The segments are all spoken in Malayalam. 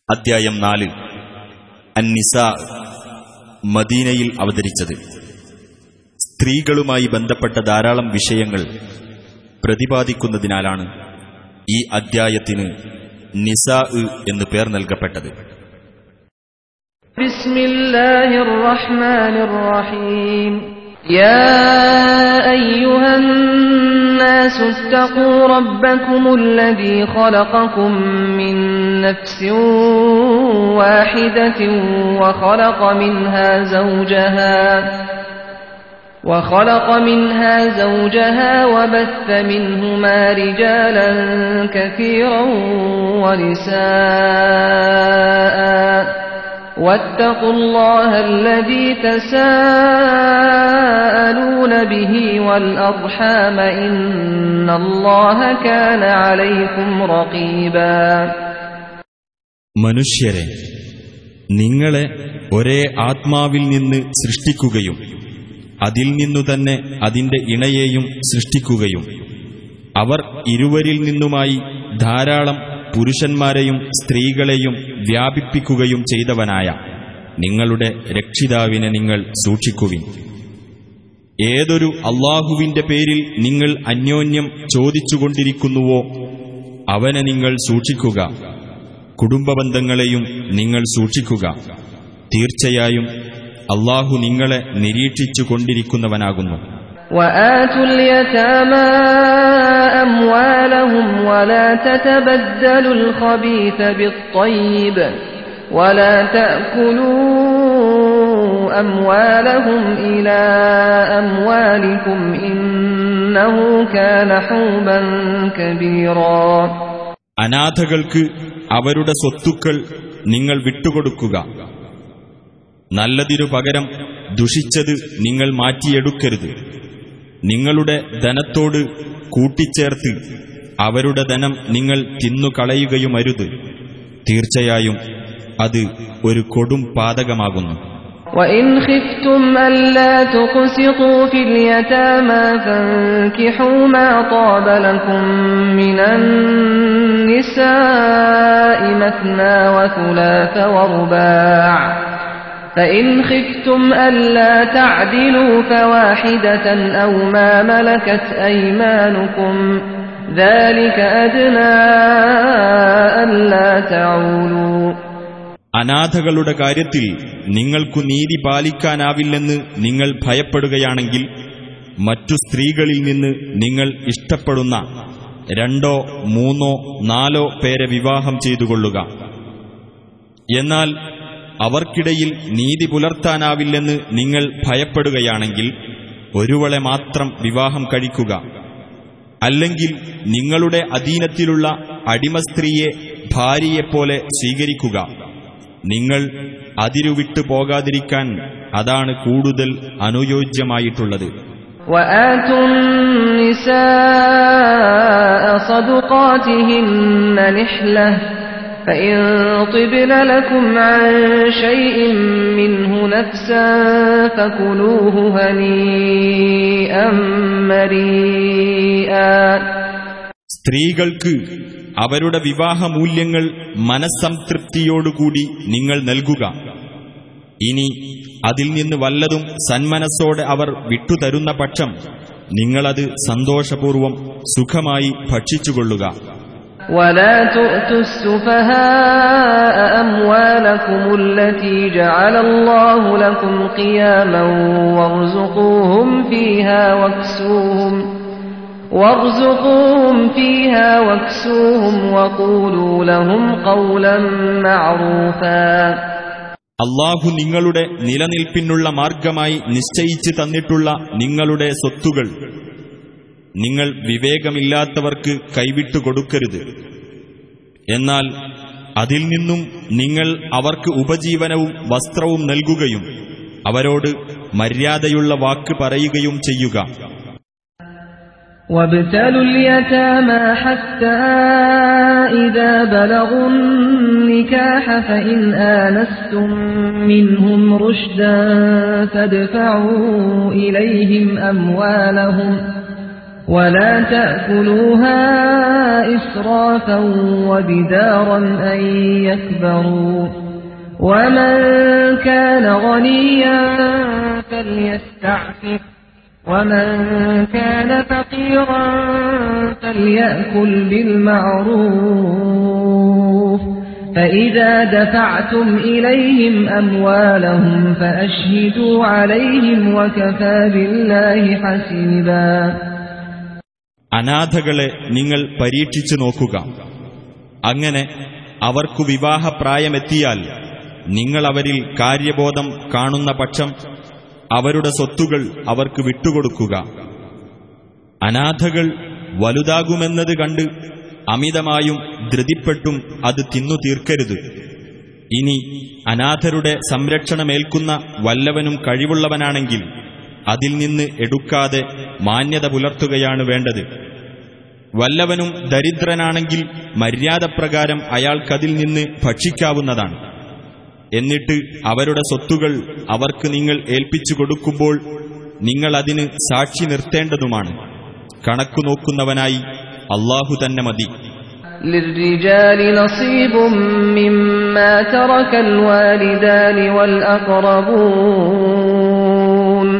അദ്ധ്യായം 4 അന്നിസാ മദീനയിൽ അവതരിച്ചത്. സ്ത്രീകളുമായി ബന്ധപ്പെട്ട ധാരാളം വിഷയങ്ങൾ പ്രതിപാദിക്കുന്നതിനാലാണ് ഈ അദ്ധ്യായത്തിന് നിസാ എന്ന് പേർ നൽകപ്പെട്ടത്. ബിസ്മില്ലാഹിർ റഹ്മാനിർ റഹീം. യാ അയ്യുഹൻ നാസു ഇത്തഖൂ റബ്ബകുമുല്ലദീ ഖലഖകും മിൻ നഫ്സിൻ വാഹിദത്തിൻ وخلق منها زوجها وبث منهما رجالا كثيرا ونساء واتقوا الله الذي تساءلون به والأرحام إن الله كان عليكم رقيبا. മനുഷ്യരെ, നിങ്ങളെ ഒരേ ആത്മാവിൽ നിന്ന് സൃഷ്ടിക്കുകയും അതിൽ നിന്നു തന്നെ അതിന്റെ ഇണയെയും സൃഷ്ടിക്കുകയും അവർ ഇരുവരിൽ നിന്നുമായി ധാരാളം പുരുഷന്മാരെയും സ്ത്രീകളെയും വ്യാപിപ്പിക്കുകയും ചെയ്തവനായ നിങ്ങളുടെ രക്ഷിതാവിനെ നിങ്ങൾ സൂക്ഷിക്കുവിൻ. ഏതൊരു അല്ലാഹുവിന്റെ പേരിൽ നിങ്ങൾ അന്യോന്യം ചോദിച്ചുകൊണ്ടിരിക്കുന്നുവോ അവനെ നിങ്ങൾ സൂക്ഷിക്കുക. കുടുംബബന്ധങ്ങളെയും നിങ്ങൾ സൂക്ഷിക്കുക. തീർച്ചയായും അല്ലാഹു നിങ്ങളെ നിരീക്ഷിച്ചുകൊണ്ടിരിക്കുന്നവനാകുന്നു. വആതുൽ യതാമാ അംവാലഹും വലാ തതബദ്ദലുൽ ഖബീഥ ബിത്ത്വയ്യിബ് വലാ തഅകുലൂ അംവാലഹും ഇലാ അംവാലികും ഇന്നഹു കാന ഹൂബൻ കബീറാ. അനാഥകൾക്ക് അവരുടെ സ്വത്തുക്കൾ നിങ്ങൾ വിട്ടുകൊടുക്കുക. നല്ലതിനു പകരം ദുഷിച്ചത് നിങ്ങൾ മാറ്റിയെടുക്കരുത്. നിങ്ങളുടെ ധനത്തോട് കൂട്ടിച്ചേർത്ത് അവരുടെ ധനം നിങ്ങൾ തിന്നുകളയുകയുമരുത്. തീർച്ചയായും അത് ഒരു കൊടും പാതകമാകുന്നു. وَإِنْ خِفْتُمْ أَلَّا تُقْسِطُوا فِي الْيَتَامَى فَانكِحُوا مَا طَابَ لَكُم مِّنَ النِّسَاءِ مَثْنَى وَثُلَاثَ وَرُبَاعَ فَإِنْ خِفْتُمْ أَلَّا تَعْدِلُوا فَوَاحِدَةً أَوْ مَا مَلَكَتْ أَيْمَانُكُمْ ذَلِكَ أَدْنَى أَلَّا تَعُولُوا. അനാഥകളുടെ കാര്യത്തിൽ നിങ്ങൾക്കു നീതി പാലിക്കാനാവില്ലെന്ന് നിങ്ങൾ ഭയപ്പെടുകയാണെങ്കിൽ മറ്റു സ്ത്രീകളിൽ നിന്ന് നിങ്ങൾ ഇഷ്ടപ്പെടുന്ന 2, 3, 4 പേരെ വിവാഹം ചെയ്തുകൊള്ളുക. എന്നാൽ അവർക്കിടയിൽ നീതി പുലർത്താനാവില്ലെന്ന് നിങ്ങൾ ഭയപ്പെടുകയാണെങ്കിൽ ഒരുവളെ മാത്രം വിവാഹം കഴിക്കുക. അല്ലെങ്കിൽ നിങ്ങളുടെ അധീനത്തിലുള്ള അടിമസ്ത്രീയെ ഭാര്യയെപ്പോലെ സ്വീകരിക്കുക. നിങ്ങൾ അതിരുവിട്ടു പോകാതിരിക്കാൻ അതാണ് കൂടുതൽ അനുയോജ്യമായിട്ടുള്ളത്. وَآتُوا النِّسَاءَ صَدُقَاتِهِنَّ نِحْلَةً فَإِن طِبْنَ لَكُمْ عَن شَيْءٍ مِّنْهُ نَفْسًا فَكُلُوهُ هَنِيئًا مَّرِيئًا. സ്ത്രീകൾക്ക് അവരുടെ വിവാഹമൂല്യങ്ങൾ മനസ്സംതൃപ്തിയോടുകൂടി നിങ്ങൾ നൽകുക. ഇനി അതിൽ നിന്ന് വല്ലതും സന്മനസ്സോടെ അവർ വിട്ടുതരുന്ന പക്ഷം നിങ്ങളത് സന്തോഷപൂർവം സുഖമായി ഭക്ഷിച്ചുകൊള്ളുക. وَلَا تُؤْتُوا السُّفَهَاءَ أَمْوَالَكُمُ الَّتِي جَعَلَ اللَّهُ لَكُمْ قِيَامًا وَارْزُقُوهُمْ فِيهَا وَاكْسُوهُمْ وَقُولُوا لَهُمْ قَوْلًا مَّعْرُوفًا. അല്ലാഹു നിങ്ങളുടെ നിലനിൽപ്പിനുള്ള മാർഗമായി നിശ്ചയിച്ചു തന്നിട്ടുള്ള നിങ്ങളുടെ സ്വത്തുകൾ നിങ്ങൾ വിവേകമില്ലാത്തവർക്ക് കൈവിട്ടുകൊടുക്കരുത്. എന്നാൽ അതിൽ നിന്നും നിങ്ങൾ അവർക്ക് ഉപജീവനവും വസ്ത്രവും നൽകുകയും അവരോട് മര്യാദയുള്ള വാക്ക് പറയുകയും ചെയ്യുക. وَابْتَلُوا الْيَتَامَى حَتَّى إِذَا بَلَغُوا النِّكَاحَ فَإِنْ آنَسْتُم مِّنْهُمْ رُشْدًا فَادْفَعُوا إِلَيْهِمْ أَمْوَالَهُمْ ولا تأكلوها إسرافا وبدارا أن يكبروا ومن كان غنيا فليستعفف ومن كان فقيرا فليأكل بالمعروف فإذا دفعتم إليهم أموالهم فأشهدوا عليهم وكفى بالله حسيبا. അനാഥകളെ നിങ്ങൾ പരീക്ഷിച്ചു നോക്കുക. അങ്ങനെ അവർക്കു വിവാഹപ്രായമെത്തിയാൽ നിങ്ങൾ അവരിൽ കാര്യബോധം കാണുന്ന പക്ഷം അവരുടെ സ്വത്തുകൾ അവർക്ക് വിട്ടുകൊടുക്കുക. അനാഥകൾ വലുതാകുമെന്നത് കണ്ട് അമിതമായും ധൃതിപ്പെട്ടും അത് തിന്നു തീർക്കരുത്. ഇനി അനാഥരുടെ സംരക്ഷണമേൽക്കുന്ന വല്ലവനും കഴിവുള്ളവനാണെങ്കിൽ അതിൽ നിന്ന് എടുക്കാതെ മാന്യത പുലർത്തുകയാണ് വേണ്ടത്. വല്ലവനും ദരിദ്രനാണെങ്കിൽ മര്യാദപ്രകാരം അയാൾക്കതിൽ നിന്ന് ഭക്ഷിക്കാവുന്നതാണ്. എന്നിട്ട് അവരുടെ സ്വത്തുകൾ അവർക്ക് നിങ്ങൾ ഏൽപ്പിച്ചു കൊടുക്കുമ്പോൾ നിങ്ങൾ അതിന് സാക്ഷി നിർത്തേണ്ടതുമാണ്. കണക്കു നോക്കുന്നവനായി അല്ലാഹു തന്നെ മതി. للرجال نصيب مما ترك الوالدان والأقربون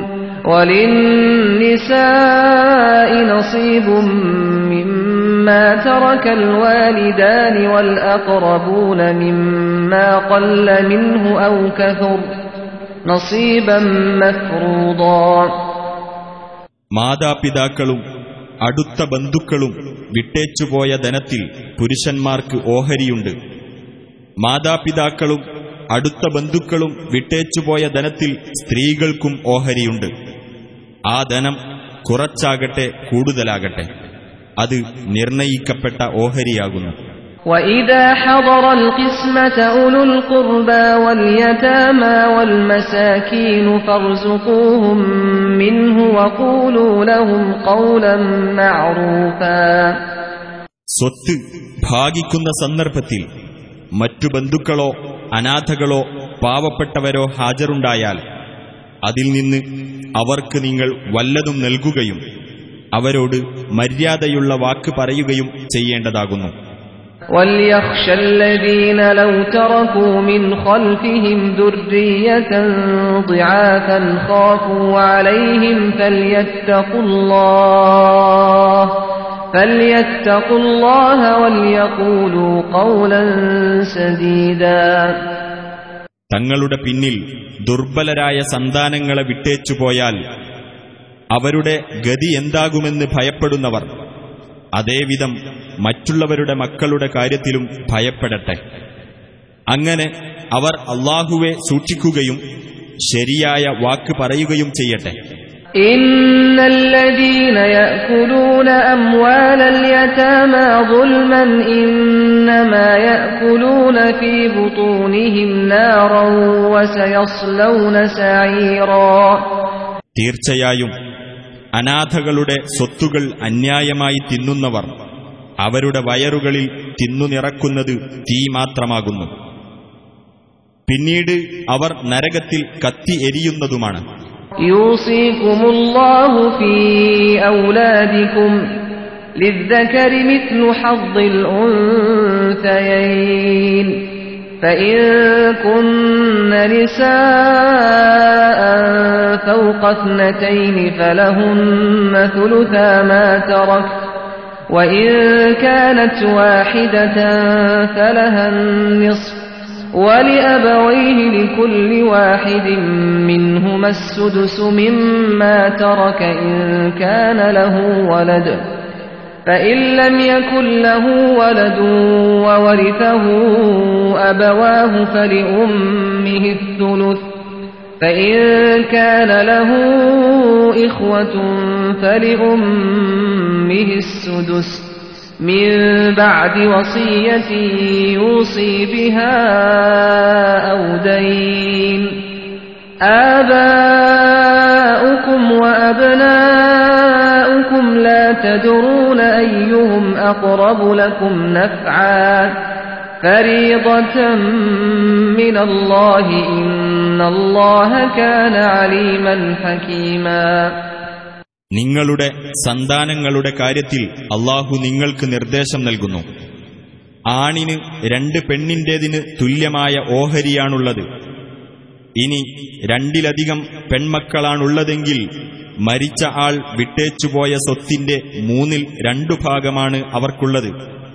وللنساء نصيب مما ترك الوالدان والأقربون مما قل منه أو كثر نصيبا مفروضا. മാതാപിതാക്കളും അടുത്ത ബന്ധുക്കളും വിട്ടേച്ചുപോയ ധനത്തിൽ പുരുഷന്മാർക്ക് ഓഹരിയുണ്ട്. മാതാപിതാക്കളും അടുത്ത ബന്ധുക്കളും വിട്ടേച്ചുപോയ ധനത്തിൽ സ്ത്രീകൾക്കും ഓഹരിയുണ്ട്. ആ ധനം കുറച്ചാകട്ടെ കൂടുതലാകട്ടെ അത് നിർണയിക്കപ്പെട്ട ഓഹരിയാകുന്നു. وَإِذَا حَضَرَ الْقِسْمَةَ أُولُو الْقُرْبَى وَالْيَتَامَى وَالْمَسَاكِينُ فَارْزُقُوهُم مِّنْهُ وَقُولُوا لَهُمْ قَوْلًا مَّعْرُوفًا. സ്വത്ത് ഭാഗിക്കുന്ന സന്ദർഭത്തിൽ മറ്റു ബന്ധുക്കളോ അനാഥകളോ പാവപ്പെട്ടവരോ ഹാജരുണ്ടായാൽ അതിൽ നിന്ന് അവർക്ക് നിങ്ങൾ വല്ലതും നൽകുകയും അവരോട് മര്യാദയുള്ള വാക്ക് പറയുകയും ചെയ്യേണ്ടതാകുന്നു. وَلْيَخْشَ الَّذِينَ لَوْ تَرَكُوا مِنْ خَلْفِهِمْ ذُرِّيَّةً ضِعَافًا خَافُوا عَلَيْهِمْ فَلْيَتَّقُوا اللَّهَ وَلْيَقُولُوا قَوْلًا سَدീദًا. തങ്ങളുടെ പിന്നിൽ ദുർബലരായ സന്താനങ്ങളെ വിട്ടേച്ചുപോയാൽ അവരുടെ ഗതി എന്താകുമെന്ന് ഭയപ്പെടുന്നവർ അതേവിധം മറ്റുള്ളവരുടെ മക്കളുടെ കാര്യത്തിലും ഭയപ്പെടട്ടെ. അങ്ങനെ അവർ അല്ലാഹുവെ സൂക്ഷിക്കുകയും ശരിയായ വാക്ക് പറയുകയും ചെയ്യട്ടെ. ഇന്നല്ലദീന യഅകുലൂന അംവാലൽ യതാമാ ദുൽമൻ ഇന്നമാ യഅകുലൂന ഫീ ബുതൂനിഹിം നാറൻ വസയസ്ലൗന സഈറാ. തീർച്ചയായും അനാഥകളുടെ സ്വത്തുകൾ അന്യായമായി തിന്നുന്നവർ അവരുടെ വയറുകളിൽ തിന്നുനിറക്കുന്നത് തീ മാത്രമാകുന്നു. പിന്നീട് അവർ നരകത്തിൽ കത്തി എരിയുന്നതുമാണ്. യൂസികുമുല്ലാഹു ഫീ ഔലാദികും ലിദ്ദകരി മിത്ലു ഹദ്ദിൽ ഉൻസയൈൻ فإن كن نساء فوق اثنتين فلهن ثلثا ما ترك وإن كانت واحدة فلها النصف ولأبويه لكل واحد منهما السدس مما ترك إن كان له ولد فإن لم يكن له ولد وورثه أبواه فلأمه الثلث فإن كان له إخوة فلأمه السدس من بعد وصية يوصي بها أو دين. آباؤكم وأبناؤكم لا تدرون أيهم أقرب لكم نفعا فريضة من الله إن الله كان عليما حكيما. നിങ്ങളുടെ സന്താനങ്ങളുടെ കാര്യത്തിൽ അല്ലാഹു നിങ്ങൾക്ക് നിർദ്ദേശം നൽകുന്നു. ആണിന് 2 പെണ്ണിന്റേതിന് തുല്യമായ ഓഹരിയാണുള്ളത്. ഇനി 2-ലധികം പെൺമക്കളാണുള്ളതെങ്കിൽ മരിച്ച ആൾ വിട്ടേച്ചുപോയ സ്വത്തിന്റെ 3/2 ഭാഗമാണ് അവർക്കുള്ളത്.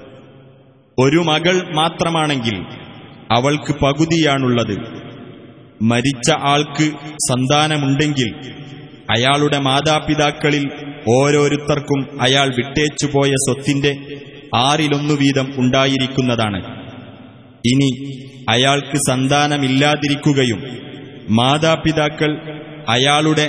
ഒരു മകൾ മാത്രമാണെങ്കിൽ അവൾക്ക് പകുതിയാണുള്ളത്. മരിച്ച ആൾക്ക് സന്താനമുണ്ടെങ്കിൽ അയാളുടെ മാതാപിതാക്കളിൽ ഓരോരുത്തർക്കും അയാൾ വിട്ടേച്ചുപോയ സ്വത്തിന്റെ 1/6 വീതം ഉണ്ടായിരിക്കുന്നതാണ്. ഇനി അയാൾക്ക് സന്താനമില്ലാതിരിക്കുകയും മാതാപിതാക്കൾ അയാളുടെ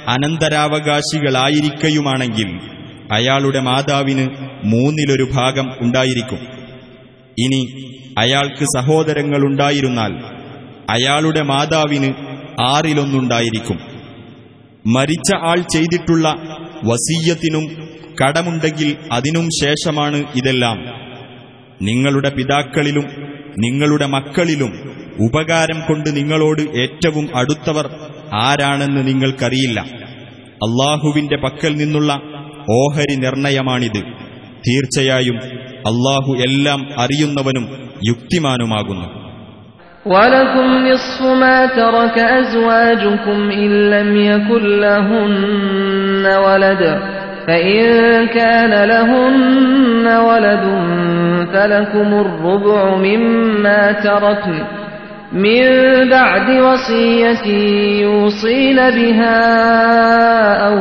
അനന്തരാവകാശികളായിരിക്കയുമാണെങ്കിൽ അയാളുടെ മാതാവിന് 3/1 ഭാഗം ഉണ്ടായിരിക്കും. ഇനി അയാൾക്ക് സഹോദരങ്ങളുണ്ടായിരുന്നാൽ അയാളുടെ മാതാവിന് 1/6 ഉണ്ടായിരിക്കും. മരിച്ച ആൾ ചെയ്തിട്ടുള്ള വസിയ്യത്തിനും കടമുണ്ടെങ്കിൽ അതിനും ശേഷമാണ് ഇതെല്ലാം. നിങ്ങളുടെ പിതാക്കളിലും നിങ്ങളുടെ മക്കളിലും ഉപകാരം കൊണ്ട് നിങ്ങളോട് ഏറ്റവും അടുത്തവർ ആരാണെന്ന് നിങ്ങൾക്കറിയില്ല. അല്ലാഹുവിന്റെ പക്കൽ നിന്നുള്ള ഓഹരി നിർണയമാണിത്. തീർച്ചയായും അല്ലാഹു എല്ലാം അറിയുന്നവനും യുക്തിമാനുമാകുന്നു. وَلَكُمْ نِصْفُ مَا تَرَكَ أَزْوَاجُكُمْ إِن لَّمْ يَكُن لَّهُنَّ وَلَدٌ فَإِن كَانَ لَهُنَّ وَلَدٌ فَلَكُمُ الرُّبُعُ مِمَّا تَرَكْنَ مِن بَعْدِ وَصِيَّةٍ يُوصِينَ بِهَا أَوْ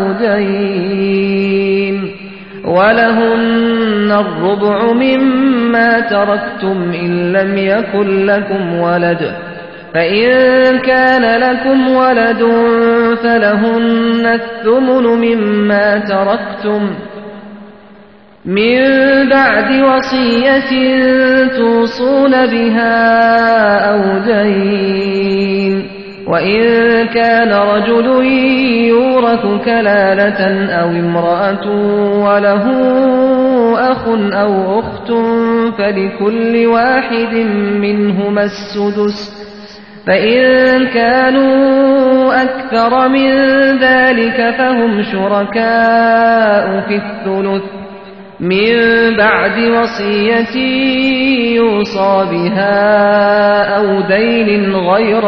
دَيْنٍ وَلَهُنَّ الرُّبُعُ مِمَّا تَرَكْتُمْ إِن لَّمْ يَكُن لَّكُمْ وَلَدٌ فَإِن كَانَ لَكُمْ وَلَدٌ فَلَهُنَّ الثُّمُنُ مِمَّا تَرَكْتُمْ مِن بَعْدِ وَصِيَّةٍ تُوصُونَ بِهَا أَوْ دَيْنٍ وَإِن كَانَ رَجُلٌ يُورَثُ كَلَالَةً أَوْ امْرَأَةٌ وَلَهُ أَخٌ أَوْ أُخْتٌ فَلِكُلِّ وَاحِدٍ مِّنْهُمَا السُّدُسُ فَإِن كَانُوا أَكْثَرَ مِن ذَلِكَ فَهُمْ شُرَكَاءُ فِي الثُّلُثِ مِن بَعْدِ وَصِيَّةٍ يُوصَى بِهَا أَوْ دَيْنٍ غَيْرَ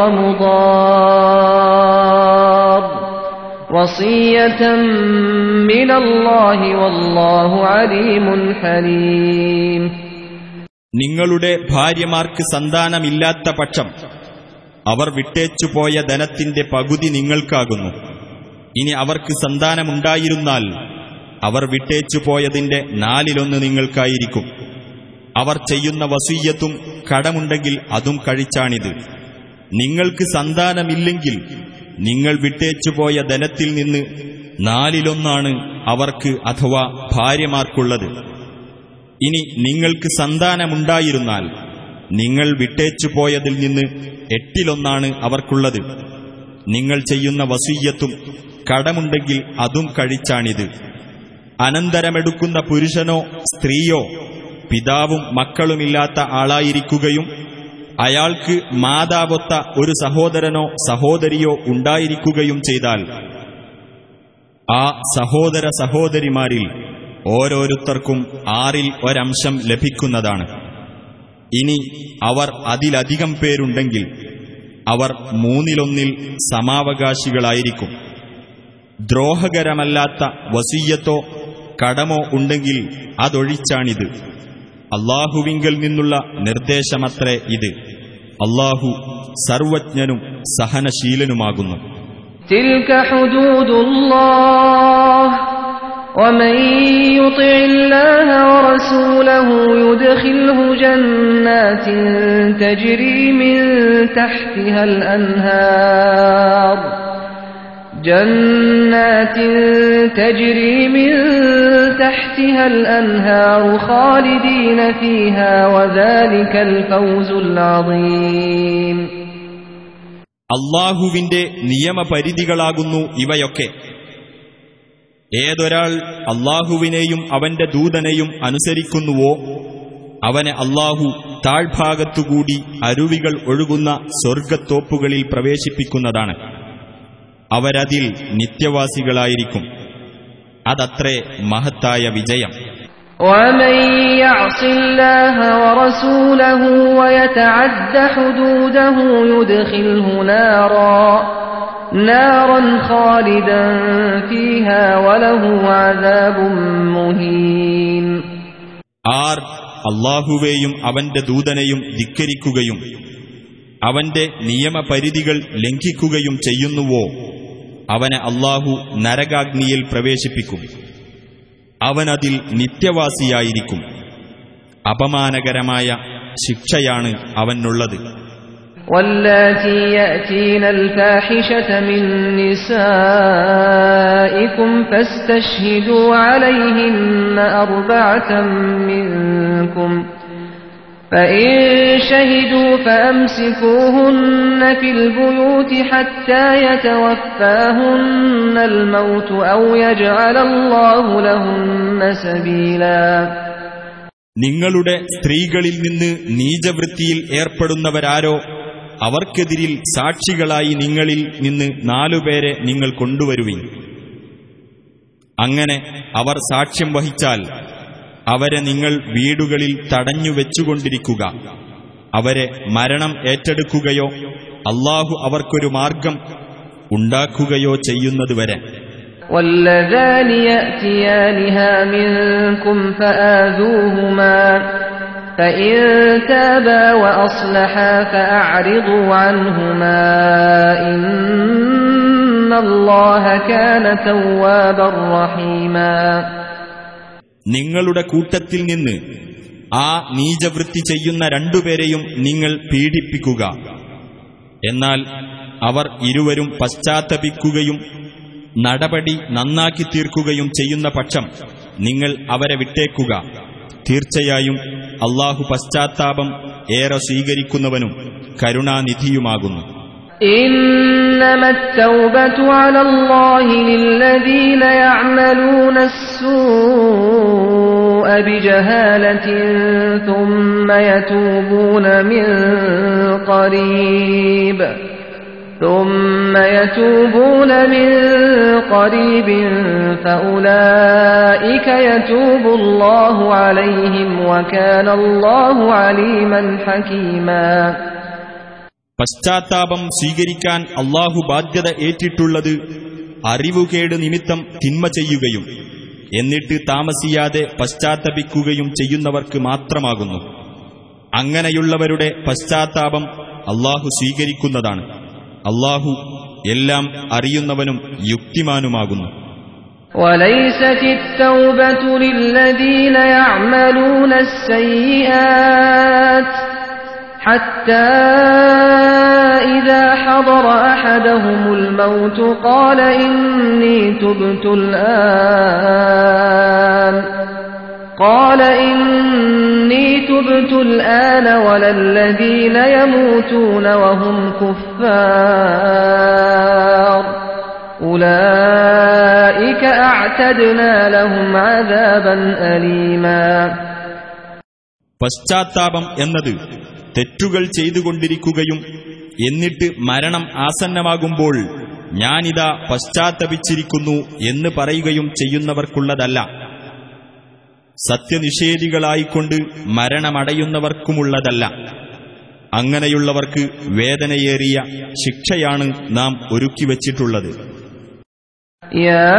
مُضَارٍّ وَصِيَّةً مِّنَ اللَّهِ وَاللَّهُ عَلِيمٌ حَلِيمٌ. നിങ്ങളുടെ ഭാര്യമാർക്ക് സന്താനമില്ലാത്ത പക്ഷം അവർ വിട്ടേച്ചുപോയ ധനത്തിന്റെ പകുതി നിങ്ങൾക്കാകുന്നു. ഇനി അവർക്ക് സന്താനമുണ്ടായിരുന്നാൽ അവർ വിട്ടേച്ചുപോയതിന്റെ 4/1 നിങ്ങൾക്കായിരിക്കും. അവർ ചെയ്യുന്ന വസിയ്യത്തും കടമുണ്ടെങ്കിൽ അതും കഴിച്ചാണിത്. നിങ്ങൾക്ക് സന്താനമില്ലെങ്കിൽ നിങ്ങൾ വിട്ടേച്ചുപോയ ധനത്തിൽ നിന്ന് 4/1 അവർക്ക് അഥവാ ഭാര്യമാർക്കുള്ളത്. ഇനി നിങ്ങൾക്ക് സന്താനമുണ്ടായിരുന്നാൽ നിങ്ങൾ വിട്ടേച്ചുപോയതിൽ നിന്ന് 8/1 അവർക്കുള്ളത്. നിങ്ങൾ ചെയ്യുന്ന വസിയ്യത്തും കടമുണ്ടെങ്കിൽ അതും കഴിച്ചാണിത്. അനന്തരമെടുക്കുന്ന പുരുഷനോ സ്ത്രീയോ പിതാവും മക്കളുമില്ലാത്ത ആളായിരിക്കുകയും അയാൾക്ക് മാതാവൊത്ത ഒരു സഹോദരനോ സഹോദരിയോ ഉണ്ടായിരിക്കുകയും ചെയ്താൽ ആ സഹോദര സഹോദരിമാരിൽ ഓരോരുത്തർക്കും 1/6 ലഭിക്കുന്നതാണ്. ഇനി അവർ അതിലധികം പേരുണ്ടെങ്കിൽ അവർ 3/1 സമാവകാശികളായിരിക്കും. ദ്രോഹകരമല്ലാത്ത വസിയ്യത്തോ കടമോ ഉണ്ടെങ്കിൽ അതൊഴിച്ചാണിത്. അല്ലാഹുവിങ്കൽ നിന്നുള്ള നിർദ്ദേശമത്രേ ഇത്. അല്ലാഹു സർവജ്ഞനും സഹനശീലനുമാകുന്നു. تِلْكَ حُدُودُ اللَّهِ وَمَن يُطِعِ اللَّهَ وَرَسُولَهُ يُدْخِلْهُ جَنَّاتٍ تَجْرِي مِن تَحْتِهَا الْأَنْهَارُ خَالِدِينَ فِيهَا وَذَلِكَ الْفَوْزُ الْعَظِيمُ. അല്ലാഹുവിന്റെ നിയമപരിധികളാകുന്നു ഇവയൊക്കെ. ഏതൊരാൾ അല്ലാഹുവിനെയും അവന്റെ ദൂതനെയും അനുസരിക്കുന്നുവോ അവനെ അല്ലാഹു താഴ്ഭാഗത്തുകൂടി അരുവികൾ ഒഴുകുന്ന സ്വർഗ്ഗത്തോപ്പുകളിൽ പ്രവേശിപ്പിക്കുന്നതാണ്. അവരതിൽ നിത്യവാസികളായിരിക്കും. അതത്രേ മഹത്തായ വിജയം. ومن يعص الله ورسوله ويتعد حدوده يدخله نارا خالدا فيها وله عذاب مهين. ആർ അല്ലാഹുവേയും അവന്റെ ദൂതനെയും ധിക്കരിക്കുകയും അവന്റെ നിയമപരിധികൾ ലംഘിക്കുകയും ചെയ്യുന്നുവോ അവനെ അല്ലാഹു നരകാഗ്നിയിൽ പ്രവേശിപ്പിക്കും. അവനതിൽ നിത്യവാസിയായിരിക്കും. അപമാനകരമായ ശിക്ഷയാണ് അവനുള്ളത്. واللاتي يأتين الفاحشة من نسائكم فاستشهدوا عليهن 4 منكم فإن شهدوا فأمسكوهن في البيوت حتى يتوفاهن الموت أو يجعل الله لهن سبيلا. നിങ്ങളുടെ സ്ത്രീകളിൽ നിന്ന് നീചവൃത്തിയിൽ ഏർപ്പെടുന്നവരാരോ അവർക്കെതിരിൽ സാക്ഷികളായി നിങ്ങളിൽ നിന്ന് 4 പേരെ നിങ്ങൾ കൊണ്ടുവരുവിൻ. അങ്ങനെ അവർ സാക്ഷ്യം വഹിച്ചാൽ അവരെ നിങ്ങൾ വീടുകളിൽ തടഞ്ഞുവെച്ചുകൊണ്ടിരിക്കുക. അവരെ മരണം ഏറ്റെടുക്കുകയോ അല്ലാഹു അവർക്കൊരു മാർഗം ഉണ്ടാക്കുകയോ ചെയ്യുന്നതുവരെ. واللذان يأتيانها منكم فآذوهما فإن تابا وأصلحا فأعرضوا عنهما إن الله كان توابا رحيما. നിങ്ങളുടെ കൂട്ടത്തിൽ നിന്ന് ആ നീചവൃത്തി ചെയ്യുന്ന 2 പേരെയും നിങ്ങൾ പീഡിപ്പിക്കുക. എന്നാൽ അവർ ഇരുവരും പശ്ചാത്തപിക്കുകയും നടപടി നന്നാക്കി തീർക്കുകയും ചെയ്യുന്ന പക്ഷം നിങ്ങൾ അവരെ വിട്ടേക്കുക. തീർച്ചയായും അല്ലാഹു പശ്ചാത്താപം ഏറെ സ്വീകരിക്കുന്നവനും കരുണാനിധിയുമാകുന്നു. إنما التوبة على الله للذين يعملون السوء بجهالة ثم يتوبون من قريب فأولئك يتوب الله عليهم وكان الله عليما حكيما. പശ്ചാത്താപം സ്വീകരിക്കാൻ അല്ലാഹു ബാധ്യത ഏറ്റിട്ടുള്ളത് അറിവുകേട് നിമിത്തം തിന്മ ചെയ്യുകയും എന്നിട്ട് താമസിയാതെ പശ്ചാത്തപിക്കുകയും ചെയ്യുന്നവർക്ക് മാത്രമാകുന്നു. അങ്ങനെയുള്ളവരുടെ പശ്ചാത്താപം അല്ലാഹു സ്വീകരിക്കുന്നതാണ്. അല്ലാഹു എല്ലാം അറിയുന്നവനും യുക്തിമാനുമാകുന്നു. وليست التوبة للذين يعملون السيئات حتى إذا حضر أحدهم الموت قال إني تبت الآن ولا الذين يموتون وهم كفار أولئك أعتدنا لهم عذابا أليما. പശ്ചാത്താപം എന്നത് തെറ്റുകൾ ചെയ്തുകൊണ്ടിരിക്കുകയും എന്നിട്ട് മരണം ആസന്നമാകുമ്പോൾ ഞാനിതാ പശ്ചാത്തപിച്ചിരിക്കുന്നു എന്ന് പറയുകയും ചെയ്യുന്നവർക്കുള്ളതല്ല. സത്യനിഷേധികളായിക്കൊണ്ട് മരണമടയുന്നവർക്കുമുള്ളതല്ല. അങ്ങനെയുള്ളവർക്ക് വേദനയേറിയ ശിക്ഷയാണ് നാം ഒരുക്കിവച്ചിട്ടുള്ളത്. യാ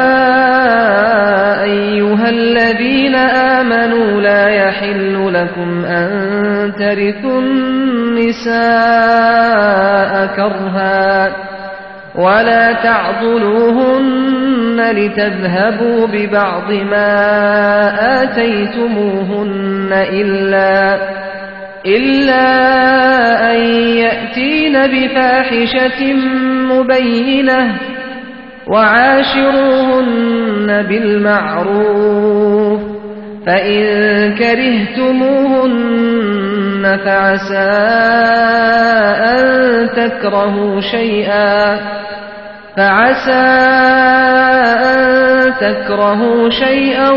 അയ്യുഹല്ലദീന ആമനൂ ലാ യഹില്ലു ലക്കും അൻ തരിസുൻ നിസാഅ കർഹാ ولا تعضلوهن لتذهبوا ببعض ما آتيتموهن إلا أن يأتين بفاحشة مبينة وعاشروهن بالمعروف فإن كرهتموهن فعسى أن تكرهوا شيئا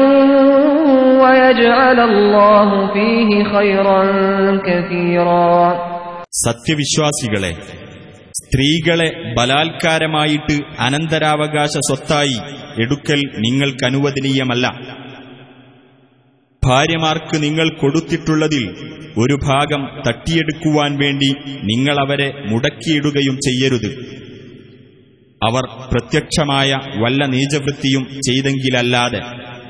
ويجعل الله فيه خيرا كثيرا. സത്യവിശ്വാസികളെ, സ്ത്രീകളെ ബലാത്കാരമായിട്ട് അനന്തരാവകാശ സ്വത്തായി എടുക്കൽ നിങ്ങൾക്കനുവദനീയമല്ല. ഭാര്യമാർക്ക് നിങ്ങൾ കൊടുത്തിട്ടുള്ളതിൽ ഒരു ഭാഗം തട്ടിയെടുക്കുവാൻ വേണ്ടി നിങ്ങളവരെ മുടക്കിയിടുകയും ചെയ്യരുത്. അവർ പ്രത്യക്ഷമായ വല്ല നീചവൃത്തിയും ചെയ്തെങ്കിലല്ലാതെ.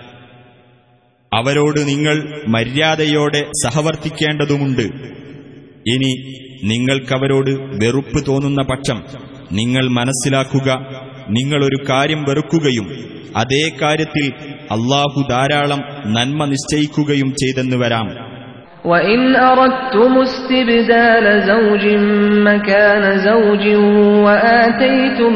അവരോട് നിങ്ങൾ മര്യാദയോടെ സഹവർത്തിക്കേണ്ടതുമുണ്ട്. ഇനി നിങ്ങൾക്കവരോട് വെറുപ്പ് തോന്നുന്ന പക്ഷം നിങ്ങൾ മനസ്സിലാക്കുക, നിങ്ങളൊരു കാര്യം വെറുക്കുകയും അതേ കാര്യത്തിൽ അല്ലാഹു ധാരാളം നന്മ നിശ്ചയിക്കുകയും ചെയ്തെന്ന് വരാം. وَإِنْ أَرَدْتُمُ اسْتِبْدَالَ زَوْجٍ مَّكَانَ زَوْجٍ وَآتَيْتُمْ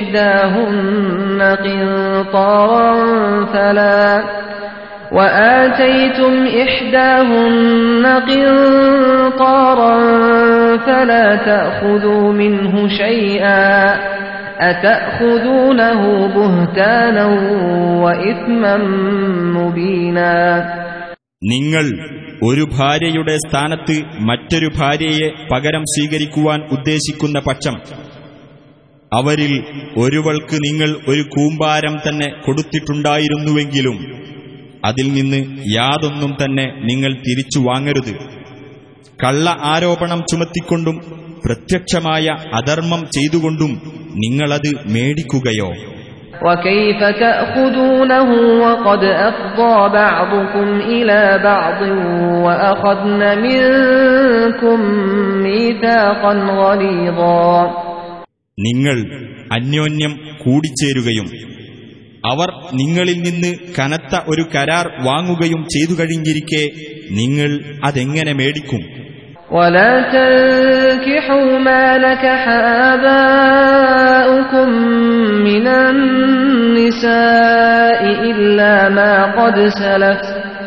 إِحْدَاهُنَّ قِنطَارًا فَلَا تَأْخُذُوا مِنْهُ شَيْئًا أَتَأْخُذُونَهُ بُهْتَانًا وَإِثْمًا مُّبِينًا. നിങ്ങൾ ഒരു ഭാര്യയുടെ സ്ഥാനത്ത് മറ്റൊരു ഭാര്യയെ പകരം സ്വീകരിക്കുവാൻ ഉദ്ദേശിക്കുന്ന പക്ഷം അവരിൽ ഒരുവൾക്ക് നിങ്ങൾ ഒരു കൂമ്പാരം തന്നെ കൊടുത്തിട്ടുണ്ടായിരുന്നുവെങ്കിലും അതിൽ നിന്ന് യാതൊന്നും തന്നെ നിങ്ങൾ തിരിച്ചു വാങ്ങരുത്. കള്ള ആരോപണം ചുമത്തിക്കൊണ്ടും പ്രത്യക്ഷമായ അധർമ്മം ചെയ്തുകൊണ്ടും നിങ്ങളത് മേടിക്കുകയോ? وَكَيْفَ تَأْخُذُونَهُ وَقَدْ أَفْضَىٰ بَعْضُكُمْ إِلَىٰ بَعْضٍ وَأَخَذْنَ مِنكُم مِّيثَاقًا غَلِيظًا. നിങ്ങൾ അന്യോന്യം കൂടിച്ചേരുകയും അവർ നിങ്ങളിൽ നിന്ന് കനത്ത ഒരു കരാർ വാങ്ങുകയും ചെയ്തു കഴിഞ്ഞിരിക്കെ നിങ്ങൾ അതെങ്ങനെ മേടിക്കും? وَلَا تَنكِحُوا مَا نَكَحَ آبَاؤُكُم مِّنَ النِّسَاءِ إِلَّا مَا قَدْ سَلَفَ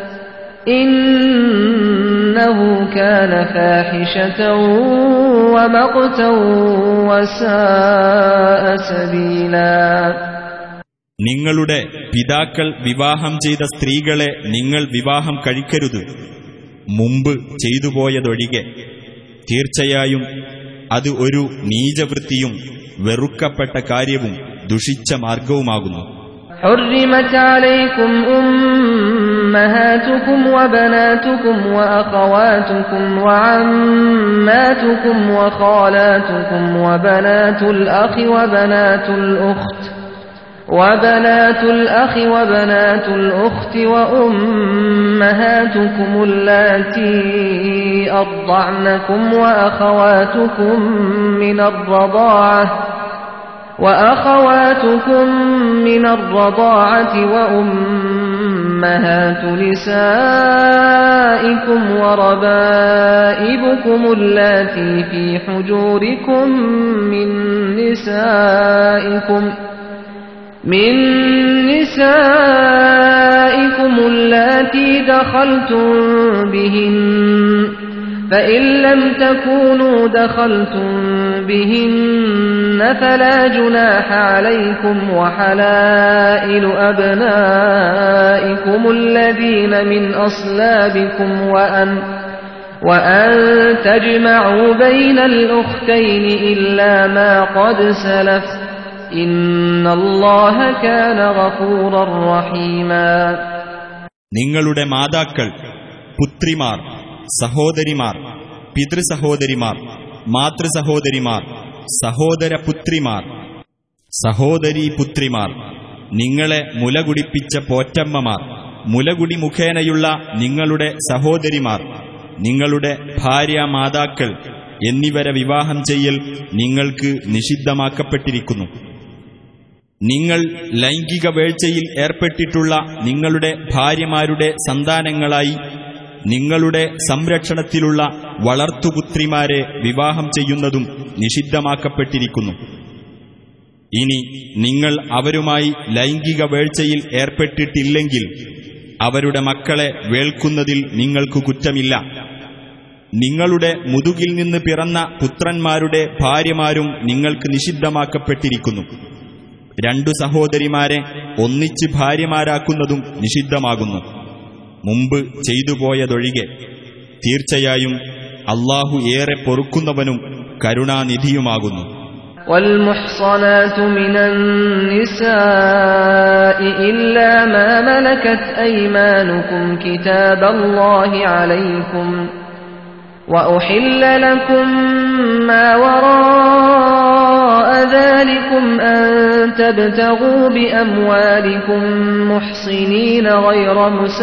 إِنَّهُ كَانَ فَاحِشَةً وَمَقْتًا وَسَاءَ سَبِيلًا. നിങ്ങളുടെ പിതാക്കൾ വിവാഹം ചെയ്ത സ്ത്രീകളെ നിങ്ങൾ വിവാഹം കഴിക്കരുത്, മുമ്പ് ചെയ്തുപോയതൊഴികെ. തീർച്ചയായും അത് ഒരു നീചവൃത്തിയും വെറുക്കപ്പെട്ട കാര്യവും ദുഷിച്ച മാർഗവുമാകുന്നു. حُرِّمَتْ عَلَيْكُمْ أُمَّهَاتُكُمْ وَبَنَاتُكُمْ وَأَخَوَاتُكُمْ وَعَمَّاتُكُمْ وَخَالَاتُكُمْ وَبَنَاتُ الْأَخِ وَبَنَاتُ الْأُخْتِ وَأُمَّهَاتُكُمُ اللَّاتِي أَرْضَعْنَكُمْ وَأَخَوَاتُكُم مِّنَ الرَّضَاعَةِ وَأُمَّهَاتُ نِسَائِكُمْ وَرَبَائِبُكُمُ اللَّاتِي فِي حُجُورِكُم مِّن نِّسَائِكُمُ اللَّاتِي دَخَلْتُم بِهِنَّ فَإِن لَّمْ تَكُونُوا دَخَلْتُم بِهِنَّ فَلَا جُنَاحَ عَلَيْكُمْ وَحَلَائِلُ أَبْنَائِكُمُ الَّذِينَ مِنْ أَصْلَابِكُمْ وَأَن تَجْمَعُوا بَيْنَ الْأُخْتَيْنِ إِلَّا مَا قَدْ سَلَفَ إِنَّ اللَّهَ كَانَ غَفُورًا رَّحِيمًا. നിങ്ങളുടെ മാതാക്കൾ, പുത്രിമാർ, സഹോദരിമാർ, പിതൃസഹോദരിമാർ, മാതൃസഹോദരിമാർ, സഹോദരപുത്രിമാർ, സഹോദരീപുത്രിമാർ, നിങ്ങളെ മുലകുടിപ്പിച്ച പോറ്റമ്മമാർ, മുലകുടി മുഖേനയുള്ള നിങ്ങളുടെ സഹോദരിമാർ, നിങ്ങളുടെ ഭാര്യാമാതാക്കൾ എന്നിവരെ വിവാഹം ചെയ്യൽ നിങ്ങൾക്ക് നിഷിദ്ധമാക്കപ്പെട്ടിരിക്കുന്നു. നിങ്ങൾ ലൈംഗിക വേഴ്ചയിൽ ഏർപ്പെട്ടിട്ടുള്ള നിങ്ങളുടെ ഭാര്യമാരുടെ സന്താനങ്ങളായി നിങ്ങളുടെ സംരക്ഷണത്തിലുള്ള വളർത്തുപുത്രിമാരെ വിവാഹം ചെയ്യുന്നതും നിഷിദ്ധമാക്കപ്പെട്ടിരിക്കുന്നു. ഇനി നിങ്ങൾ അവരുമായി ലൈംഗിക വേഴ്ചയിൽ ഏർപ്പെട്ടിട്ടില്ലെങ്കിൽ അവരുടെ മക്കളെ വേൾക്കുന്നതിൽ നിങ്ങൾക്ക് കുറ്റമില്ല. നിങ്ങളുടെ മുതുകിൽ നിന്ന് പിറന്ന പുത്രന്മാരുടെ ഭാര്യമാരും നിങ്ങൾക്ക് നിഷിദ്ധമാക്കപ്പെട്ടിരിക്കുന്നു. രണ്ടു സഹോദരിമാരെ ഒന്നിച്ച് ഭാര്യമാരാക്കുന്നതും നിഷിദ്ധമാകുന്നു, മുമ്പ് ചെയ്തുപോയതൊഴികെ. തീർച്ചയായും അല്ലാഹു ഏറെ പൊറുക്കുന്നവനും കരുണാനിധിയുമാകുന്നു. والمحصنات من النساء إلا ما ملكت أيمانكم كتاب الله عليكم وأحل لكم ما وراء ذلكم أن تبتغوا بأموالكم محصنين غير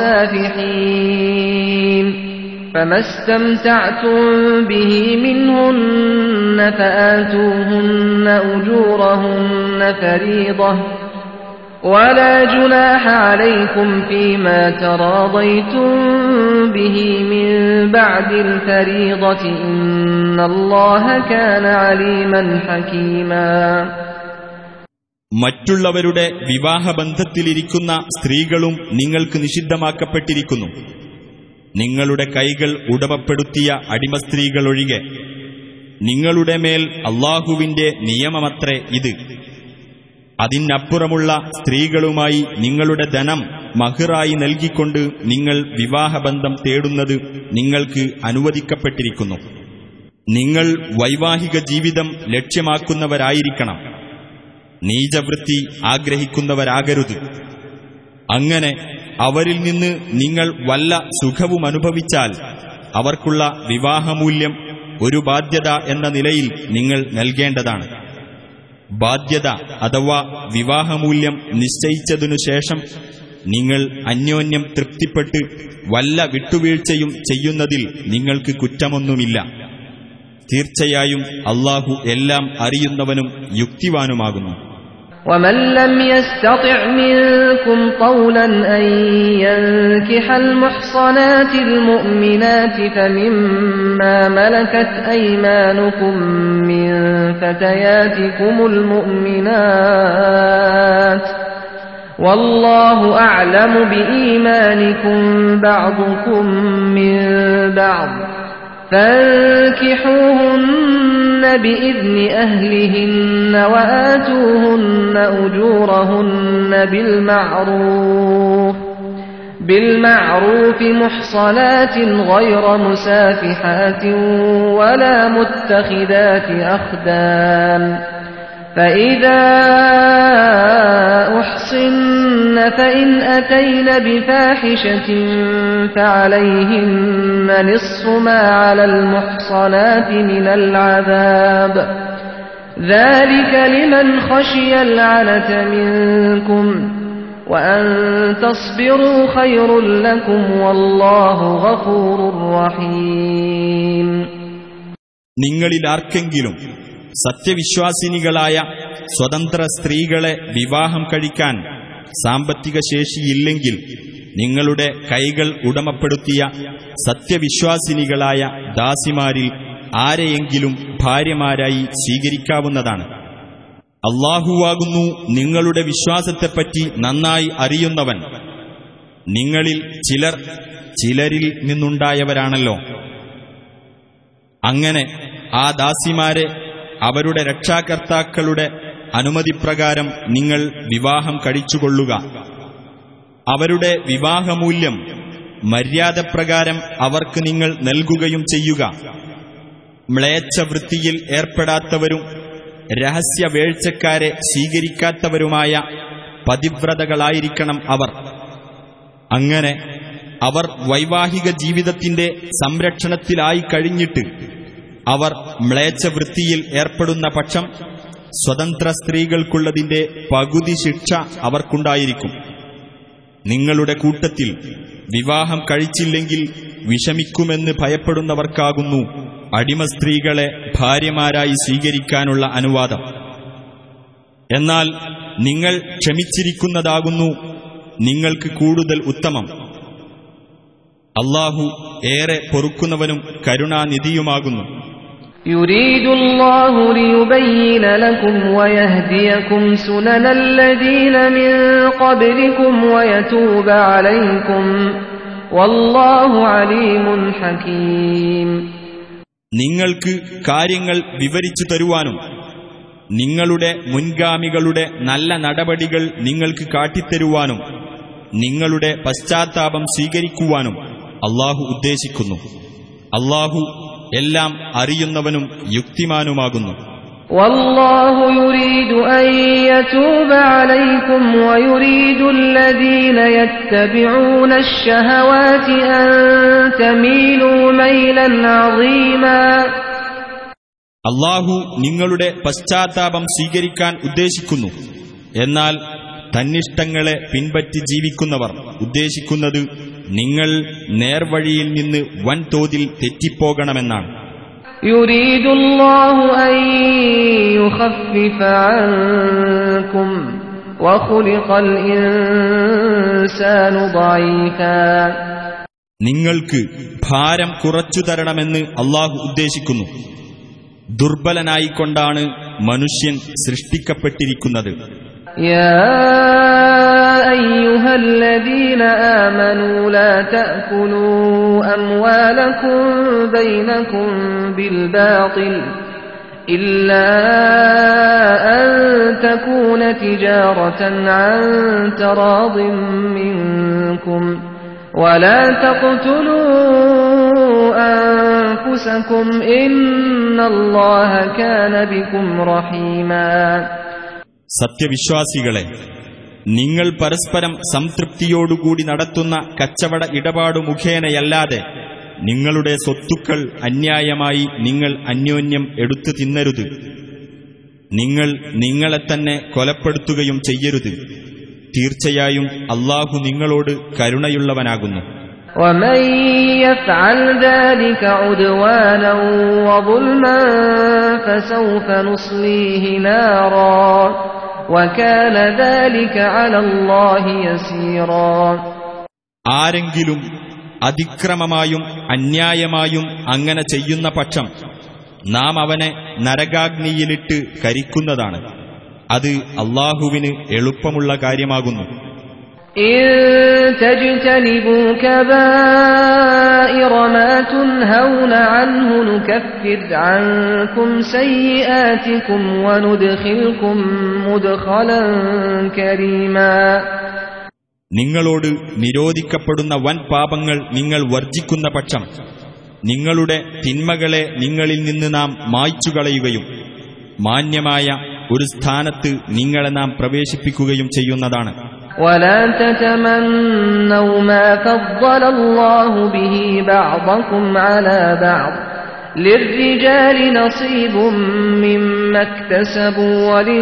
مسافحين فما استمتعتم به منهن فآتوهن أجورهن فريضة ولا جناح عليكم فيما تراضيتم به من بعد الفريضة إن الله كان عليما حكيما. മറ്റുള്ളവരുടെ വിവാഹബന്ധത്തിലിരിക്കുന്ന സ്ത്രീകളും നിങ്ങൾക്ക് നിഷിദ്ധമാക്കപ്പെട്ടിരിക്കുന്നു. നിങ്ങളുടെ കൈകൾ ഉടമപ്പെടുത്തിയ അടിമസ്ത്രീകളൊഴികെ. നിങ്ങളുടെ മേൽ അല്ലാഹുവിന്റെ നിയമമത്രേ ഇത്. അതിനപ്പുറമുള്ള സ്ത്രീകളുമായി നിങ്ങളുടെ ധനം മഹ്റായി നൽകിക്കൊണ്ട് നിങ്ങൾ വിവാഹബന്ധം തേടുന്നത് നിങ്ങൾക്ക് അനുവദിക്കപ്പെട്ടിരിക്കുന്നു. നിങ്ങൾ വൈവാഹിക ജീവിതം ലക്ഷ്യമാക്കുന്നവരായിരിക്കണം. നീചവൃത്തി ആഗ്രഹിക്കുന്നവരാകരുത്. അങ്ങനെ അവരിൽ നിന്ന് നിങ്ങൾ വല്ല സുഖവും അനുഭവിച്ചാൽ അവർക്കുള്ള വിവാഹമൂല്യം ഒരു ബാധ്യത എന്ന നിലയിൽ നിങ്ങൾ നൽകേണ്ടതാണ്. ബാധ്യത അഥവാ വിവാഹമൂല്യം നിശ്ചയിച്ചതിനു ശേഷം നിങ്ങൾ അന്യോന്യം തൃപ്തിപ്പെട്ട് വല്ല വിട്ടുവീഴ്ചയും ചെയ്യുന്നതിൽ നിങ്ങൾക്ക് കുറ്റമൊന്നുമില്ല. തീർച്ചയായും അല്ലാഹു എല്ലാം അറിയുന്നവനും യുക്തിവാനുമാകുന്നു. ومن لم يستطع منكم طولا أن ينكح المحصنات المؤمنات فمما ملكت أيمانكم من فتياتكم المؤمنات والله أعلم بإيمانكم بعضكم من بعض فانكحوهن بإذن أهلهن وآتوهن أجورهن بالمعروف محصنات غير مسافحات ولا متخذات أخدان فإذا أحصن فإن أتين بفاحشة فعليهن نصف ما على المحصنات من العذاب ذلك لمن خشي العنة منكم وأن تصبروا خير لكم والله غفور رحيم. നിങ്ങളിൽ ആർക്കെങ്കിലും സത്യവിശ്വാസിനികളായ സ്വതന്ത്ര സ്ത്രീകളെ വിവാഹം കഴിക്കാൻ സാമ്പത്തിക ശേഷിയില്ലെങ്കിൽ നിങ്ങളുടെ കൈകൾ ഉടമപ്പെടുത്തിയ സത്യവിശ്വാസിനികളായ ദാസിമാരിൽ ആരെയെങ്കിലും ഭാര്യമാരായി സ്വീകരിക്കാവുന്നതാണ്. അല്ലാഹുവാകുന്നു നിങ്ങളുടെ വിശ്വാസത്തെപ്പറ്റി നന്നായി അറിയുന്നവൻ. നിങ്ങളിൽ ചിലർ ചിലരിൽ നിന്നുണ്ടായവരാണല്ലോ. അങ്ങനെ ആ ദാസിമാരെ അവരുടെ രക്ഷാകർത്താക്കളുടെ അനുമതിപ്രകാരം നിങ്ങൾ വിവാഹം കഴിച്ചുകൊള്ളുക. അവരുടെ വിവാഹമൂല്യം മര്യാദപ്രകാരം അവർക്ക് നിങ്ങൾ നൽകുകയും ചെയ്യുക. മ്ലേച്ഛവൃത്തിയിൽ ഏർപ്പെടാത്തവരും രഹസ്യവേഴ്ചക്കാരെ സ്വീകരിക്കാത്തവരുമായ പതിവ്രതകളായിരിക്കണം അവർ. അങ്ങനെ അവർ വൈവാഹിക ജീവിതത്തിന്റെ സംരക്ഷണത്തിലായി കഴിഞ്ഞിട്ട് അവർ മ്ലേച്ഛവൃത്തിയിൽ ഏർപ്പെടുന്ന പക്ഷം സ്വതന്ത്ര സ്ത്രീകൾക്കുള്ളതിന്റെ പകുതി ശിക്ഷ അവർക്കുണ്ടായിരിക്കും. നിങ്ങളുടെ കൂട്ടത്തിൽ വിവാഹം കഴിച്ചില്ലെങ്കിൽ വിഷമിക്കുമെന്ന് ഭയപ്പെടുന്നവർക്കാകുന്നു അടിമസ്ത്രീകളെ ഭാര്യമാരായി സ്വീകരിക്കാനുള്ള അനുവാദം. എന്നാൽ നിങ്ങൾ ക്ഷമിച്ചിരിക്കുന്നതാകുന്നു നിങ്ങൾക്ക് കൂടുതൽ ഉത്തമം. അല്ലാഹു ഏറെ പൊറുക്കുന്നവനും കരുണാനിധിയുമാകുന്നു. يريد الله ليبين لكم ويهديكم سنن الذين من قبلكم ويتوب عليكم والله عليم حكيم. നിങ്ങൾക്ക് കാര്യങ്ങൾ വിവരിച്ചു തരുവാനും നിങ്ങളുടെ മുൻഗാമികളുടെ നല്ല നടപടികൾ നിങ്ങൾക്ക് കാട്ടിത്തരുവാനും നിങ്ങളുടെ പശ്ചാത്താപം സ്വീകരിക്കുവാനും അല്ലാഹു ഉദ്ദേശിക്കുന്നു. അല്ലാഹു എല്ലാം അറിയുന്നവനും യുക്തിമാനുമാകുന്നു. والله يريد أن يتوب عليكم ويريد الذين يتبعون الشهوات أن تميلوا ميلا عظيما. അല്ലാഹു നിങ്ങളുടെ പശ്ചാത്താപം സ്വീകരിക്കാൻ ഉദ്ദേശിക്കുന്നു. എന്നാൽ തന്നിഷ്ടങ്ങളെ പിൻപറ്റി ജീവിക്കുന്നവർ ഉദ്ദേശിക്കുന്നത് നിങ്ങൾ നേർവഴിയിൽ നിന്ന് വൻതോതിൽ തെറ്റിപ്പോകണമെന്നാണ്. يريد الله أن يخفف عنكم وخلق الإنسان ضعيفا. നിങ്ങൾക്ക് ഭാരം കുറച്ചു തരണമെന്ന് അല്ലാഹു ഉദ്ദേശിക്കുന്നു. ദുർബലനായിക്കൊണ്ടാണ് മനുഷ്യൻ സൃഷ്ടിക്കപ്പെട്ടിരിക്കുന്നത്. يا أيها الذين آمنوا لا تأكلوا أموالكم بينكم بالباطل إلا أن تكون تجارة عن تراض منكم ولا تقتلوا أنفسكم إن الله كان بكم رحيما. സത്യവിശ്വാസികളെ, നിങ്ങൾ പരസ്പരം സംതൃപ്തിയോടുകൂടി നടത്തുന്ന കച്ചവട ഇടപാടു മുഖേനയല്ലാതെ നിങ്ങളുടെ സ്വത്തുക്കൾ അന്യായമായി നിങ്ങൾ അന്യോന്യം എടുത്തു തിന്നരുത്. നിങ്ങൾ നിങ്ങളെത്തന്നെ കൊലപ്പെടുത്തുകയും ചെയ്യരുത്. തീർച്ചയായും അല്ലാഹു നിങ്ങളോട് കരുണയുള്ളവനാകുന്നു. ومن يفعل ذلك عدوانا وظلما فسوف نصليه نارا وكان ذلك على الله يسيرا. ആരെങ്കിലും അതിക്രമമായും അന്യായമായും അങ്ങനെ ചെയ്യുന്ന പക്ഷം നാം അവനെ നരകാഗ്നിയിലിട്ട് കരിക്കുന്നതാണ്. അത് അല്ലാഹുവിന് എളുപ്പമുള്ള കാര്യമാകുന്നു. إن تجتنبوا كبائر ما تنهون عنه نكفر عنكم سيئاتكم وندخلكم مدخلا كريما. നിങ്ങളോട് നിരോധിക്കപ്പെടുന്ന വൻ പാപങ്ങൾ നിങ്ങൾ വർജിക്കുന്ന പക്ഷം നിങ്ങളുടെ തിന്മകളെ നിങ്ങളിൽ നിന്ന് നാം മായ്ച്ചുകളയുകയും മാന്യമായ ഒരു സ്ഥാനത്ത് നിങ്ങളെ നാം പ്രവേശിപ്പിക്കുകയും ചെയ്യുന്നതാണ്. ولا تتمنوا ما فضل الله به بعضكم على بعض للرجال نصيب مما اكتسبوا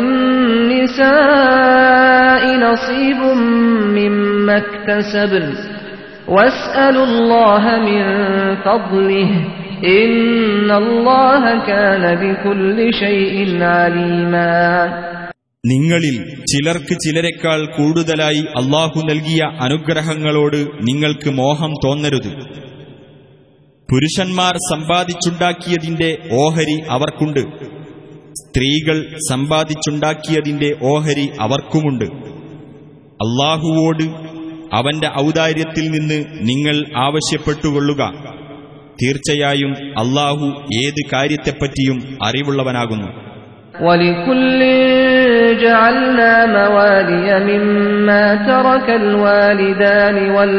وللنساء نصيب مما اكتسبن واسألوا الله من فضله إن الله كان بكل شيء عليما. നിങ്ങളിൽ ചിലർക്ക് ചിലരെക്കാൾ കൂടുതലായി അല്ലാഹു നൽകിയ അനുഗ്രഹങ്ങളോട് നിങ്ങൾക്ക് മോഹം തോന്നരുത്. പുരുഷന്മാർ സമ്പാദിച്ചുണ്ടാക്കിയതിന്റെ ഓഹരി അവർക്കുണ്ട്, സ്ത്രീകൾ സമ്പാദിച്ചുണ്ടാക്കിയതിന്റെ ഓഹരി അവർക്കുമുണ്ട്. അല്ലാഹുവോട് അവന്റെ ഔദാര്യത്തിൽ നിന്ന് നിങ്ങൾ ആവശ്യപ്പെട്ടുകൊള്ളുക. തീർച്ചയായും അല്ലാഹു ഏത് കാര്യത്തെപ്പറ്റിയും അറിവുള്ളവനാകുന്നു. وَلِكُلٍّ جَعَلْنَا مَوَالِيَ مِمَّا تَرَكَ الْوَالِدَانِ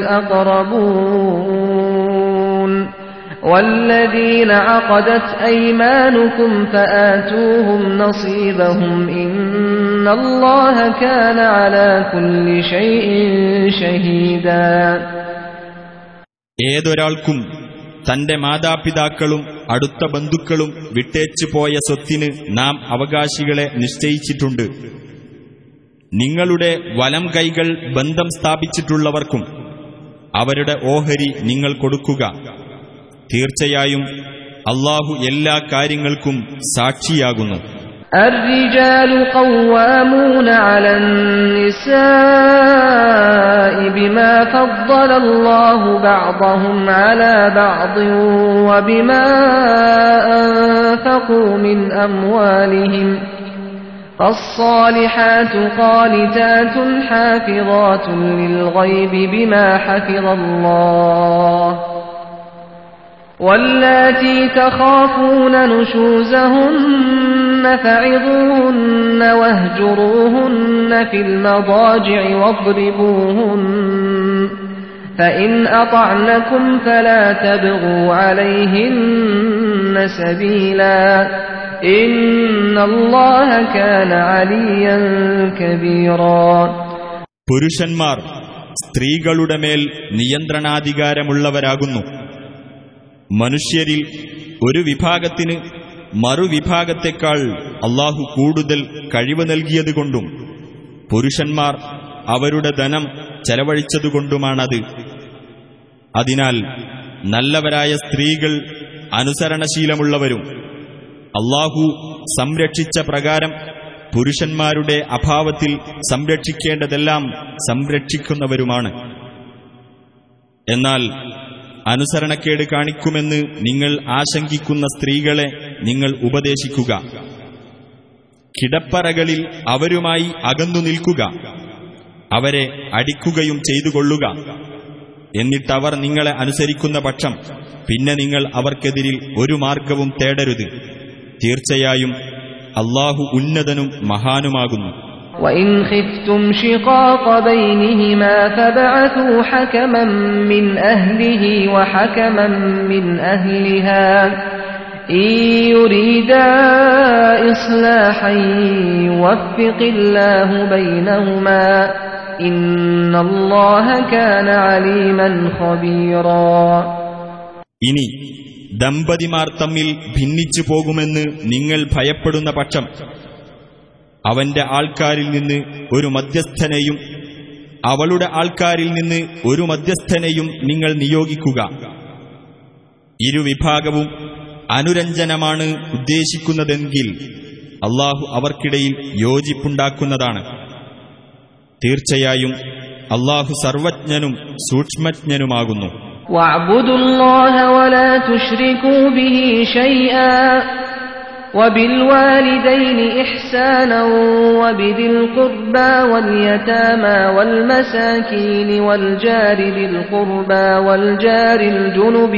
وَالْأَقْرَبُونَ وَالَّذِينَ عَقَدَتْ أَيْمَانُكُمْ فَآتُوهُمْ نَصِيبَهُمْ إِنَّ اللَّهَ كَانَ عَلَى كُلِّ شَيْءٍ شَهِيدًا. ഏതൊരാൾക്കും തന്റെ മാതാപിതാക്കളും അടുത്ത ബന്ധുക്കളും വിട്ടേച്ചു പോയ സ്വത്തിന് നാം അവകാശികളെ നിശ്ചയിച്ചിട്ടുണ്ട്. നിങ്ങളുടെ വലം കൈകൾ ബന്ധം സ്ഥാപിച്ചിട്ടുള്ളവർക്കും അവരുടെ ഓഹരി നിങ്ങൾ കൊടുക്കുക. തീർച്ചയായും അല്ലാഹു എല്ലാ കാര്യങ്ങൾക്കും സാക്ഷിയാകുന്നു. الرجال قوامون على النساء بما فضل الله بعضهم على بعض وبما أنفقوا من أموالهم فالصالحات قانتات حافظات للغيب بما حفظ الله واللاتي تخافون نشوزهن فعظوهن واهجروهن في المضاجع واضربوهن فإن أطعنكم فلا تبغوا عليهن سبيلا إن الله كان عليا كبيرا. പുരുഷന്മാർ സ്ത്രീകളുടെ മേൽ നിയന്ത്രണാധികാരമുള്ളവരാകുന്നു. മനുഷ്യരിൽ ഒരു വിഭാഗത്തിന് മറുവിഭാഗത്തെക്കാൾ അല്ലാഹു കൂടുതൽ കഴിവ് നൽകിയതുകൊണ്ടും പുരുഷന്മാർ അവരുടെ ധനം ചെലവഴിച്ചതുകൊണ്ടുമാണത്. അതിനാൽ നല്ലവരായ സ്ത്രീകൾ അനുസരണശീലമുള്ളവരും അല്ലാഹു സംരക്ഷിച്ച പ്രകാരം പുരുഷന്മാരുടെ അഭാവത്തിൽ സംരക്ഷിക്കേണ്ടതെല്ലാം സംരക്ഷിക്കുന്നവരുമാണ്. എന്നാൽ അനുസരണക്കേട് കാണിക്കുമെന്ന് നിങ്ങൾ ആശങ്കിക്കുന്ന സ്ത്രീകളെ നിങ്ങൾ ഉപദേശിക്കുക. കിടപ്പറകളിൽ അവരുമായി അകന്നു നിൽക്കുക. അവരെ അടിക്കുകയും ചെയ്തുകൊള്ളുക. എന്നിട്ടവർ നിങ്ങളെ അനുസരിക്കുന്ന പക്ഷം പിന്നെ നിങ്ങൾ അവർക്കെതിരിൽ ഒരു മാർഗവും തേടരുത്. തീർച്ചയായും അല്ലാഹു ഉന്നതനും മഹാനുമാകുന്നു. وَإِنْ خِفْتُمْ شِقَاقَ بَيْنِهِمَا فَابْعَثُوا حَكَمًا مِّنْ أَهْلِهِ وَحَكَمًا مِّنْ أَهْلِهَا إِن يُرِيدَا إِصْلَاحًا يُوَفِّقِ اللَّهُ بَيْنَهُمَا إِنَّ اللَّهَ كَانَ عَلِيمًا خَبِيرًا. ഇനി ദമ്പതിമാർ തമ്മിൽ ഭിന്നിച്ചു പോകുമെന്ന് നിങ്ങൾ ഭയപ്പെടുന്ന പക്ഷം അവന്റെ ആൾക്കാരിൽ നിന്ന് ഒരു മധ്യസ്ഥനെയും അവളുടെ ആൾക്കാരിൽ നിന്ന് ഒരു മധ്യസ്ഥനെയും നിങ്ങൾ നിയോഗിക്കുക. ഇരുവിഭാഗവും അനുരഞ്ജനമാണ് ഉദ്ദേശിക്കുന്നതെങ്കിൽ അല്ലാഹു അവർക്കിടയിൽ യോജിപ്പുണ്ടാക്കുന്നതാണ്. തീർച്ചയായും അല്ലാഹു സർവജ്ഞനും സൂക്ഷ്മജ്ഞനുമാകുന്നു. وَاعْبُدُوا اللَّهَ وَلَا تُشْرِكُوا بِهِ شَيْئًا وَبِالْوَالِدَيْنِ إِحْسَانًا وَبِذِي الْقُرْبَى وَالْيَتَامَى وَالْمَسَاكِينِ وَالْجَارِ ذِي الْقُرْبَى وَالْجَارِ الْجُنُبِ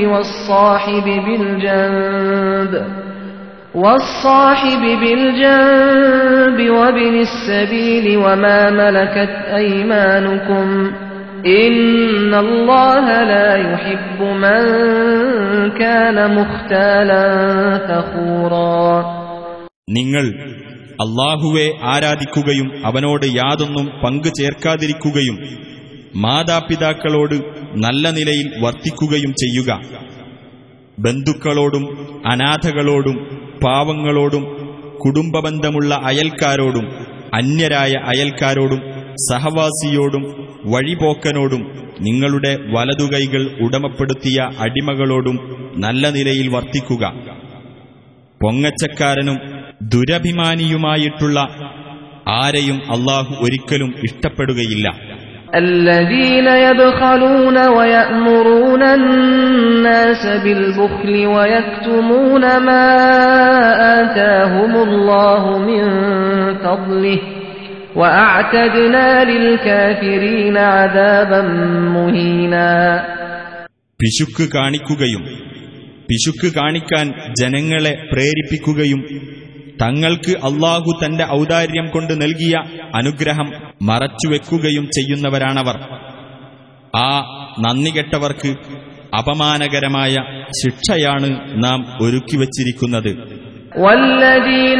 وَالصَّاحِبِ بِالْجَنبِ وَابْنِ السَّبِيلِ وَمَا مَلَكَتْ أَيْمَانُكُمْ إِنَّ اللَّهَ لَا يُحِبُّ مَنْ كَانَ مُخْتَالًا فَخُورًا. നിങ്ങൾ അല്ലാഹുവെ ആരാധിക്കുകയും അവനോട് യാതൊന്നും പങ്കു ചേർക്കാതിരിക്കുകയും മാതാപിതാക്കളോട് നല്ല നിലയിൽ വർത്തിക്കുകയും ചെയ്യുക. ബന്ധുക്കളോടും അനാഥകളോടും പാവങ്ങളോടും കുടുംബബന്ധമുള്ള അയൽക്കാരോടും അന്യരായ അയൽക്കാരോടും സഹവാസിയോടും വഴിപോക്കനോടും നിങ്ങളുടെ വലതുകൈകൾ ഉടമപ്പെടുത്തിയ അടിമകളോടും നല്ല നിലയിൽ വർത്തിക്കുക. പൊങ്ങച്ചക്കാരനും ദുരഭിമാനിയുമായിട്ടുള്ള ആരെയും അല്ലാഹു ഒരിക്കലും ഇഷ്ടപ്പെടുകയില്ല. الذين يبخلون ويأمرون الناس بالبخل ويكتمون ما آتاهم الله من فضله وأعتدنا للكافرين عذابا مهينا. പിശുക്ക് കാണിക്കുകയും പിശുക്ക് കാണിക്കാൻ ജനങ്ങളെ പ്രേരിപ്പിക്കുകയും തങ്ങൾക്ക് അല്ലാഹു തന്റെ ഔദാര്യം കൊണ്ട് നൽകിയ അനുഗ്രഹം മറച്ചുവെക്കുകയും ചെയ്യുന്നവരാണവർ. ആ നന്ദികെട്ടവർക്ക് അപമാനകരമായ ശിക്ഷയാണ് നാം ഒരുക്കിവച്ചിരിക്കുന്നത്. വല്ലദീന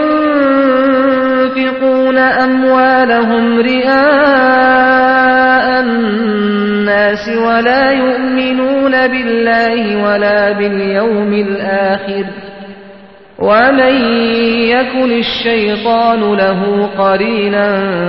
യുൻഫിഖൂന അംവാലഹും റിആഅൻ നാസി വലാ യുഅ്മിനൂന ബില്ലാഹി വലാ ബിൽ യൗമിൽ ആഖിർ وَمَن يَكُنِ الشَّيْطَانُ لَهُ قَرِينًا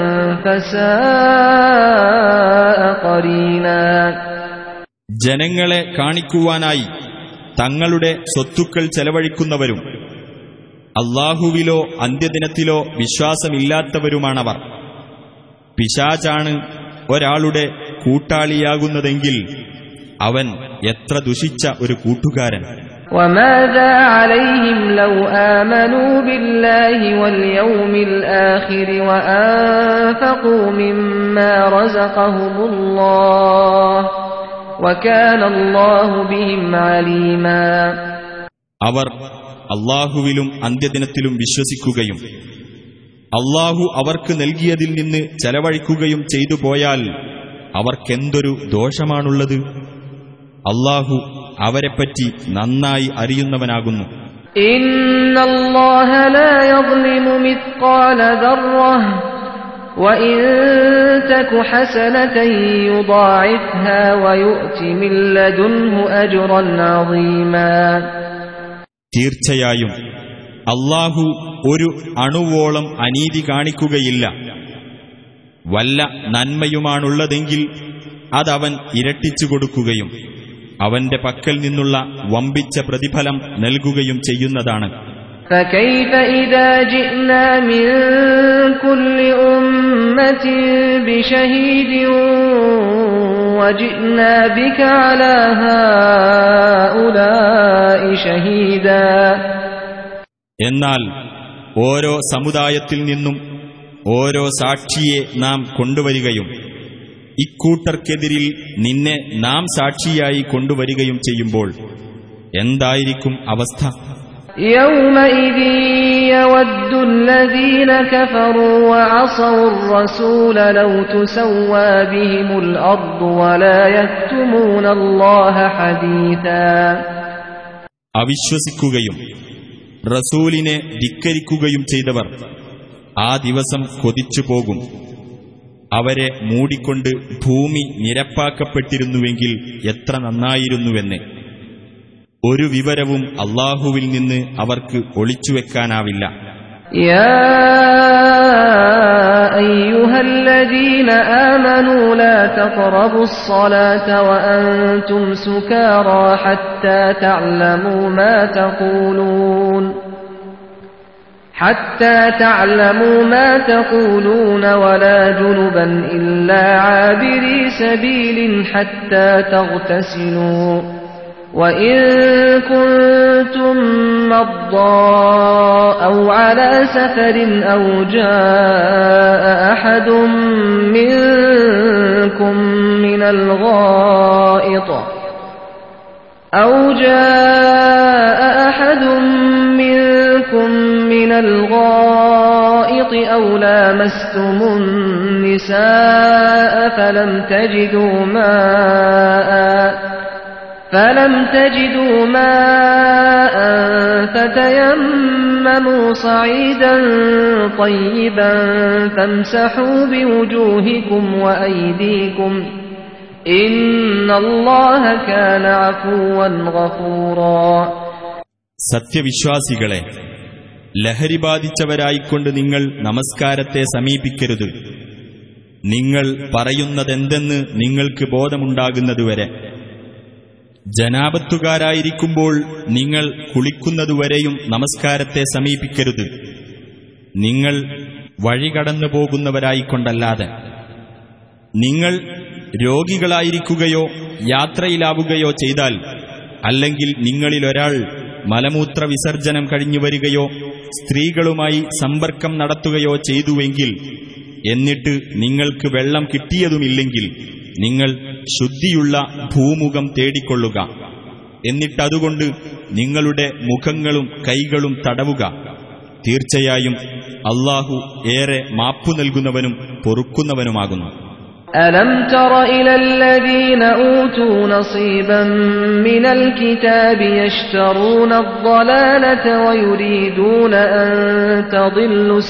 فَسَاءَ قَرِينًا. ജനങ്ങളെ കാണിക്കുവാനായി തങ്ങളുടെ സ്വത്തുക്കൾ ചെലവഴിക്കുന്നവരും അല്ലാഹുവിലോ അന്ത്യദിനത്തിലോ വിശ്വാസമില്ലാത്തവരുമാണവർ. പിശാചാണ് ഒരാളുടെ കൂട്ടാളിയാകുന്നതെങ്കിൽ അവൻ എത്ര ദുഷിച്ച ഒരു കൂട്ടുകാരൻ. وَمَاذَا عَلَيْهِمْ لَوْ آمَنُوا بِاللَّهِ وَالْيَوْمِ الْآخِرِ وَأَنفَقُوا مِمَّا رَزَقَهُمُ اللَّهُ وَكَانَ اللَّهُ بِهِمْ عَلِيمًا. അവർ അല്ലാഹുവിലും അന്ത്യദിനത്തിലും വിശ്വസിക്കുകയും അല്ലാഹു അവർക്ക് നൽകിയതിൽ നിന്ന് ചെലവഴിക്കുകയും ചെയ്തു പോയാൽ അവർക്കെന്തൊരു ദോഷമാണുള്ളത്. അല്ലാഹു അവരെപ്പറ്റി നന്നായി അറിയുന്നവനാകുന്നു. ഇന്നല്ലാഹ ലാ യദ്ലിമു മിത്ഖാല ദർറഹ വഇൻ തകു ഹസനതൻ യുദാഇഫ്ഹാ വയുഅതി മിൻ ലദുൻഹു അജ്റൻ അദീമാ. തീർച്ചയായും അല്ലാഹു ഒരു അണുവോളം അനീതി കാണിക്കുകയില്ല. വല്ല നന്മയുമാണുള്ളതെങ്കിൽ അതവൻ ഇരട്ടിച്ചു കൊടുക്കുകയും അവന്റെ പക്കൽ നിന്നുള്ള വമ്പിച്ച പ്രതിഫലം നൽകുകയും ചെയ്യുന്നതാണ്. فكيف إذا جئنا من كل أمة بشهيد وجئنا بك على هؤلاء شهيدا. എന്നാൽ ഓരോ സമുദായത്തിൽ നിന്നും ഓരോ സാക്ഷിയെ നാം കൊണ്ടുവരികയും ഇക്കൂട്ടർക്കെതിരിൽ നിന്നെ നാം സാക്ഷിയായി കൊണ്ടുവരികയും ചെയ്യുമ്പോൾ എന്തായിരിക്കും അവസ്ഥ? يومئذ يود الذين كفروا وعصوا الرسول لو تسوى بهم الأرض ولا يكتمون الله حديثا. അവിശ്വസിക്കുകയും റസൂലിനെ ധിക്കരിക്കുകയും ചെയ്തവർ ആ ദിവസം കൊതിച്ചു പോകും. അവരെ മൂടിക്കൊണ്ട് ഭൂമി നിരപ്പാക്കപ്പെട്ടിരുന്നുവെങ്കിൽ എത്ര നന്നായിരുന്നുവെന്ന്. ഒരു വിവരവും അല്ലാഹുവിൽ നിന്ന് അവർക്ക് ഒളിച്ചുവെക്കാനാവില്ല. യാ അയ്യുഹല്ലദീന ആമനൂ ലാ തഖറബുസ് സ്വലാത വഅൻതും സുകാറാ ഹത്താ തഅലമൂ മാ തഖൂലൂൻ حتى تعلموا ما تقولون ولا جنبا إلا عابري سبيل حتى تغتسلوا وإن كنتم مرضى أو على سفر أو جاء أحد منكم من الغائط أو لامستم النساء فلم تجدوا ماء فتيمموا صعيدا طيبا فامسحوا بوجوهكم وأيديكم إن الله كان عفوا غفورا. സത്യവിശ്വാസികളെ, ലഹരി ബാധിച്ചവരായിക്കൊണ്ട് നിങ്ങൾ നമസ്കാരത്തെ സമീപിക്കരുത്. നിങ്ങൾ പറയുന്നതെന്തെന്ന് നിങ്ങൾക്ക് ബോധമുണ്ടാകുന്നതുവരെ. ജനാപത്തുകാരായിരിക്കുമ്പോൾ നിങ്ങൾ കുളിക്കുന്നതുവരെയും നമസ്കാരത്തെ സമീപിക്കരുത്. നിങ്ങൾ വഴികടന്നു പോകുന്നവരായിക്കൊണ്ടല്ലാതെ. നിങ്ങൾ രോഗികളായിരിക്കുകയോ യാത്രയിലാവുകയോ ചെയ്താൽ, അല്ലെങ്കിൽ നിങ്ങളിലൊരാൾ മലമൂത്ര വിസർജനം കഴിഞ്ഞുവരികയോ സ്ത്രീകളുമായി സമ്പർക്കം നടത്തുകയോ ചെയ്തുവെങ്കിൽ, എന്നിട്ട് നിങ്ങൾക്ക് വെള്ളം കിട്ടിയതുമില്ലെങ്കിൽ, നിങ്ങൾ ശുദ്ധിയുള്ള ഭൂമുഖം തേടിക്കൊള്ളുക. എന്നിട്ടതുകൊണ്ട് നിങ്ങളുടെ മുഖങ്ങളും കൈകളും തടവുക. തീർച്ചയായും അല്ലാഹു ഏറെ മാപ്പു നൽകുന്നവനും പൊറുക്കുന്നവനുമാകുന്നു. ألم تر إلى الذين أوتوا نصيبا من الكتاب يشترون الضلالة ويريدون أن تضلوا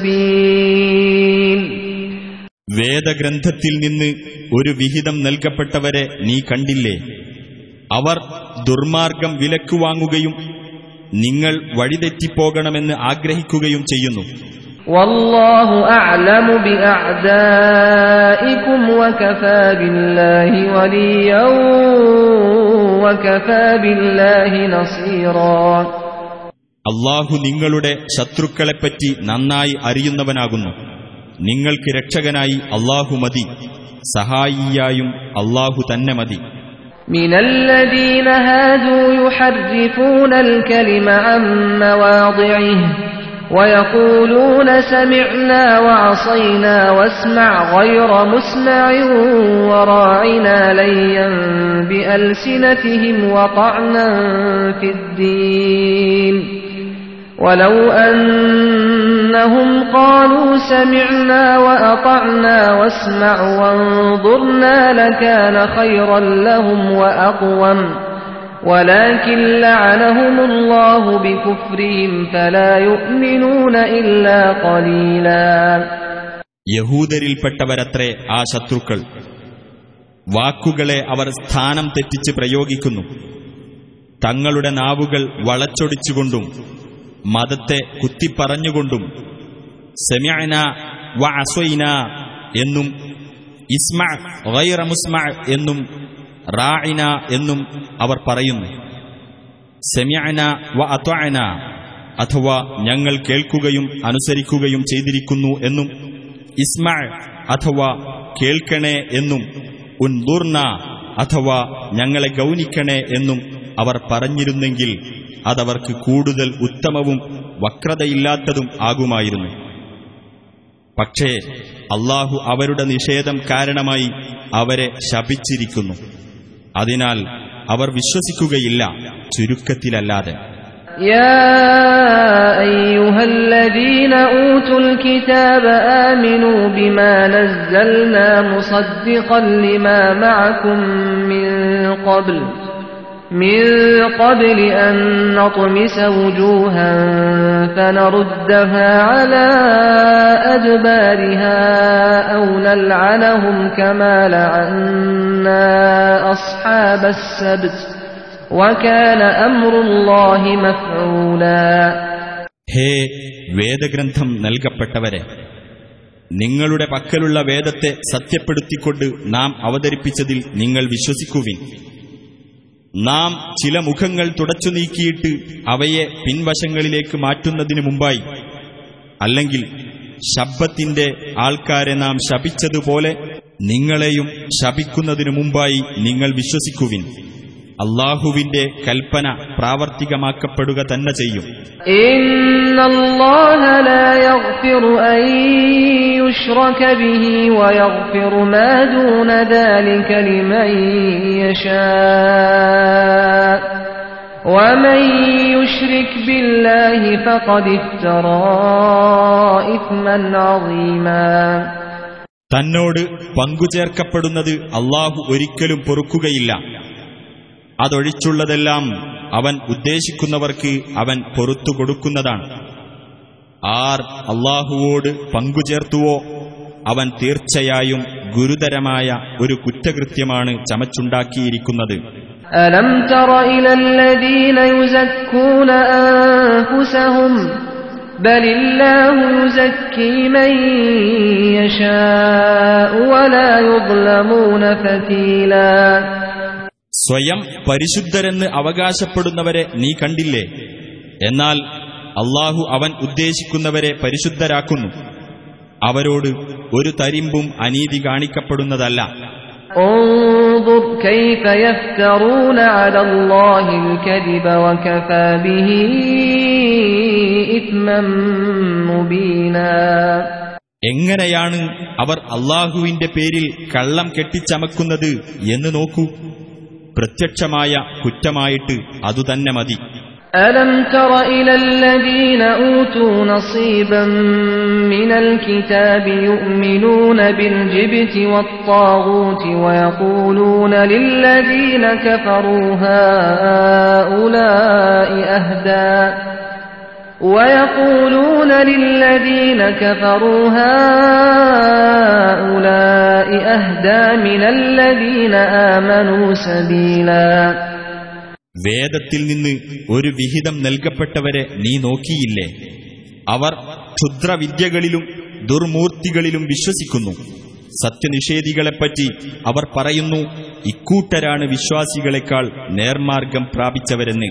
السبيل. വേദഗ്രന്ഥത്തിൽ നിന്ന് ഒരു വിഹിതം നൽകപ്പെട്ടവരെ നീ കണ്ടില്ലേ? അവർ ദുർമാർഗം വിലക്കു വാങ്ങുകയും നിങ്ങൾ വഴിതെറ്റിപ്പോകണമെന്ന് ആഗ്രഹിക്കുകയും ചെയ്യുന്നു. വല്ലാഹു അഅലമു ബിഅഅദാഇകും വകഫാ ബില്ലാഹി വലിയ്യൻ വകഫാ ബില്ലാഹി നസീറാ. അല്ലാഹു നിങ്ങളുടെ ശത്രുക്കളെപ്പറ്റി നന്നായി അറിയുന്നവനാകുന്നു. നിങ്ങൾക്ക് രക്ഷകനായി അല്ലാഹു മതി, സഹായിയായും അല്ലാഹു തന്നെ മതി. മിനല്ലദീന ഹാദൂ യുഹർരിഫൂനൽ കലിമ അൻ മവാദിഇഹി ويقولون سمعنا وعصينا واسمع غير مسمع وراعنا ليا بألسنتهم وطعنا في الدين ولو أنهم قالوا سمعنا وأطعنا واسمع وانظرنا لكان خيرا لهم وأقوم ولكن لعنهم الله بكفرهم فلا يؤمنون إلا قليلا. യഹൂദരിൽപ്പെട്ടവരത്രേ ആ ശത്രുക്കൾ. വാക്കുകളെ അവർ സ്ഥാനം തെറ്റിച്ച് പ്രയോഗിക്കുന്നു. തങ്ങളുടെ നാവുകൾ വളച്ചൊടിച്ചുകൊണ്ടും മതത്തെ കുത്തിപ്പറഞ്ഞുകൊണ്ടും സമിഅന വ അസൈന എന്നും ഇസ്മഅ ഗൈറ മുസ്മഅ എന്നും റാഇന എന്നും അവർ പറയുന്നു. സമിഅന വ അത്വഅന അഥവാ ഞങ്ങൾ കേൾക്കുകയും അനുസരിക്കുകയും ചെയ്തിരിക്കുന്നു എന്നും, ഇസ്മഅ അഥവാ കേൾക്കണേ എന്നും, ഉൻദുർന അഥവാ ഞങ്ങളെ ഗൗനിക്കണേ എന്നും അവർ പറഞ്ഞിരുന്നെങ്കിൽ അതവർക്ക് കൂടുതൽ ഉത്തമവും വക്രതയില്ലാത്തതും ആകുമായിരുന്നു. പക്ഷേ അല്ലാഹു അവരുടെ നിഷേധം കാരണമായി അവരെ ശപിച്ചിരിക്കുന്നു. അതിനാൽ അവർ വിശ്വസിക്കുകയില്ല, ചുരുക്കത്തിലല്ലാതെ. يا أيها الذين أوتوا الكتاب آمنوا بما نزلنا مصدقا لما معكم من قبل أن نطمس وجوها فنردها على أدبارها أو نلعنهم كما لعنا أصحاب السبت وكان أمر الله مفعولا. ഹേ വേദഗ്രന്ഥം നൽകപ്പെട്ടവരെ, നിങ്ങളുടെ പക്കലുള്ള വേദത്തെ സത്യപ്പെടുത്തിക്കൊണ്ട് നാം അവതരിപ്പിച്ചതിൽ നിങ്ങൾ വിശ്വസിക്കുവിൻ. നാം ചില മുഖങ്ങൾ തുടച്ചു നീക്കിയിട്ട് അവയെ പിൻവശങ്ങളിലേക്ക് മാറ്റുന്നതിനു മുമ്പായി, അല്ലെങ്കിൽ ശബ്ബത്തിന്റെ ആൾക്കാരെ നാം ശപിച്ചതുപോലെ നിങ്ങളെയും ശപിക്കുന്നതിനു മുമ്പായി നിങ്ങൾ വിശ്വസിക്കുവിൻ. അല്ലാഹുവിന്റെ കൽപ്പന പ്രാവർത്തികമാക്കപ്പെടുക തന്നെ ചെയ്യും. ഇന്നല്ലാഹ ലാ യഗ്ഫിറു അൻ യുശ്റക ബിഹി വയഗ്ഫിറു മാ ദൂന ദാലിക ലിമൻ യശാ വമൻ യുശ്രിക് ബില്ലാഹി ഫഖദ് ഇഫ്തറാ ഇത്മൻ അദീമാ. തന്നോട് പങ്കുചേർക്കപ്പെടുന്നത് അല്ലാഹു ഒരിക്കലും പൊറുക്കുകയില്ല. അതൊഴിച്ചുള്ളതെല്ലാം അവൻ ഉദ്ദേശിക്കുന്നവർക്ക് അവൻ പൊറുത്തു കൊടുക്കുന്നതാണ്. ആർ അല്ലാഹുവോട് പങ്കുചേർത്തുവോ അവൻ തീർച്ചയായും ഗുരുതരമായ ഒരു കുറ്റകൃത്യമാണ് ചമച്ചുണ്ടാക്കിയിരിക്കുന്നത്. അലം തറ ഇലല്ലദീന യുസക്കൂന അൻഫുസഹും ബലില്ലാഹു യുസക്കി മൻ യശാഉ വലാ യുദ്ലമൂന ഫതീലാ. സ്വയം പരിശുദ്ധരെന്ന് അവകാശപ്പെടുന്നവരെ നീ കണ്ടില്ലേ? എന്നാൽ അല്ലാഹു അവൻ ഉദ്ദേശിക്കുന്നവരെ പരിശുദ്ധരാക്കുന്നു. അവരോട് ഒരു തരിമ്പും അനീതി കാണിക്കപ്പെടുന്നതല്ല. انظر كيف يفترون على الله الكذب وكفى به إثما مبينا. എങ്ങനെയാണ് അവർ അല്ലാഹുവിന്റെ പേരിൽ കള്ളം കെട്ടിച്ചമക്കുന്നത് എന്ന് നോക്കൂ. പ്രത്യക്ഷമായ കുറ്റമായിട്ട് അതുതന്നെ മതി. ألم تر إلى الذين أوتوا نصيبا من الكتاب يؤمنون بالجبت والطاغوت ويقولون للذين كفروا هؤلاء أهدى من الذين آمنوا سبيلا. വേദത്തിൽ നിന്ന് ഒരു വിഹിതം നൽകപ്പെട്ടവരെ നീ നോക്കിയില്ലേ? അവർ ക്ഷുദ്രവിദ്യകളിലും ദുർമൂർത്തികളിലും വിശ്വസിക്കുന്നു. സത്യനിഷേധികളെപ്പറ്റി അവർ പറയുന്നു, ഇക്കൂട്ടരാണ് വിശ്വാസികളെക്കാൾ നേർമാർഗം പ്രാപിച്ചവരെന്ന്.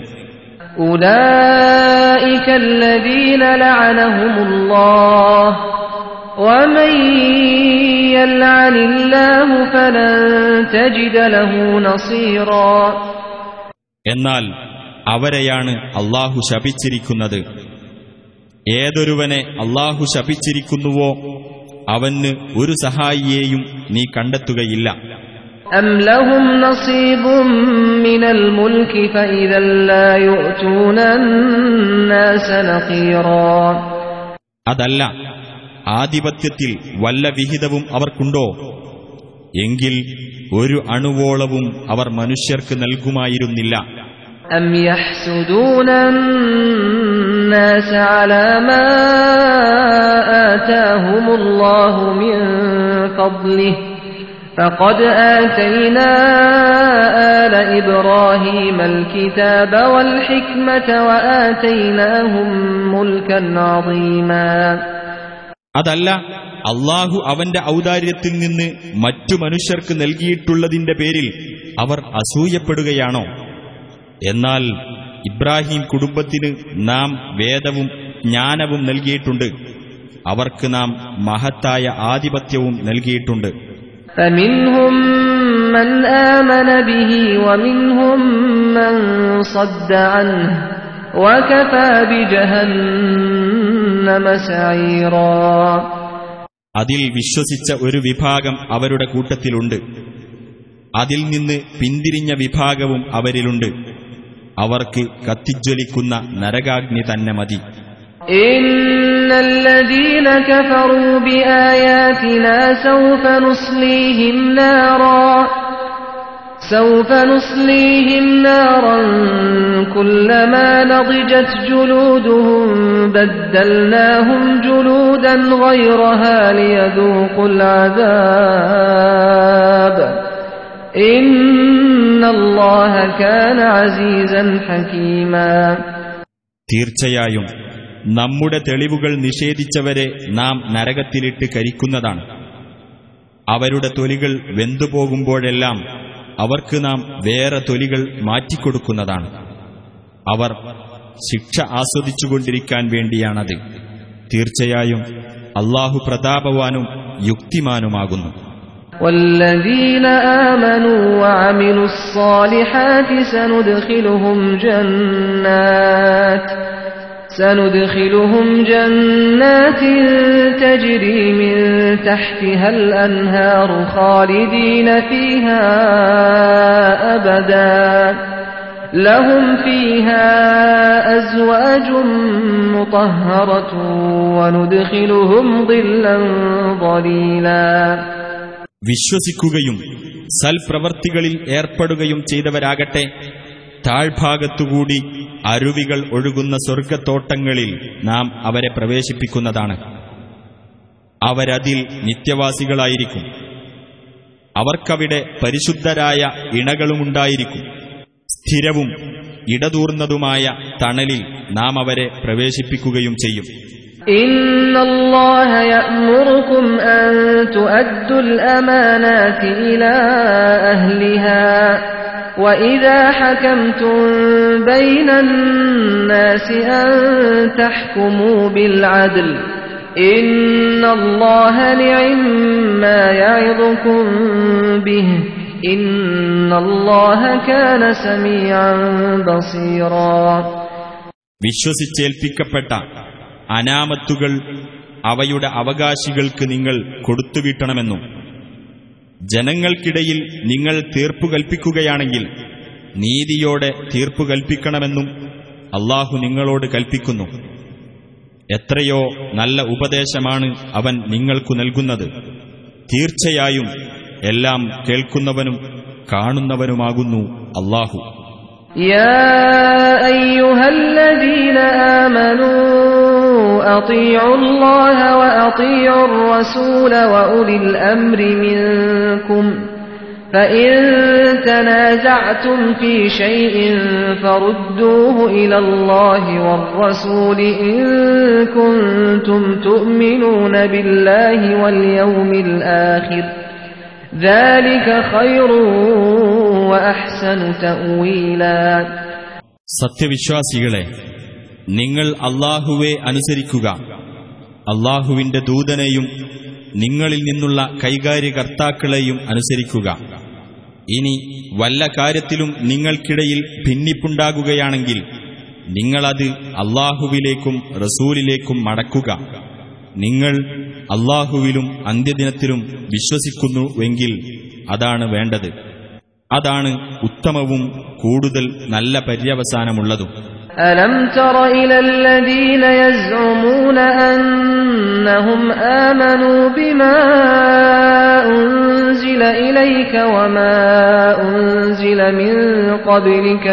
أولئك الذين لعنهم الله ومن يلعن الله فلن تجد له نصيرا. എന്നാൽ അവരെയാണ് അല്ലാഹു ശപിച്ചിരിക്കുന്നത്. ഏതൊരുവനെ അല്ലാഹു ശപിച്ചിരിക്കുന്നുവോ അവന് ഒരു സഹായിയെയും നീ കണ്ടെത്തുകയില്ല. أم لهم نصيب من الملك فإذا لا يؤتون الناس نقيرا. അതല്ല, ആധിപത്യത്തിൽ വല്ല വിഹിതവും അവർക്കുണ്ടോ? എങ്കിൽ ഒരു അണുവോളവും അവർ മനുഷ്യർക്ക് നൽകുമായിരുന്നില്ല. أم يحسدون الناس على ما آتاهم الله من فضله فقد آتينا آل إبراهيم الكتاب والحكمة وآتيناهم ملكا عظيما. അതല്ല, അല്ലാഹു അവന്റെ ഔദാര്യത്തിൽ നിന്ന് മറ്റു മനുഷ്യർക്ക് നൽകിയിട്ടുള്ളതിന്റെ പേരിൽ അവർ അസൂയപ്പെടുകയാണോ? എന്നാൽ ഇബ്രാഹിം കുടുംബത്തിന് നാം വേദവും ജ്ഞാനവും നൽകിയിട്ടുണ്ട്, അവർക്ക് നാം മഹത്തായ ആധിപത്യവും നൽകിയിട്ടുണ്ട്. فمنهم من آمن به ومنهم من صد عنه وكفى بجهنم سعيرا. അതിൽ വിശ്വസിച്ച ഒരു വിഭാഗം അവരുടെ കൂട്ടത്തിലുണ്ട്, അതിൽ നിന്ന് പിന്തിരിഞ്ഞ വിഭാഗവും അവരിലുണ്ട്. അവർക്ക് കത്തിജ്വലിക്കുന്ന നരകാഗ്നി തന്നെ മതി. ഇന്നല്ലദീന കഫറൂ ബിആയാതിനാ സൗഫ നുസ്ലീഹിം നാറൻ കുല്ലമാ നദിജത് ജുലൂദുഹും ബദ്ദൽനാഹും ജുലൂദൻ ഗൈറഹാ ലിയദൂഖുൽ അദാബ് ഇന്നല്ലാഹ കാന അസീസൻ ഹകീമാ. തീർച്ചയായും നമ്മുടെ തെളിവുകൾ നിഷേധിച്ചവരെ നാം നരകത്തിലിട്ട് കരിക്കുന്നതാണ്. അവരുടെ തൊലികൾ വെന്തുപോകുമ്പോഴെല്ലാം അവർക്ക് നാം വേറെ തൊലികൾ മാറ്റിക്കൊടുക്കുന്നതാണ്. അവർ ശിക്ഷ ആസ്വദിച്ചുകൊണ്ടിരിക്കാൻ വേണ്ടിയാണത്. തീർച്ചയായും അല്ലാഹു പ്രതാപവാനും യുക്തിമാനുമാകുന്നു. والذين آمنوا وعملوا الصالحات سندخلهم جنات تجري من تحتها الأنهار خالدين فيها أبدا لهم فيها أزواج مطهرة وندخلهم ظلا ظليلا. വിശ്വസിക്കുകയും സൽപ്രവർത്തികളിൽ ഏർപ്പെടുകയും ചെയ്തവരാകട്ടെ താഴ്ഭാഗത്തുകൂടി അരുവികൾ ഒഴുകുന്ന സ്വർഗത്തോട്ടങ്ങളിൽ നാം അവരെ പ്രവേശിപ്പിക്കുന്നതാണ്. അവരതിൽ നിത്യവാസികളായിരിക്കും. അവർക്കവിടെ പരിശുദ്ധരായ ഇണകളുമുണ്ടായിരിക്കും. സ്ഥിരവും ഇടതൂർന്നതുമായ തണലിൽ നാം അവരെ പ്രവേശിപ്പിക്കുകയും ചെയ്യും. ഇന്നല്ലാഹ യഅ്മുറുകും അൻ തുഅദ്ദുൽ അമാനാതി ഇലാ അഹ്ലിഹാ وَإِذَا حَكَمْتُمْ بَيْنَ النَّاسِ أَن تَحْكُمُوا بِالْعَدْلِ إِنَّ اللَّهَ نِعِمَّا يَعِظُكُم بِهِ إِنَّ اللَّهَ كَانَ سَمِيعًا بَصِيرًا. വിശ്വസിച്ചേൽപ്പിക്കപ്പെട്ട അനാമത്തുകൾ അവയുടെ അവകാശികൾക്ക് നിങ്ങൾ കൊടുത്തുവിട്ടണമെന്നും ജനങ്ങൾക്കിടയിൽ നിങ്ങൾ തീർപ്പു കൽപ്പിക്കുകയാണെങ്കിൽ നീതിയോടെ തീർപ്പു കൽപ്പിക്കണമെന്നും അല്ലാഹു നിങ്ങളോട് കൽപ്പിക്കുന്നു. എത്രയോ നല്ല ഉപദേശമാണ് അവൻ നിങ്ങൾക്കു നൽകുന്നത്. തീർച്ചയായും എല്ലാം കേൾക്കുന്നവനും കാണുന്നവനുമാകുന്നു അല്ലാഹു. യാ അയ്യുഹല്ലദീന ആമനൂ أطيعوا الله وأطيعوا الرسول وأولي الأمر منكم فإن تنازعتم في شيء فردوه إلى الله والرسول إن كنتم تؤمنون بالله واليوم الآخر ذلك خير وأحسن تأويلا. സത്യവിശ്വാസികളെ, നിങ്ങൾ അല്ലാഹുവെ അനുസരിക്കുക, അല്ലാഹുവിന്റെ ദൂതനെയും നിങ്ങളിൽ നിന്നുള്ള കൈകാര്യകർത്താക്കളെയും അനുസരിക്കുക. ഇനി വല്ല കാര്യത്തിലും നിങ്ങൾക്കിടയിൽ ഭിന്നിപ്പുണ്ടാകുകയാണെങ്കിൽ നിങ്ങളത് അല്ലാഹുവിലേക്കും റസൂലിലേക്കും മടക്കുക. നിങ്ങൾ അല്ലാഹുവിലും അന്ത്യദിനത്തിലും വിശ്വസിക്കുന്നുവെങ്കിൽ അതാണ് വേണ്ടത്. അതാണ് ഉത്തമവും കൂടുതൽ നല്ല പര്യവസാനമുള്ളതും. ألم تر إلى الذين يزعمون أنهم آمنوا بما أنزل إليك وما أنزل من قبلك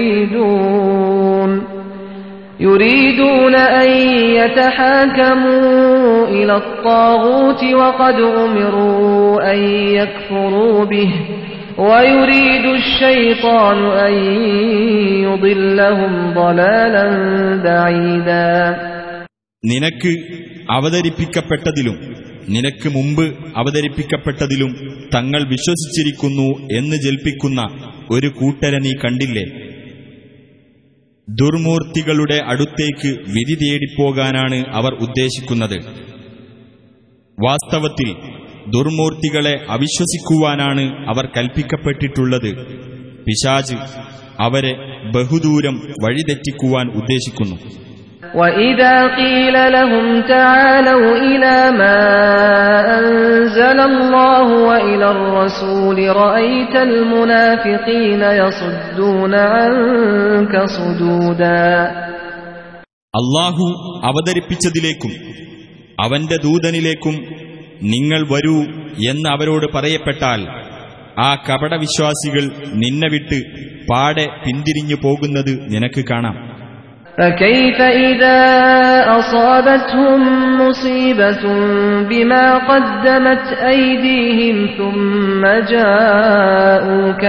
يريدون أن يتحاكموا إلى الطاغوت وقد أمروا أن يكفروا به ويريد الشيطان أن يضلهم ضلالا بعيدا. നിനക്ക് അവതരിപ്പിക്കപ്പെട്ടതിലും നിനക്ക് മുമ്പ് അവതരിപ്പിക്കപ്പെട്ടതിലും തങ്ങൾ വിശ്വസിച്ചിരിക്കുന്നു എന്ന് ജൽപ്പിക്കുന്ന ഒരു കൂട്ടരെ നീ കണ്ടില്ലേ? ദുർമൂർത്തികളുടെ അടുത്തേക്ക് വിധി തേടിപ്പോകാനാണ് അവർ ഉദ്ദേശിക്കുന്നത്. വാസ്തവത്തിൽ ദുർമൂർത്തികളെ അവിശ്വസിക്കുവാനാണ് അവർ കൽപ്പിക്കപ്പെട്ടിട്ടുള്ളത്. പിശാച് അവരെ ബഹുദൂരം വഴിതെറ്റിക്കുവാൻ ഉദ്ദേശിക്കുന്നു. وَإِذَا قِيلَ لَهُمْ تَعَالَوْا إِلَى مَا أَنزَلَ اللَّهُ وَإِلَى الرَّسُولِ رَأَيْتَ الْمُنَافِقِينَ يَصُدُّونَ عَنكَ صُدُودًا. അല്ലാഹു അവതരിപ്പിച്ചതിലേക്കും അവന്റെ ദൂതനിലേക്കും നിങ്ങൾ വരൂ എന്ന് അവരോട് പറയപ്പെട്ടാൽ ആ കപടവിശ്വാസികൾ നിന്നെ വിട്ട് പാടെ പിന്തിരിഞ്ഞു പോകുന്നത് നിനക്ക് കാണാം. فَكَيْفَ إِذَا أَصَابَتْهُم مُّصِيبَةٌ بِمَا قَدَّمَتْ أَيْدِيهِمْ ثُمَّ جَاءُوكَ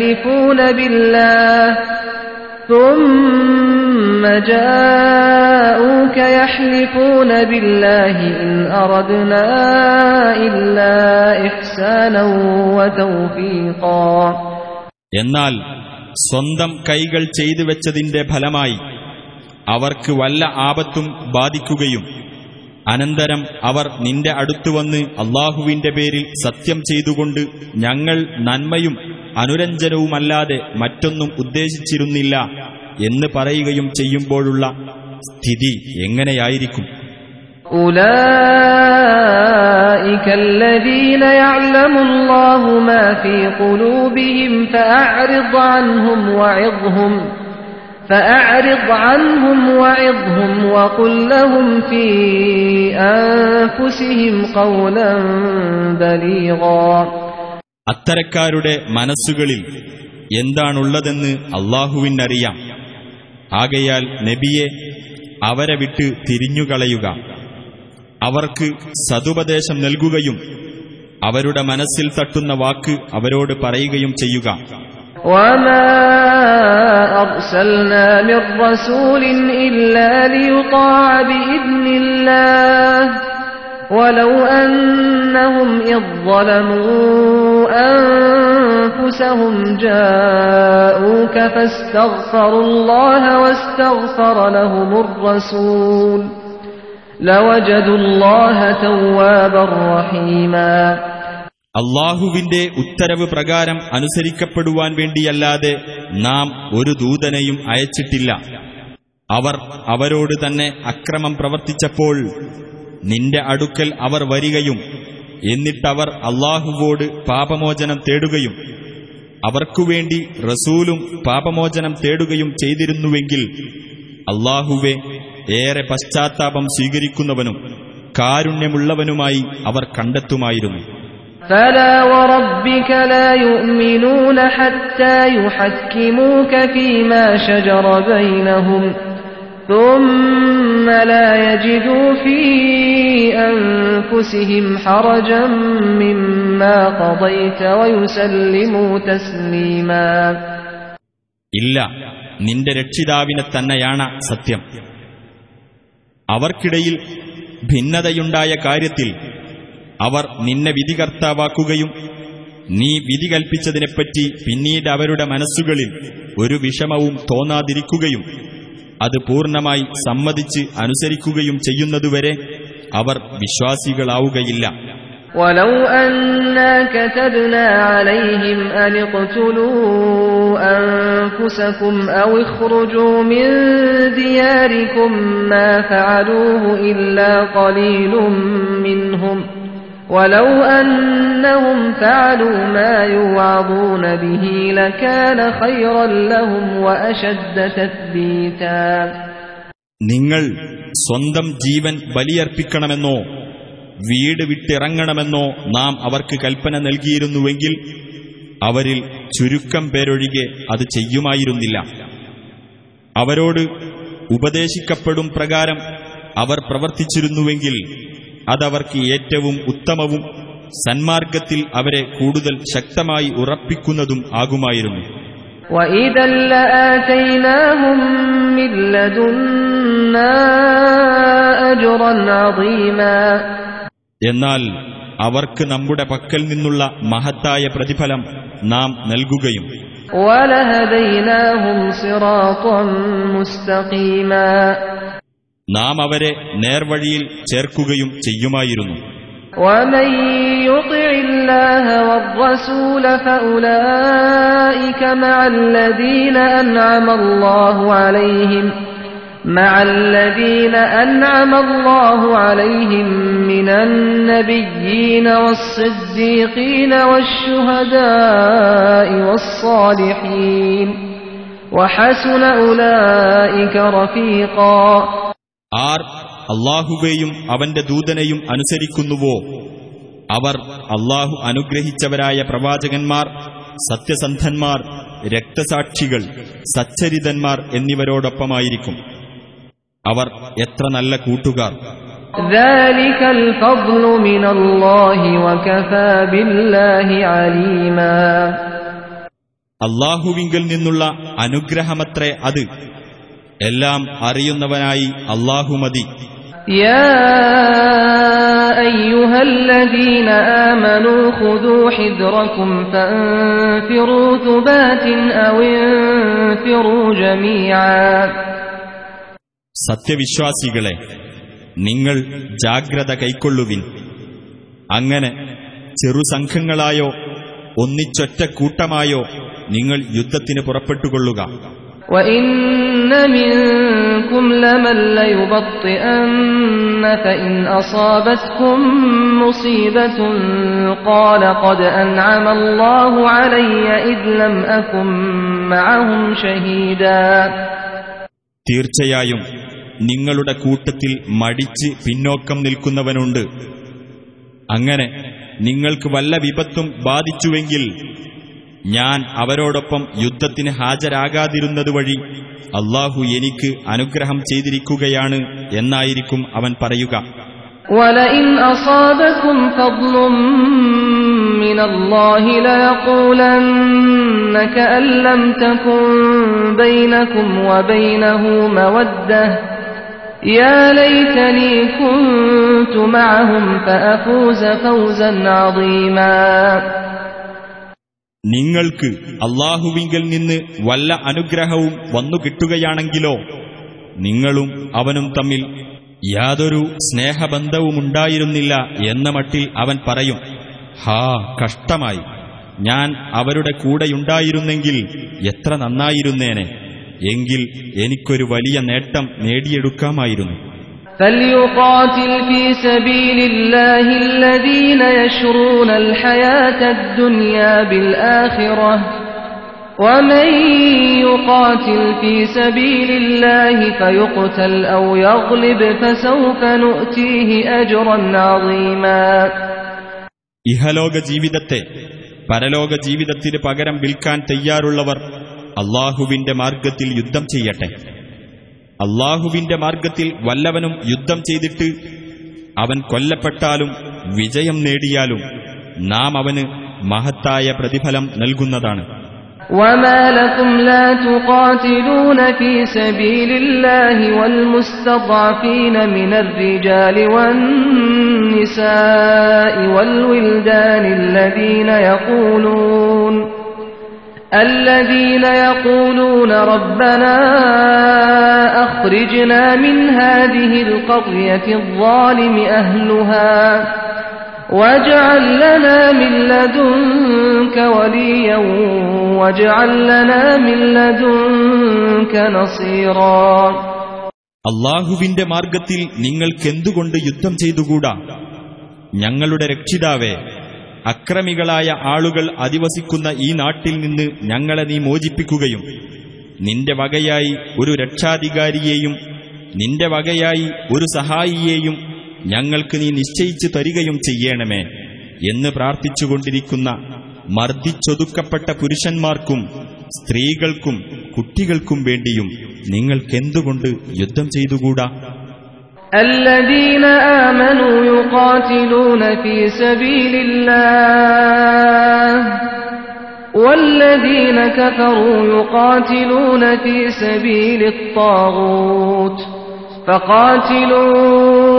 يحلفون بالله إن أردنا إلا إحسانا وتوفيقا. എന്നാൽ സ്വന്തം കൈകൾ ചെയ്തു വെച്ചതിന്റെ ഫലമായി അവർക്ക് വല്ല ആപത്തും ബാധിക്കുകയും അനന്തരം അവർ നിന്റെ അടുത്തുവന്ന് അല്ലാഹുവിന്റെ പേരിൽ സത്യം ചെയ്തുകൊണ്ട് ഞങ്ങൾ നന്മയും അനുരഞ്ജനവുമല്ലാതെ മറ്റൊന്നും ഉദ്ദേശിച്ചിരുന്നില്ല എന്ന് പറയുകയും ചെയ്യുമ്പോഴുള്ള സ്ഥിതി എങ്ങനെയായിരിക്കും? ഉലൈക الذين يعلم الله ما في قلوبهم فأعرض عنهم وعظهم وقل لهم في أنفسهم قولا بليغا. അത്തരക്കാരുടെ മനസ്സുകളിൽ എന്താണുള്ളതെന്ന് അല്ലാഹുവിനറിയാം. ആകയാൽ നബിയെ അവരെ വിട്ട് തിരിഞ്ഞുകളയുക, അവർക്ക് സതുപദേശം നൽകുകയും അവരുടെ മനസ്സിൽ തട്ടുന്ന വാക്ക് അവരോട് പറയുകയും ചെയ്യുക. وَمَا أَرْسَلْنَا مِن رَّسُولٍ إِلَّا لِيُطَاعَ بِإِذْنِ اللَّهِ وَلَوْ أَنَّهُمْ إِذ ظَّلَمُوا أَنفُسَهُمْ جَاءُوكَ فَاسْتَغْفَرُوا اللَّهَ وَاسْتَغْفَرَ لَهُمُ الرَّسُولُ لَوَجَدُوا اللَّهَ تَوَّابًا رَّحِيمًا. അല്ലാഹുവിന്റെ ഉത്തരവ് പ്രകാരം അനുസരിക്കപ്പെടുവാൻ വേണ്ടിയല്ലാതെ നാം ഒരു ദൂതനെയും അയച്ചിട്ടില്ല. അവർ അവരോട് തന്നെ അക്രമം പ്രവർത്തിച്ചപ്പോൾ നിന്റെ അടുക്കൽ അവർ വരികയും എന്നിട്ടവർ അല്ലാഹുവോട് പാപമോചനം തേടുകയും അവർക്കുവേണ്ടി റസൂലും പാപമോചനം തേടുകയും ചെയ്തിരുന്നുവെങ്കിൽ അല്ലാഹുവേ, ഏറെ പശ്ചാത്താപം സ്വീകരിക്കുന്നവനും കാരുണ്യമുള്ളവനുമായി അവർ കണ്ടെത്തുമായിരുന്നു. فَلَا وَرَبِّكَ لَا يُؤْمِنُونَ حَتَّى يُحَكِّمُوكَ فِيمَا شَجَرَ بَيْنَهُمْ ثُمَّ لَا يَجِدُوا فِي أَنفُسِهِمْ حَرَجًا مِّمَّا قَضَيْتَ وَيُسَلِّمُوا تَسْلِيمًا. ഇല്ല, നിന്റെ രക്ഷിതാവിനെ തന്നെയാണ് സത്യം. അവർക്കിടയിൽ ഭിന്നതയുണ്ടായ കാര്യത്തിൽ അവർ നിന്നെ വിധികർത്താവാക്കുകയും നീ വിധി കൽപ്പിച്ചതിനെപ്പറ്റി പിന്നീട് അവരുടെ മനസ്സുകളിൽ ഒരു വിഷമവും തോന്നാതിരിക്കുകയും അത് പൂർണ്ണമായി സമ്മതിച്ച് അനുസരിക്കുകയും ചെയ്യുന്നതുവരെ അവർ വിശ്വാസികളാവുകയില്ല. وَلَوْ أَنَّا كَتَبْنَا عَلَيْهِمْ أَنِ اقْتُلُوا أَنفُسَكُمْ أَوْ اخْرُجُوا مِنْ دِيَارِكُمْ مَا فَعَلُوهُ إِلَّا قَلِيلٌ مِّنْهُمْ ولو أنهم فعلوا ما يوعظون به لكان خيرا لهم وأشد تثبيتا. നിങ്ങൾ സ്വന്തം ജീവൻ ബലിയർപ്പിക്കണമെന്നോ വീട് വിട്ടിറങ്ങണമെന്നോ നാം അവർക്ക് കൽപ്പന നൽകിയിരുന്നുവെങ്കിൽ അവരിൽ ചുരുക്കം പേരൊഴികെ അത് ചെയ്യുമായിരുന്നില്ല. അവരോട് ഉപദേശിക്കപ്പെടും പ്രകാരം അവർ പ്രവർത്തിച്ചിരുന്നുവെങ്കിൽ അതവർക്ക് ഏറ്റവും ഉത്തമവും സന്മാർഗത്തിൽ അവരെ കൂടുതൽ ശക്തമായി ഉറപ്പിക്കുന്നതും ആകുമായിരുന്നു. وَإِذًا لَّآتَيْنَاهُم مِّن لَّدُنَّا أَجْرًا عَظِيمًا. എന്നാൽ അവർക്ക് നമ്മുടെ പക്കൽ നിന്നുള്ള മഹത്തായ പ്രതിഫലം നാം നൽകുകയും وَلَهَدَيْنَاهُمْ صِرَاطًا مُّسْتَقِيمًا. നാം അവരെ നേർവഴിയിൽ ചേർക്കുകയും ചെയ്യുമായിരുന്നു. وَمَن يُطِعِ اللَّهَ وَالرَّسُولَ فَأُولَٰئِكَ مَعَ الَّذِينَ أَنْعَمَ اللَّهُ عَلَيْهِم مِّنَ النَّبِيِّينَ وَالصِّدِّيقِينَ وَالشُّهَدَاءِ وَالصَّالِحِينَ وَحَسُنَ أُولَٰئِكَ رَفِيقًا. ആർ അല്ലാഹുവേയും അവന്റെ ദൂതനെയും അനുസരിക്കുന്നുവോ അവർ അല്ലാഹു അനുഗ്രഹിച്ചവരായ പ്രവാചകന്മാർ, സത്യസന്ധന്മാർ, രക്തസാക്ഷികൾ, സച്ചരിതന്മാർ എന്നിവരോടൊപ്പമായിരിക്കും. അവർ എത്ര നല്ല കൂട്ടുകാർ. ذَلِكَ الْفَضْلُ مِنَ اللَّهِ وَكَفَى بِاللَّهِ عَلِيمًا. അല്ലാഹുവിങ്കൽ നിന്നുള്ള അനുഗ്രഹമത്രേ അത്. എല്ലാം അറിയുന്നവനായി അല്ലാഹു മതി. يَا أَيُّهَا الَّذِينَ آمَنُوا خُذُوا حِذْرَكُمْ فَانفِرُوا ثُبَاتٍ أَوِ انفِرُوا جَمِيعًا. സത്യവിശ്വാസികളെ, നിങ്ങൾ ജാഗ്രത കൈക്കൊള്ളുവിൻ. അങ്ങനെ ചെറുസംഘങ്ങളായോ ഒന്നിച്ചൊറ്റ കൂട്ടമായോ നിങ്ങൾ യുദ്ധത്തിന് പുറപ്പെട്ടുകൊള്ളുക. وَإِنَّ مِنكُمْ لَمَن لَّيُبَطِّئَنَّ فَإِنْ أَصَابَتْكُم مُّصِيبَةٌ قَالَ قَدْ أَنْعَمَ اللَّهُ عَلَيَّ إِذْ لَمْ أَكُن مَّعَهُمْ شَهِيدًا. തീർച്ചയായും നിങ്ങളുടെ കൂട്ടത്തിൽ മടിച്ച് പിന്നോക്കം നിൽക്കുന്നവനുണ്ട്. അങ്ങനെ നിങ്ങൾക്ക് വല്ല വിപത്തും ബാധിച്ചുവെങ്കിൽ ഞാൻ അവരോടൊപ്പം യുദ്ധത്തിന് ഹാജരാകാതിരുന്നതുവഴി അല്ലാഹു എനിക്ക് അനുഗ്രഹം ചെയ്തിരിക്കുകയാണ് എന്നായിരിക്കും അവൻ പറയുക. وَلَئِنْ أَصَابَكُمْ فَضْلٌ مِّنَ اللَّهِ لَيَقُولَنَّ كَأَن لَّمْ تَكُن بَيْنَكُمْ وَبَيْنَهُ مَوَدَّةٌ يَا لَيْتَنِي كُنتُ مَعَهُمْ فَأَفُوزَ فَوْزًا عَظِيمًا. നിങ്ങൾക്ക് അല്ലാഹുവിങ്കൽ നിന്ന് വല്ല അനുഗ്രഹവും വന്നു കിട്ടുകയാണെങ്കിലോ നിങ്ങളും അവനും തമ്മിൽ യാതൊരു സ്നേഹബന്ധവുമുണ്ടായിരുന്നില്ല എന്ന മട്ടിൽ അവൻ പറയും, ഹാ കഷ്ടമായി, ഞാൻ അവരുടെ കൂടെയുണ്ടായിരുന്നെങ്കിൽ എത്ര നന്നായിരുന്നേനെ, എങ്കിൽ എനിക്കൊരു വലിയ നേട്ടം നേടിയെടുക്കാമായിരുന്നു. فَلْيُقَاتِلْ فِي سَبِيلِ اللَّهِ الَّذِينَ يَشْرُونَ الْحَيَاةَ الدُّنْيَا بِالْآخِرَةِ وَمَن يُقَاتِلْ فِي سَبِيلِ اللَّهِ فَيُقْتَلْ أَوْ يَغْلِبْ فَسَوْفَ نُؤْتِيهِ أَجْرًا عَظِيمًا. ഇഹലോക ജീവിതത്തെ പരലോക ജീവിതത്തിന് പകരം വിൽക്കാൻ തയ്യാറുള്ളവർ അല്ലാഹുവിന്റെ മാർഗത്തിൽ യുദ്ധം ചെയ്യട്ടെ. അല്ലാഹുവിന്റെ മാർഗത്തിൽ വല്ലവനും യുദ്ധം ചെയ്തിട്ട് അവൻ കൊല്ലപ്പെട്ടാലും വിജയം നേടിയാലും നാം അവന് മഹത്തായ പ്രതിഫലം നൽകുന്നതാണ്. وَمَا لَكُمْ لَا تُقَاتِلُونَ فِي سَبِيلِ اللَّهِ وَالْمُسْتَضْعَفِينَ مِنَ الرِّجَالِ وَالنِّسَاءِ وَالْوِلْدَانِ الَّذِينَ يَقُولُونَ رَبَّنَا أَخْرِجْنَا مِنْ هَذِهِ الْقَرْيَةِ الظَّالِمِ أَهْلُهَا وَاجْعَل لَّنَا مِن لَّدُنكَ وَلِيًّا وَاجْعَل لَّنَا مِن لَّدُنكَ نَصِيرًا. അല്ലാഹുവിന്റെ മാർഗത്തിൽ നിങ്ങൾക്കെന്തുകൊണ്ട് യുദ്ധം ചെയ്തുകൂടാ? ഞങ്ങളുടെ രക്ഷിതാവേ, അക്രമികളായ ആളുകൾ അധിവസിക്കുന്ന ഈ നാട്ടിൽ നിന്ന് ഞങ്ങളെ നീ മോചിപ്പിക്കുകയും നിന്റെ വകയായി ഒരു രക്ഷാധികാരിയെയും നിന്റെ വകയായി ഒരു സഹായിയെയും ഞങ്ങൾക്ക് നീ നിശ്ചയിച്ചു തരികയും ചെയ്യണമേ എന്ന് പ്രാർത്ഥിച്ചുകൊണ്ടിരിക്കുന്ന മർദ്ദിച്ചൊതുക്കപ്പെട്ട പുരുഷന്മാർക്കും സ്ത്രീകൾക്കും കുട്ടികൾക്കും വേണ്ടിയും നിങ്ങൾക്കെന്തുകൊണ്ട് യുദ്ധം ചെയ്തുകൂടാ? الذين آمنوا يقاتلون في سبيل الله والذين كفروا يقاتلون في سبيل الطاغوت فقاتلوا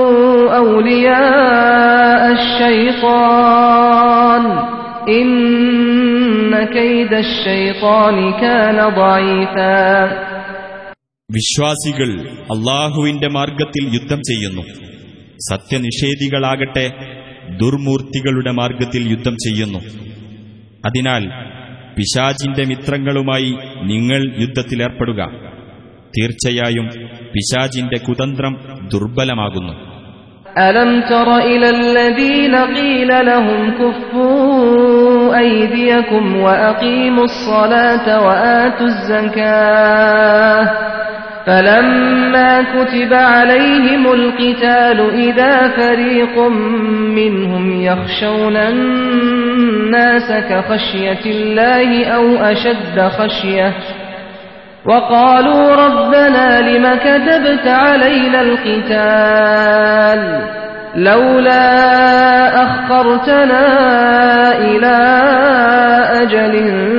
أولياء الشيطان إن كيد الشيطان كان ضعيفا. വിശ്വാസികൾ അല്ലാഹുവിന്റെ മാർഗത്തിൽ യുദ്ധം ചെയ്യുന്നു. സത്യനിഷേധികളാകട്ടെ ദുർമൂർത്തികളുടെ മാർഗത്തിൽ യുദ്ധം ചെയ്യുന്നു. അതിനാൽ പിശാചിന്റെ മിത്രങ്ങളുമായി നിങ്ങൾ യുദ്ധത്തിലേർപ്പെടുക. തീർച്ചയായും പിശാചിന്റെ കുതന്ത്രം ദുർബലമാകുന്നു. അലം തറ ഇലല്ലദീന ഖീല ലഹും കുഫൂ അയ്ദിയകും വഅഖീമുസ് സ്വലാത വആതുസ് സകാത്ത فلما كتب عليهم القتال إذا فريق منهم يخشون الناس كخشية الله أو أشد خشية وقالوا ربنا لم كتبت علينا القتال لولا أخرتنا إلى أجل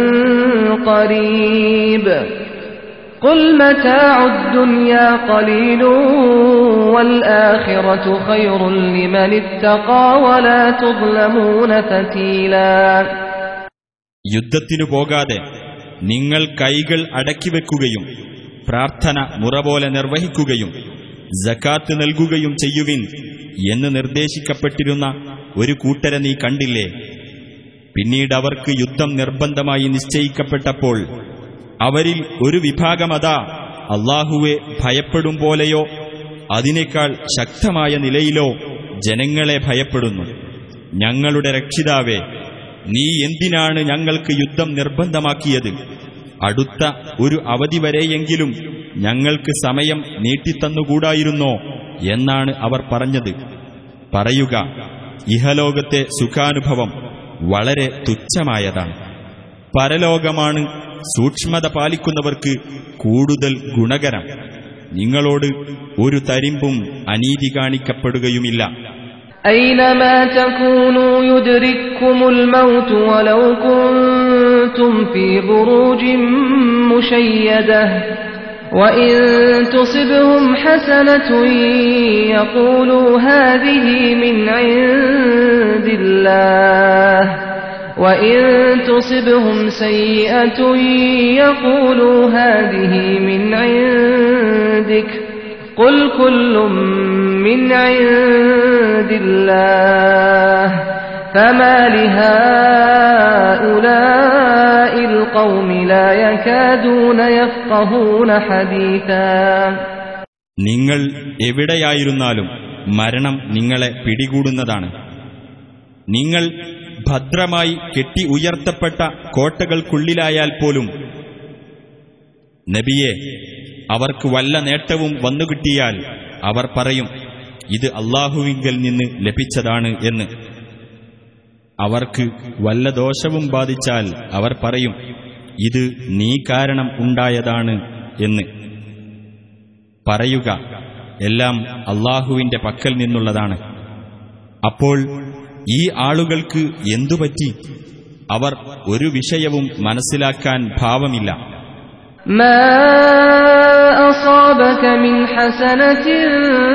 قريب قل متاع الدنيا قليل والآخرة خير لمن اتقى ولا تظلمون فتيلا. യുദ്ധത്തിനു പോകാതെ നിങ്ങൾ കൈകൾ അടക്കിവെക്കുകയും പ്രാർത്ഥന മുറപോലെ നിർവഹിക്കുകയും സകാത്ത് നൽകുകയും ചെയ്യുവിൻ എന്ന് നിർദ്ദേശിക്കപ്പെട്ടിരുന്ന ഒരു കൂട്ടരെ നീ കണ്ടില്ലേ? പിന്നീട് അവർക്ക് യുദ്ധം നിർബന്ധമായി നിശ്ചയിക്കപ്പെട്ടപ്പോൾ അവരിൽ ഒരു വിഭാഗമതാ അല്ലാഹുവെ ഭയപ്പെടും പോലെയോ അതിനേക്കാൾ ശക്തമായ നിലയിലോ ജനങ്ങളെ ഭയപ്പെടുന്നു. ഞങ്ങളുടെ രക്ഷിതാവേ, നീ എന്തിനാണ് ഞങ്ങൾക്ക് യുദ്ധം നിർബന്ധമാക്കിയത്? അടുത്ത ഒരു അവധി വരെയെങ്കിലും ഞങ്ങൾക്ക് സമയം നീട്ടിത്തന്നുകൂടായിരുന്നോ എന്നാണ് അവർ പറഞ്ഞത്. പറയുക, ഇഹലോകത്തെ സുഖാനുഭവം വളരെ തുച്ഛമായതാണ്. പരലോകമാണ് സൂക്ഷ്മത പാലിക്കുന്നവർക്ക് കൂടുതൽ ഗുണകരം. നിങ്ങളോട് ഒരു തരിമ്പും അനീതി കാണിക്കപ്പെടുകയുമില്ല. أينما تكونوا يدرككم الموت ولو كنتم في بروج مشيدة وإن تصبهم حسنة يقولوا هذه من عند الله وإن تصبهم سيئة يقولوا هذه من عندك قل كل من عند الله فما لهؤلاء القوم لا يكادون يفقهون حديثا. നിങ്ങൾ എവിടെയായിരുന്നാലും മരണം നിങ്ങളെ പിടികൂടുന്നതാണ്. നിങ്ങൾ ഭദ്രമായി കെട്ടി ഉയർത്തപ്പെട്ട കോട്ടകൾക്കുള്ളിലായാൽ പോലും നബിയെ, അവർക്ക് വല്ല നേട്ടവും വന്നുകിട്ടിയാൽ അവർ പറയും, ഇത് അല്ലാഹുവിങ്കൽ നിന്ന് ലഭിച്ചതാണ് എന്ന്. അവർക്ക് വല്ല ദോഷവും ബാധിച്ചാൽ അവർ പറയും, ഇത് നീ കാരണം ഉണ്ടായതാണ് എന്ന്. പറയുക, എല്ലാം അല്ലാഹുവിന്റെ പക്കൽ നിന്നുള്ളതാണ്. അപ്പോൾ ഈ ആളുകൾക്ക് എന്തുപറ്റി? അവർ ഒരു വിഷയവും മനസ്സിലാക്കാൻ ഭാവമില്ല. മാ അസാബക മിൻ ഹസനത്തിൻ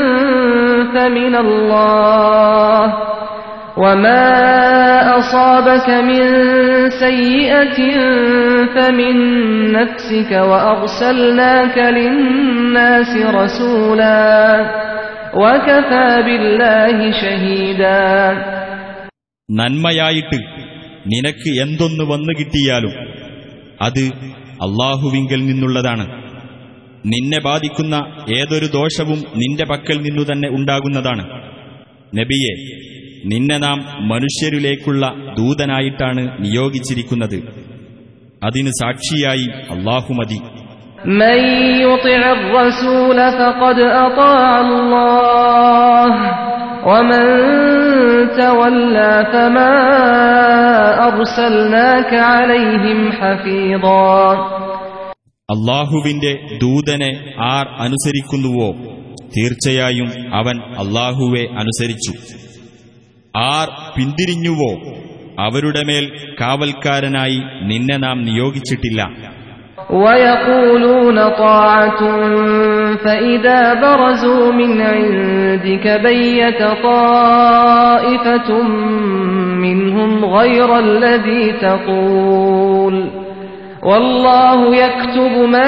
ഫമിനല്ലാഹ് വമാ അസാബക മിൻ സയ്യിഅത്തിൻ ഫമിൻ നഫ്സിക വഅർസൽനാക ലിന്നാസി റസൂലാ വകഫാ ബില്ലാഹി ഷഹീദാ. നന്മയായിട്ട് നിനക്ക് എന്തൊന്നു വന്നു കിട്ടിയാലും അത് അല്ലാഹുവിങ്കൽ നിന്നുള്ളതാണ്. നിന്നെ ബാധിക്കുന്ന ഏതൊരു ദോഷവും നിന്റെ പക്കൽ നിന്നു തന്നെ ഉണ്ടാകുന്നതാണ്. നബിയെ, നിന്നെ നാം മനുഷ്യരിലേക്കുള്ള ദൂതനായിട്ടാണ് നിയോഗിച്ചിരിക്കുന്നത്. അതിന് സാക്ഷിയായി അല്ലാഹു മതി. من يطع الرسول فقد أطاع الله ومن تولى فما أرسلناك عليهم حفيظا. അല്ലാഹുവിന്റെ ദൂതനെ ആർ അനുസരിക്കുന്നുവോ തീർച്ചയായും അവൻ അല്ലാഹുവെ അനുസരിച്ചു. ആർ പിന്തിരിഞ്ഞുവോ അവരുടെ മേൽ കാവൽക്കാരനായി നിന്നെ നാം നിയോഗിച്ചിട്ടില്ല. ويقولون طاعة فإذا برزوا من عندك بيت طائفة منهم غير الذي تقول والله يكتب ما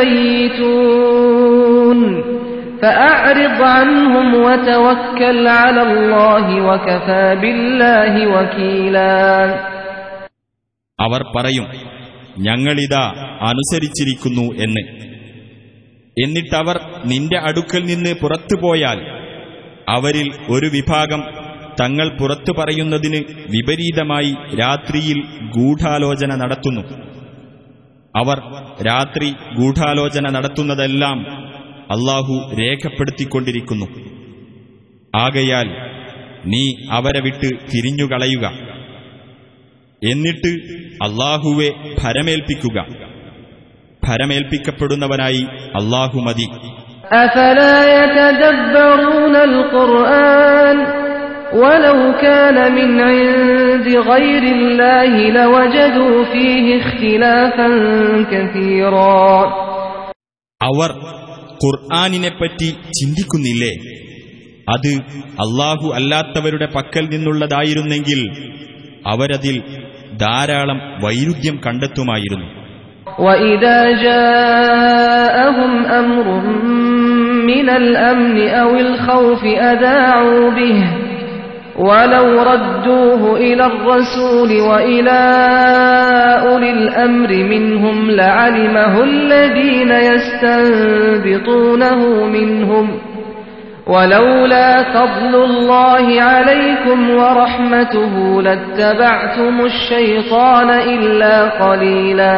يبيتون فأعرض عنهم وتوكل على الله وكفى بالله وكيلا. അവർ പറയും, ഞങ്ങളിതാ അനുസരിച്ചിരിക്കുന്നു എന്ന്. എന്നിട്ടവർ നിന്റെ അടുക്കൽ നിന്ന് പുറത്തുപോയാൽ അവരിൽ ഒരു വിഭാഗം തങ്ങൾ പുറത്തു പറയുന്നതിന് വിപരീതമായി രാത്രിയിൽ ഗൂഢാലോചന നടത്തുന്നു. അവർ രാത്രി ഗൂഢാലോചന നടത്തുന്നതെല്ലാം അല്ലാഹു രേഖപ്പെടുത്തിക്കൊണ്ടിരിക്കുന്നു. ആകയാൽ നീ അവരെ വിട്ട് തിരിഞ്ഞുകളയുക. എന്നിട്ട് അല്ലാഹുവെ ഭരമേൽപ്പിക്കുക. ഭരമേൽപ്പിക്കപ്പെടുന്നവനായി അല്ലാഹു മതി. أفلا يتدبرون القرآن ولو كان من عند غير الله لوجدوا فيه اختلافا كثيرا. അവർ ഖുർആനിനെപ്പറ്റി ചിന്തിക്കുന്നില്ലേ? അത് അല്ലാഹു അല്ലാത്തവരുടെ പക്കൽ നിന്നുള്ളതായിരുന്നെങ്കിൽ അവരതിൽ ധാരാളം വൈരുദ്ധ്യം കണ്ടെത്തുമായിരുന്നു. وَإِذَا جَاءَهُمْ أَمْرٌ مِّنَ الْأَمْنِ أَوِ الْخَوْفِ أَذَاعُوا بِهِ وَلَوْ رَدُّوهُ إِلَى الرَّسُولِ وَإِلَى أُولِي الْأَمْرِ مِنْهُمْ لَعَلِمَهُ الَّذِينَ يَسْتَنبِطُونَهُ مِنْهُمْ وَلَوْلَا فَضْلُ اللَّهِ عَلَيْكُمْ وَرَحْمَتُهُ لَاتَّبَعْتُمُ الشَّيْطَانَ إِلَّا قَلِيلًا.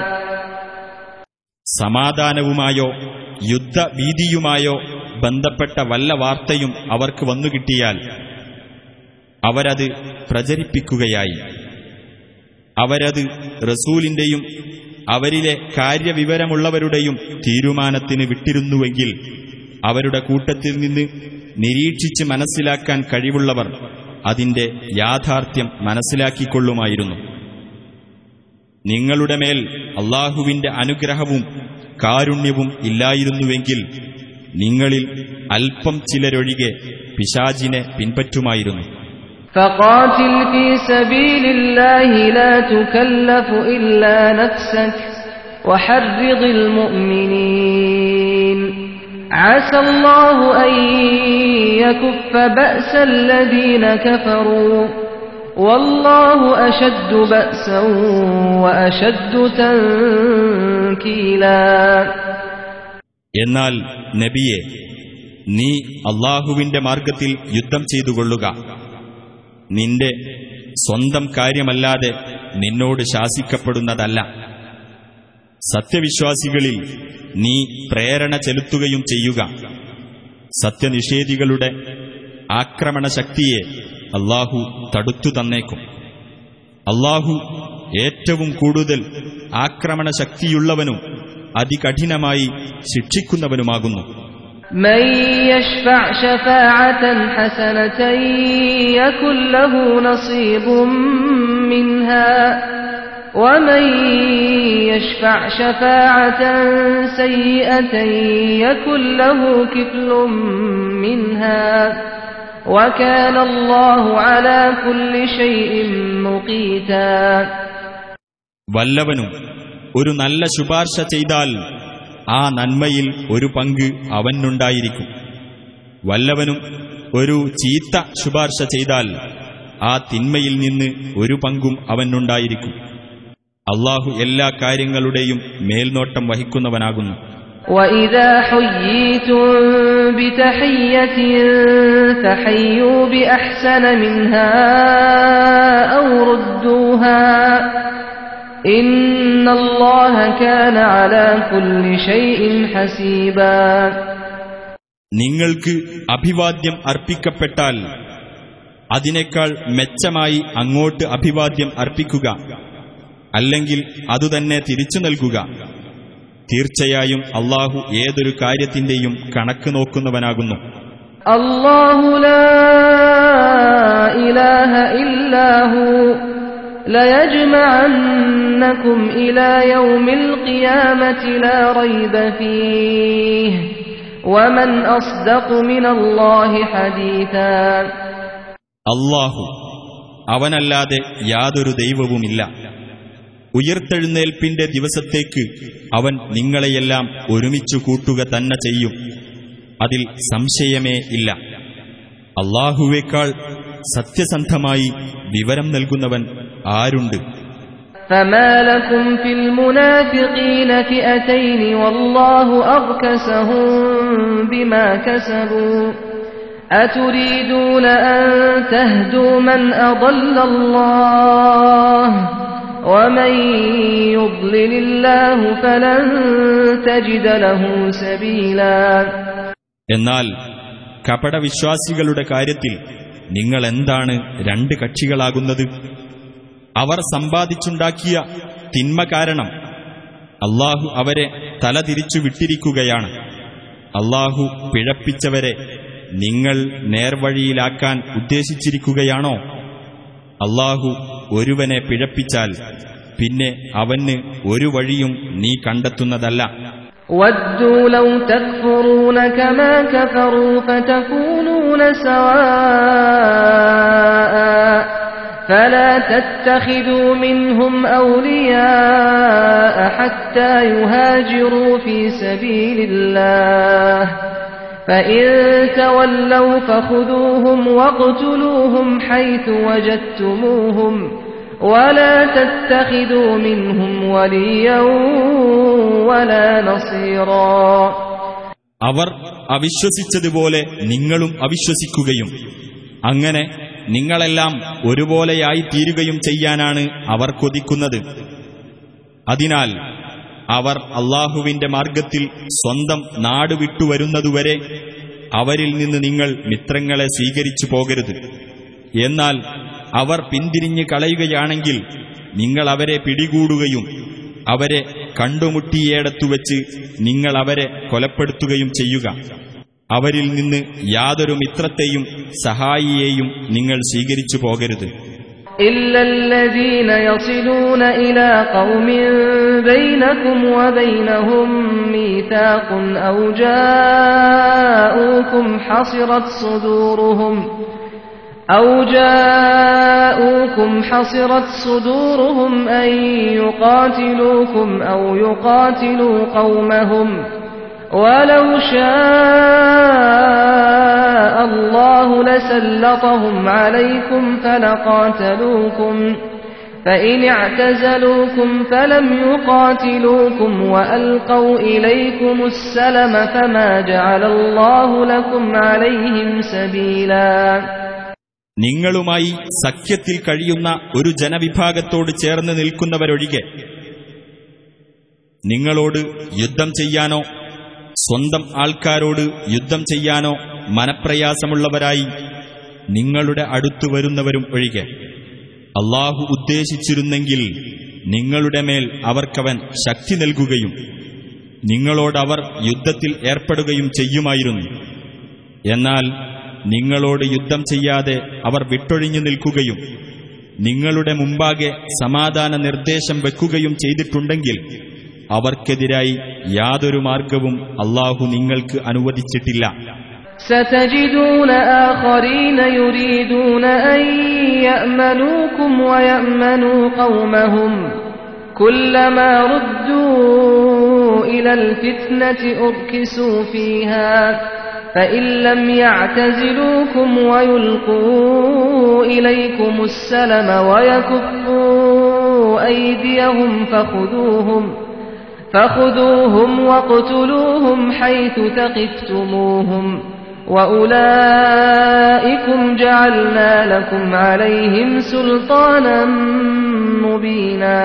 സമാധാനവുമായോ യുദ്ധഭീതിയുമായോ ബന്ധപ്പെട്ട വല്ല വാർത്തയും അവർക്ക് വന്നുകിട്ടിയാൽ അവരത് പ്രചരിപ്പിക്കുകയായി. അവരത് റസൂലിന്റെയും അവരിലെ കാര്യവിവരമുള്ളവരുടെയും തീരുമാനത്തിന് വിട്ടിരുന്നുവെങ്കിൽ അവരുടെ കൂട്ടത്തിൽ നിന്ന് നിരീക്ഷിച്ച് മനസ്സിലാക്കാൻ കഴിവുള്ളവർ അതിന്റെ യാഥാർത്ഥ്യം മനസ്സിലാക്കിക്കൊള്ളുമായിരുന്നു. നിങ്ങളുടെ മേൽ അല്ലാഹുവിന്റെ അനുഗ്രഹവും കാരുണ്യവും ഇല്ലായിരുന്നുവെങ്കിൽ നിങ്ങളിൽ അല്പം ചിലരൊഴികെ പിശാചിനെ പിൻപറ്റുമായിരുന്നു. فقاتل في سبيل الله لا تكلف إلا نفسك وحرض المؤمنين عسى الله أن يكف بأس الذين كفروا والله أشد بأسا وأشد تنكيلا. എന്നാൽ നബിയെ, നീ അല്ലാഹുവിന്റെ മാർഗത്തിൽ യുദ്ധം ചെയ്തുകൊള്ളുക. നിന്റെ സ്വന്തം കാര്യമല്ലാതെ നിന്നോട് ശാസിക്കപ്പെടുന്നതല്ല. സത്യവിശ്വാസികളിൽ നീ പ്രേരണ ചെലുത്തുകയും ചെയ്യുക. സത്യനിഷേധികളുടെ ആക്രമണശക്തിയെ അല്ലാഹു തടുത്തു തന്നേക്കും. അല്ലാഹു ഏറ്റവും കൂടുതൽ ആക്രമണശക്തിയുള്ളവനും അതികഠിനമായി ശിക്ഷിക്കുന്നവനുമാകുന്നു. من يشفع شفاعة حسنة يكن له نصيب منها ومن يشفع شفاعة سيئة يكن له كفل منها وكان الله على كل شيء مقيتا. വല്ലവനും ഒരു നല്ല ശുപാർശ ചെയ്താൽ ആ നന്മയിൽ ഒരു പങ്ക് അവനുണ്ടായിരിക്കും. വല്ലവനും ഒരു ചീത്ത ശുപാർശ ചെയ്താൽ ആ തിന്മയിൽ നിന്ന് ഒരു പങ്കും അവനുണ്ടായിരിക്കും. അല്ലാഹു എല്ലാ കാര്യങ്ങളുടെയും മേൽനോട്ടം വഹിക്കുന്നവനാകുന്നു. وَإِذَا حُيِّيتُم بِتَحِيَّةٍ فَحَيُّوا بِأَحْسَنَ مِنْهَا أَوْ رُدُّوهَا إِنَّ اللَّهَ كَانَ عَلَى كُلِّ شَيْءٍ حَسِيبًا. നിങ്ങൾക്ക് അഭിവാദ്യം അർപ്പിക്കപ്പെട്ടാൽ അതിനേക്കാൾ മെച്ചമായി അങ്ങോട്ട് അഭിവാദ്യം അർപ്പിക്കുക, അല്ലെങ്കിൽ അതുതന്നെ തിരിച്ചു നൽകുക. തീർച്ചയായും അല്ലാഹു ഏതൊരു കാര്യത്തിന്റെയും കണക്ക് നോക്കുന്നവനാകുന്നു. അല്ലാഹു ലാ ഇലാഹ ഇല്ലാഹു ലയജ്മഅന്നകും ഇലാ യൗമിൽ ഖിയാമത്തി ലാ റൈബ ഫീഹി വമൻ അസ്ദഖു മിനല്ലാഹി ഹദീഥാ. അല്ലാഹു, അവനല്ലാതെ യാതൊരു ദൈവവുമില്ല. ഉയർത്തെഴുന്നേൽപ്പിന്റെ ദിവസത്തേക്ക് അവൻ നിങ്ങളെയെല്ലാം ഒരുമിച്ചു കൂട്ടുക തന്നെ ചെയ്യും, അതിൽ സംശയമേ ഇല്ല. അല്ലാഹുവേക്കാൾ സത്യസന്ധമായി വിവരം നൽകുന്നവൻ ആരുണ്ട്? فما لكم في المنافقين فئتين والله أركسهم بما كسبوا أتريدون أن تهدوا من أضل الله ومن يضلل الله فلن تجد له سبيلا. എന്നാൽ കപടവിശ്വാസികളുടെ കാര്യത്തിൽ നിങ്ങൾ എന്താണ് രണ്ട് കക്ഷികളാകുന്നത്? അവർ സമ്പാദിച്ചുണ്ടാക്കിയ തിന്മ കാരണം അല്ലാഹു അവരെ തലതിരിച്ചു വിട്ടിരിക്കുകയാണ്. അല്ലാഹു പിഴപ്പിച്ചവരെ നിങ്ങൾ നേർവഴിയിലാക്കാൻ ഉദ്ദേശിച്ചിരിക്കുകയാണോ? അല്ലാഹു ഒരുവനെ പിഴപ്പിച്ചാൽ പിന്നെ അവന് ഒരു വഴിയും നീ കണ്ടെത്തുന്നതല്ല. وَدُّوا لَوْ تَكْفُرُونَ كَمَا كَفَرُوا فَتَكُونُونَ سَوَاءً فَلَا تَتَّخِذُوا مِنْهُمْ أَوْلِيَاءَ حَتَّى يُهَاجِرُوا فِي سَبِيلِ اللَّهِ فَإِن تَوَلَّوْا فَخُذُوهُمْ وَاقْتُلُوهُمْ حَيْثُ وَجَدتُّمُوهُمْ وَلَا تَتَّخِذُوا مِنْهُمْ وَلِيًّا وَلَا نَصِيرًا. അവർ അവിശ്വസിച്ചതുപോലെ നിങ്ങളും അവിശ്വസിക്കുകയും അങ്ങനെ നിങ്ങളെല്ലാം ഒരുപോലെയായി തീരുകയും ചെയ്യാനാണ് അവർ കൊതിക്കുന്നത്. അതിനാൽ അവർ അല്ലാഹുവിന്റെ മാർഗത്തിൽ സ്വന്തം നാട് വിട്ടുവരുന്നതുവരെ അവരിൽ നിന്ന് നിങ്ങൾ മിത്രങ്ങളെ സ്വീകരിച്ചു പോകരുത്. എന്നാൽ അവർ പിന്തിരിഞ്ഞു കളയുകയാണെങ്കിൽ നിങ്ങൾ അവരെ പിടികൂടുകയും അവരെ കണ്ടുമുട്ടിയേടത്തുവെച്ച് നിങ്ങൾ അവരെ കൊലപ്പെടുത്തുകയും ചെയ്യുക. അവരിൽ നിന്ന് യാതൊരു മിത്രത്തെയും സഹായിയെയും നിങ്ങൾ സ്വീകരിച്ചു പോകരുത്. إِلَّا الَّذِينَ يَصِلُونَ إِلَى قَوْمٍ بَيْنَكُمْ وَبَيْنَهُم مِّيثَاقٌ أَوْ جَاءُوكُمْ حَصِرَتْ صُدُورُهُمْ أَن يُقَاتِلُوكُمْ أَوْ يُقَاتِلُوا قَوْمَهُمْ وَلَوْ شَاءَ اللَّهُ لَسَلَّطَهُمْ عَلَيْكُمْ فَلَقَاتَلُوكُمْ فَإِنِ اعْتَزَلُوكُمْ فَلَمْ يُقَاتِلُوكُمْ وَأَلْقَوْا إِلَيْكُمُ السَّلَمَ فَمَا جَعَلَ اللَّهُ لَكُمْ عَلَيْهِمْ سَبِيلًا. നിങ്ങളുമായി സഖ്യത്തിൽ കഴിയുന്ന ഒരു ജനവിഭാഗത്തോട് ചേർന്ന് നിൽക്കുന്നവരൊഴികെ നിങ്ങളോട് യുദ്ധം ചെയ്യാനോ സ്വന്തം ആൾക്കാരോട് യുദ്ധം ചെയ്യാനോ മനപ്രയാസമുള്ളവരായി നിങ്ങളുടെ അടുത്തു വരുന്നവരും ഒഴികെ അല്ലാഹു ഉദ്ദേശിച്ചിരുന്നെങ്കിൽ നിങ്ങളുടെ മേൽ അവർക്കവൻ ശക്തി നൽകുകയും നിങ്ങളോടവർ യുദ്ധത്തിൽ ഏർപ്പെടുകയും ചെയ്യുമായിരുന്നു. എന്നാൽ നിങ്ങളോട് യുദ്ധം ചെയ്യാതെ അവർ വിട്ടൊഴിഞ്ഞു നിൽക്കുകയും നിങ്ങളുടെ മുമ്പാകെ സമാധാന നിർദ്ദേശം വെക്കുകയും ചെയ്തിട്ടുണ്ടെങ്കിൽ അവർക്കെതിരായി യാതൊരു മാർഗവും അല്ലാഹു നിങ്ങൾക്ക് അനുവദിച്ചിട്ടില്ല. ستجدون آخرين يريدون أن يأمنوكم ويأمنوا قومهم كلما ردوا إلى الفتنة أركسوا فيها فإن لم يعتزلوكم ويلقوا إليكم السلم ويكفوا أيديهم فخذوهم وَاقْتُلُوهُمْ حَيْثُ ثَقِفْتُمُوهُمْ وَأُولَئِكُمْ جَعَلْنَا لَكُمْ عَلَيْهِمْ سُلْطَانًا مُبِينًا.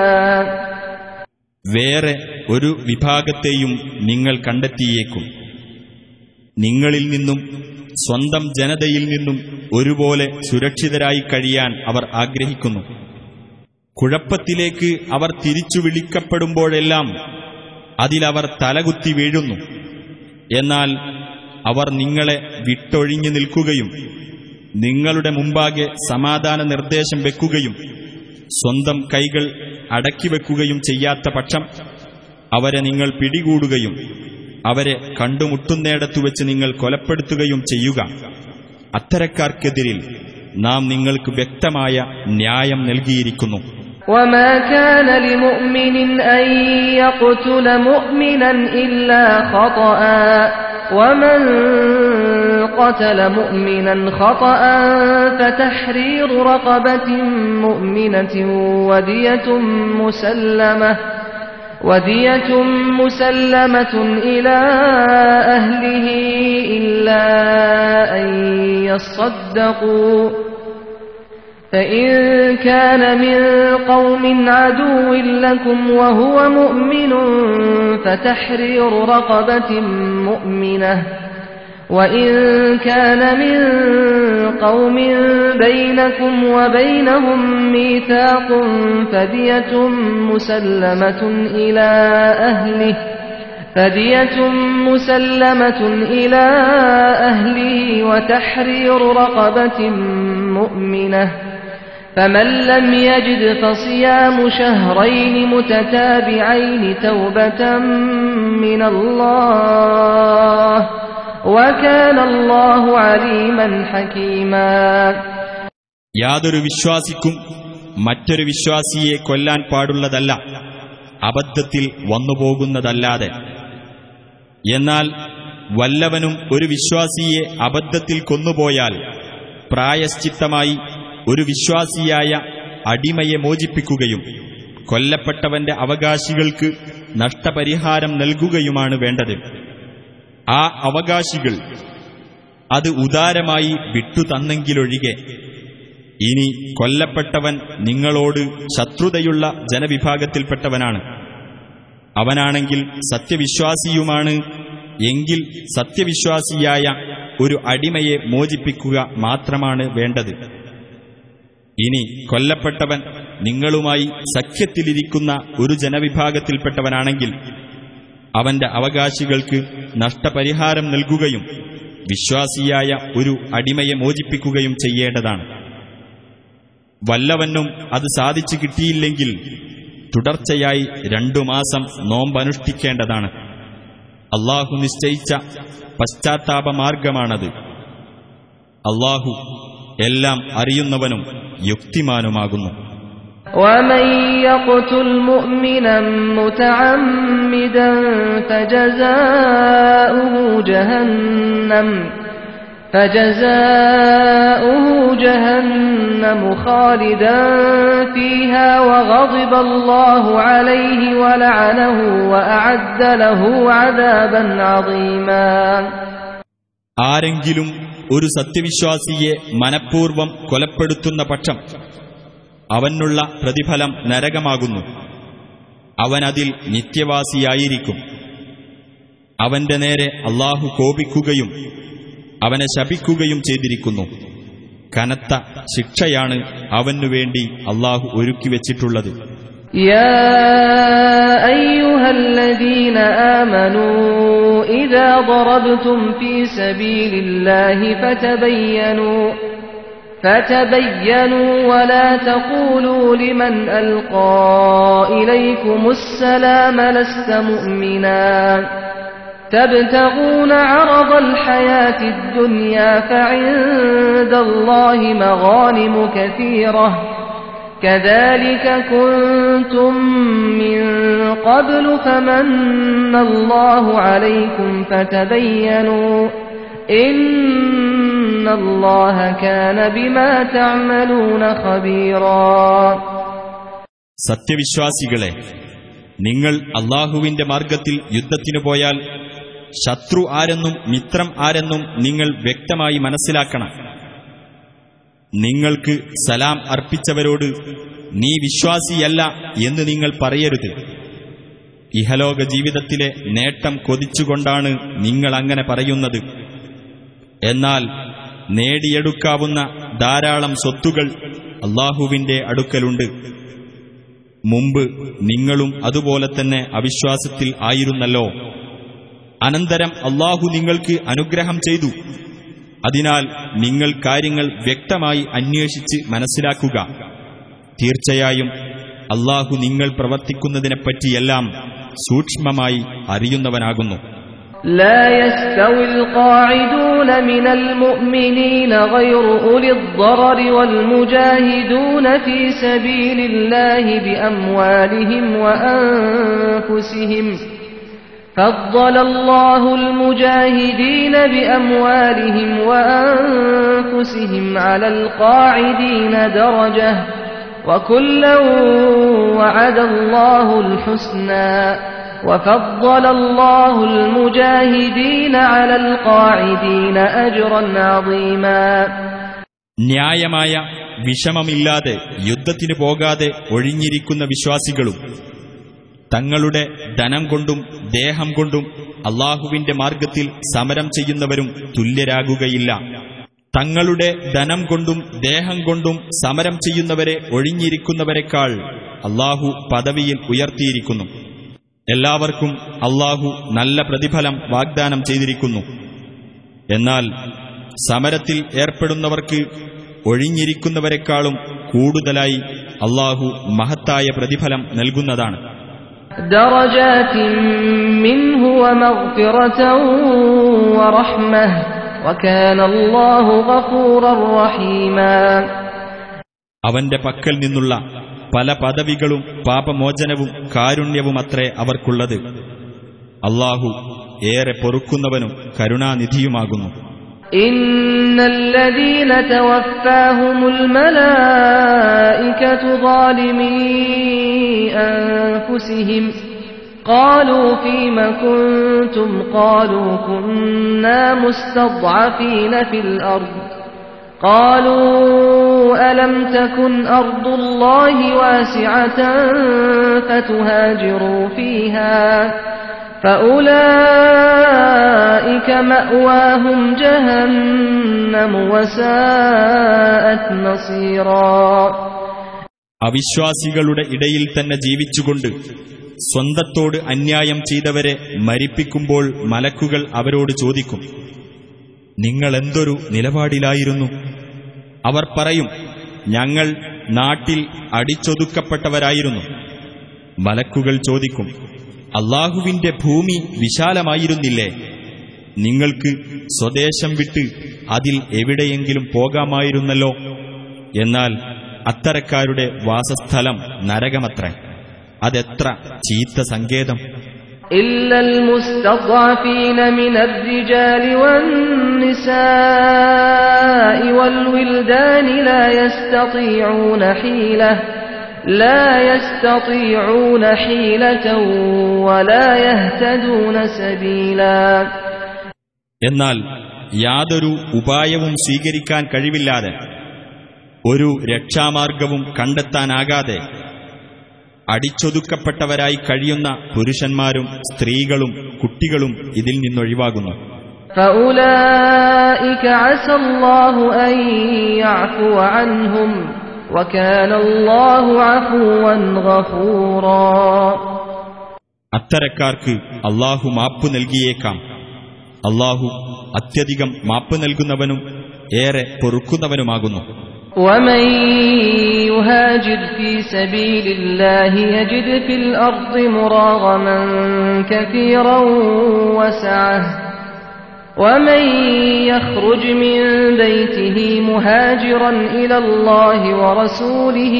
വേറെ ഒരു വിഭാഗത്തെയും നിങ്ങൾ കണ്ടെത്തിയേക്കും. നിങ്ങളിൽ നിന്നും സ്വന്തം ജനതയിൽ നിന്നും ഒരുപോലെ സുരക്ഷിതരായി കഴിയാൻ അവർ ആഗ്രഹിക്കുന്നു. കുഴപ്പത്തിലേക്ക് അവർ തിരിച്ചു വിളിക്കപ്പെടുമ്പോഴെല്ലാം അതിലവർ തലകുത്തി വീഴുന്നു. എന്നാൽ അവർ നിങ്ങളെ വിട്ടൊഴിഞ്ഞു നിൽക്കുകയും നിങ്ങളുടെ മുമ്പാകെ സമാധാന നിർദ്ദേശം വെക്കുകയും സ്വന്തം കൈകൾ അടക്കിവെക്കുകയും ചെയ്യാത്ത പക്ഷം അവരെ നിങ്ങൾ പിടികൂടുകയും അവരെ കണ്ടുമുട്ടുന്നിടത്തുവെച്ച് നിങ്ങൾ കൊലപ്പെടുത്തുകയും ചെയ്യുക. അത്തരക്കാർക്കെതിരിൽ നാം നിങ്ങൾക്ക് വ്യക്തമായ ന്യായം നൽകിയിരിക്കുന്നു. وَمَا كَانَ لِمُؤْمِنٍ أَن يَقْتُلَ مُؤْمِنًا إِلَّا خَطَأً وَمَن قَتَلَ مُؤْمِنًا خَطَأً فَتَحْرِيرُ رَقَبَةٍ مُؤْمِنَةٍ وَدِيَةٌ مُسَلَّمَةٌ إِلَى أَهْلِهِ إِلَّا أَن يَصَّدَّقُوا فَإِن كَانَ مِن قَوْمٍ عَدُوٍّ لَكُمْ وَهُوَ مُؤْمِنٌ فَتَحْرِيرُ رَقَبَةٍ مُؤْمِنَةٍ وَإِن كَانَ مِن قَوْمٍ بَيْنَكُمْ وَبَيْنَهُم مِّيثَاقٌ فَدِيَةٌ مُسَلَّمَةٌ إِلَى أَهْلِهِ وَتَحْرِيرُ رَقَبَةٍ مُؤْمِنَةٍ فَمَن لَّمْ يَجِدْ فَصِيَامُ شَهْرَيْنِ مُتَتَابِعَيْنِ تَوْبَةً مِّنَ اللَّهِ وَكَانَ اللَّهُ عَلِيمًا حَكِيمًا. യാതൊരു വിശ്വാസിക്കും മറ്റൊരു വിശ്വാസിയെ കൊല്ലാൻ പാടുള്ളതല്ല, അബദ്ധത്തിൽ വന്നുപോകുന്നതല്ലാതെ. എന്നാൽ വല്ലവനും ഒരു വിശ്വാസിയെ അബദ്ധത്തിൽ കൊന്നുപോയാൽ പ്രായശ്ചിത്തമായി ഒരു വിശ്വാസിയായ അടിമയെ മോചിപ്പിക്കുകയും കൊല്ലപ്പെട്ടവന്റെ അവകാശികൾക്ക് നഷ്ടപരിഹാരം നൽകുകയുമാണ് വേണ്ടത്. ആ അവകാശികൾ അത് ഉദാരമായി വിട്ടുതന്നെങ്കിലൊഴികെ. ഇനി കൊല്ലപ്പെട്ടവൻ നിങ്ങളോട് ശത്രുതയുള്ള ജനവിഭാഗത്തിൽപ്പെട്ടവനാണ്, അവനാണെങ്കിൽ സത്യവിശ്വാസിയുമാണ് എങ്കിൽ സത്യവിശ്വാസിയായ ഒരു അടിമയെ മോചിപ്പിക്കുക മാത്രമാണ് വേണ്ടത്. ഇനി കൊല്ലപ്പെട്ടവൻ നിങ്ങളുമായി സഖ്യത്തിലിരിക്കുന്ന ഒരു ജനവിഭാഗത്തിൽപ്പെട്ടവനാണെങ്കിൽ അവന്റെ അവകാശികൾക്ക് നഷ്ടപരിഹാരം നൽകുകയും വിശ്വാസിയായ ഒരു അടിമയെ മോചിപ്പിക്കുകയും ചെയ്യേണ്ടതാണ്. വല്ലവനും അത് സാധിച്ചു കിട്ടിയില്ലെങ്കിൽ തുടർച്ചയായി 2 മാസം നോമ്പനുഷ്ഠിക്കേണ്ടതാണ്. അല്ലാഹു നിശ്ചയിച്ച പശ്ചാത്താപമാർഗമാണത്. അല്ലാഹു എല്ലാം അറിയുന്നവനും യുക്തിമാനുമാകുന്നു. وَمَن يَقْتُلْ مُؤْمِنًا مُتَعَمِّدًا فَجَزَاؤُهُ جَهَنَّمُ خَالِدًا فِيهَا وَغَضِبَ اللَّهُ عَلَيْهِ وَلَعَنَهُ وَأَعَدَّ لَهُ عَذَابًا عَظِيمًا. ആരെങ്കിലും ഒരു സത്യവിശ്വാസിയെ മനഃപൂർവ്വം കൊലപ്പെടുത്തുന്ന പക്ഷം അവനുള്ള പ്രതിഫലം നരകമാകുന്നു. അവനതിൽ നിത്യവാസിയായിരിക്കും. അവന്റെ നേരെ അല്ലാഹു കോപിക്കുകയും അവനെ ശപിക്കുകയും ചെയ്തിരിക്കുന്നു. കനത്ത ശിക്ഷയാണ് അവനുവേണ്ടി അല്ലാഹു ഒരുക്കിവെച്ചിട്ടുള്ളത്. യാ അയ്യുഹല്ലദീന ആമനൂ ഇദാ ضربتم ഫീ സബീലില്ലാഹി فتبينوا ولا تقولوا لمن ألقى إليكم السلام لست مؤمنا تبتغون عرض الحياة الدنيا فعند الله مغانم كثيرة كذلك كنتم من قبل فمن الله عليكم فتبينوا إن الله كان بما تعملون خبيرا. സത്യവിശ്വാസികളെ, നിങ്ങൾ അല്ലാഹുവിന്റെ മാർഗത്തിൽ യുദ്ധത്തിനു പോയാൽ ശത്രു ആരെന്നും മിത്രം ആരെന്നും നിങ്ങൾ വ്യക്തമായി മനസ്സിലാക്കണം. നിങ്ങൾക്ക് സലാം അർപ്പിച്ചവരോട് നീ വിശ്വാസിയല്ല എന്ന് നിങ്ങൾ പറയരുത്. ഇഹലോക ജീവിതത്തിലെ നേട്ടം കൊതിച്ചുകൊണ്ടാണ് നിങ്ങൾ അങ്ങനെ പറയുന്നത്. എന്നാൽ നേടിയെടുക്കാവുന്ന ധാരാളം സ്വത്തുകൾ അല്ലാഹുവിന്റെ അടുക്കലുണ്ട്. മുമ്പ് നിങ്ങളും അതുപോലെ തന്നെ അവിശ്വാസത്തിൽ ആയിരുന്നല്ലോ. അനന്തരം അല്ലാഹു നിങ്ങൾക്ക് അനുഗ്രഹം ചെയ്തു. അതിനാൽ നിങ്ങൾ കാര്യങ്ങൾ വ്യക്തമായി അന്വേഷിച്ച് മനസ്സിലാക്കുക. തീർച്ചയായും അല്ലാഹു നിങ്ങൾ പ്രവർത്തിക്കുന്നതിനെപ്പറ്റിയെല്ലാം സൂക്ഷ്മമായി അറിയുന്നവനാകുന്നു. لا يستوي القاعدون من المؤمنين غير أولي الضرر والمجاهدون في سبيل الله بأموالهم وأنفسهم فضل الله المجاهدين بأموالهم وأنفسهم على القاعدين درجة وكلا وعد الله الحسنى وفضل الله المجاهدين على القاعدين أجرا عظيما. ന്യായമായ വിഷമമില്ലാതെ യുദ്ധത്തിനു പോകാതെ ഒഴിഞ്ഞിരിക്കുന്ന വിശ്വാസികളും തങ്ങളുടെ ധനം കൊണ്ടും ദേഹം കൊണ്ടും അല്ലാഹുവിന്റെ മാർഗത്തിൽ സമരം ചെയ്യുന്നവരും തുല്യരാകുകയില്ല. തങ്ങളുടെ ധനം കൊണ്ടും ദേഹം കൊണ്ടും സമരം ചെയ്യുന്നവരെ ഒഴിഞ്ഞിരിക്കുന്നവരെക്കാൾ അല്ലാഹു പദവിയിൽ ഉയർത്തിയിരിക്കുന്നു. എല്ലാവർക്കും അല്ലാഹു നല്ല പ്രതിഫലം വാഗ്ദാനം ചെയ്തിരിക്കുന്നു. എന്നാൽ സമരത്തിൽ ഏർപ്പെടുന്നവർക്ക് ഒഴിഞ്ഞിരിക്കുന്നവരെക്കാളും കൂടുതലായി അല്ലാഹു മഹത്തായ പ്രതിഫലം നൽകുന്നതാണ്. ദറജാതിൻ മിൻഹു വമഗ്ഫിറതൻ വറഹ്മഹ വകാന അല്ലാഹു ഗഫൂറർ റഹീമാ. അവന്റെ പക്കൽ നിന്നുള്ള പല പദവികളും പാപമോചനവും കാരുണ്യവുമത്രേ അവർക്കുള്ളത്. അല്ലാഹു ഏറെ പൊറുക്കുന്നവനും കരുണാനിധിയുമാകുന്നു. ഇന്നല്ലദീന തവഫാഹുമുൽ മലായികതു ളാലിമീ അൻഫുസിഹിം ഖാലൂ ഫീമ കുൻതും ഖാലൂ കുന്നാ മുസ്തദ്അഫീന ഫിൽ അർദ് قالوا ألم تكن أرض الله واسعة فتهاجروا فيها فأولئك مأواهم جهنم وساءت مصيرا. അവിശ്വാസികളുടെ ഇടയിൽ തന്നെ ജീവിച്ചുകൊണ്ട് സ്വന്തത്തോട് അന്യായം ചെയ്തവരെ മരിപ്പിക്കുമ്പോൾ മലക്കുകൾ അവരോട് ചോദിക്കും, നിങ്ങൾ എന്തൊരു നിലപാടിലായിരുന്നു? അവർ പറയും, ഞങ്ങൾ നാട്ടിൽ അടിച്ചൊതുക്കപ്പെട്ടവരായിരുന്നു. മലക്കുകൾ ചോദിക്കും, അല്ലാഹുവിന്റെ ഭൂമി വിശാലമായിരുന്നില്ലേ? നിങ്ങൾക്ക് സ്വദേശം വിട്ട് അതിൽ എവിടെയെങ്കിലും പോകാമായിരുന്നല്ലോ. എന്നാൽ അത്തരക്കാരുടെ വാസസ്ഥലം നരകമത്രേ. അതെത്ര ചീത്ത സങ്കേതം! إلا المستضعفين من الرجال والنساء والولدان لا يستطيعون حيلة ولا يهتدون سبيلا. എന്നാൽ യാതൊരു ഉപായവും സ്വീകരിക്കാൻ കഴിവില്ലാതെ ഒരു രക്ഷാമാർഗവും കണ്ടെത്താനാകാതെ അടിച്ചൊതുക്കപ്പെട്ടവരായി കഴിയുന്ന പുരുഷന്മാരും സ്ത്രീകളും കുട്ടികളും ഇതിൽ നിന്നൊഴിവാകുന്നു. فأولئك عسى الله أن يعفو عنهم وكان الله عفوا غفورا. അത്തരക്കാർക്ക് അല്ലാഹു മാപ്പ് നൽകിയേക്കാം. അല്ലാഹു അത്യധികം മാപ്പ് നൽകുന്നവനും ഏറെ പൊറുക്കുന്നവനുമാകുന്നു. ومن يهاجر في سبيل الله يجد في الأرض مراغما كثيرا وسعة ومن يخرج من بيته مهاجرا إلى الله ورسوله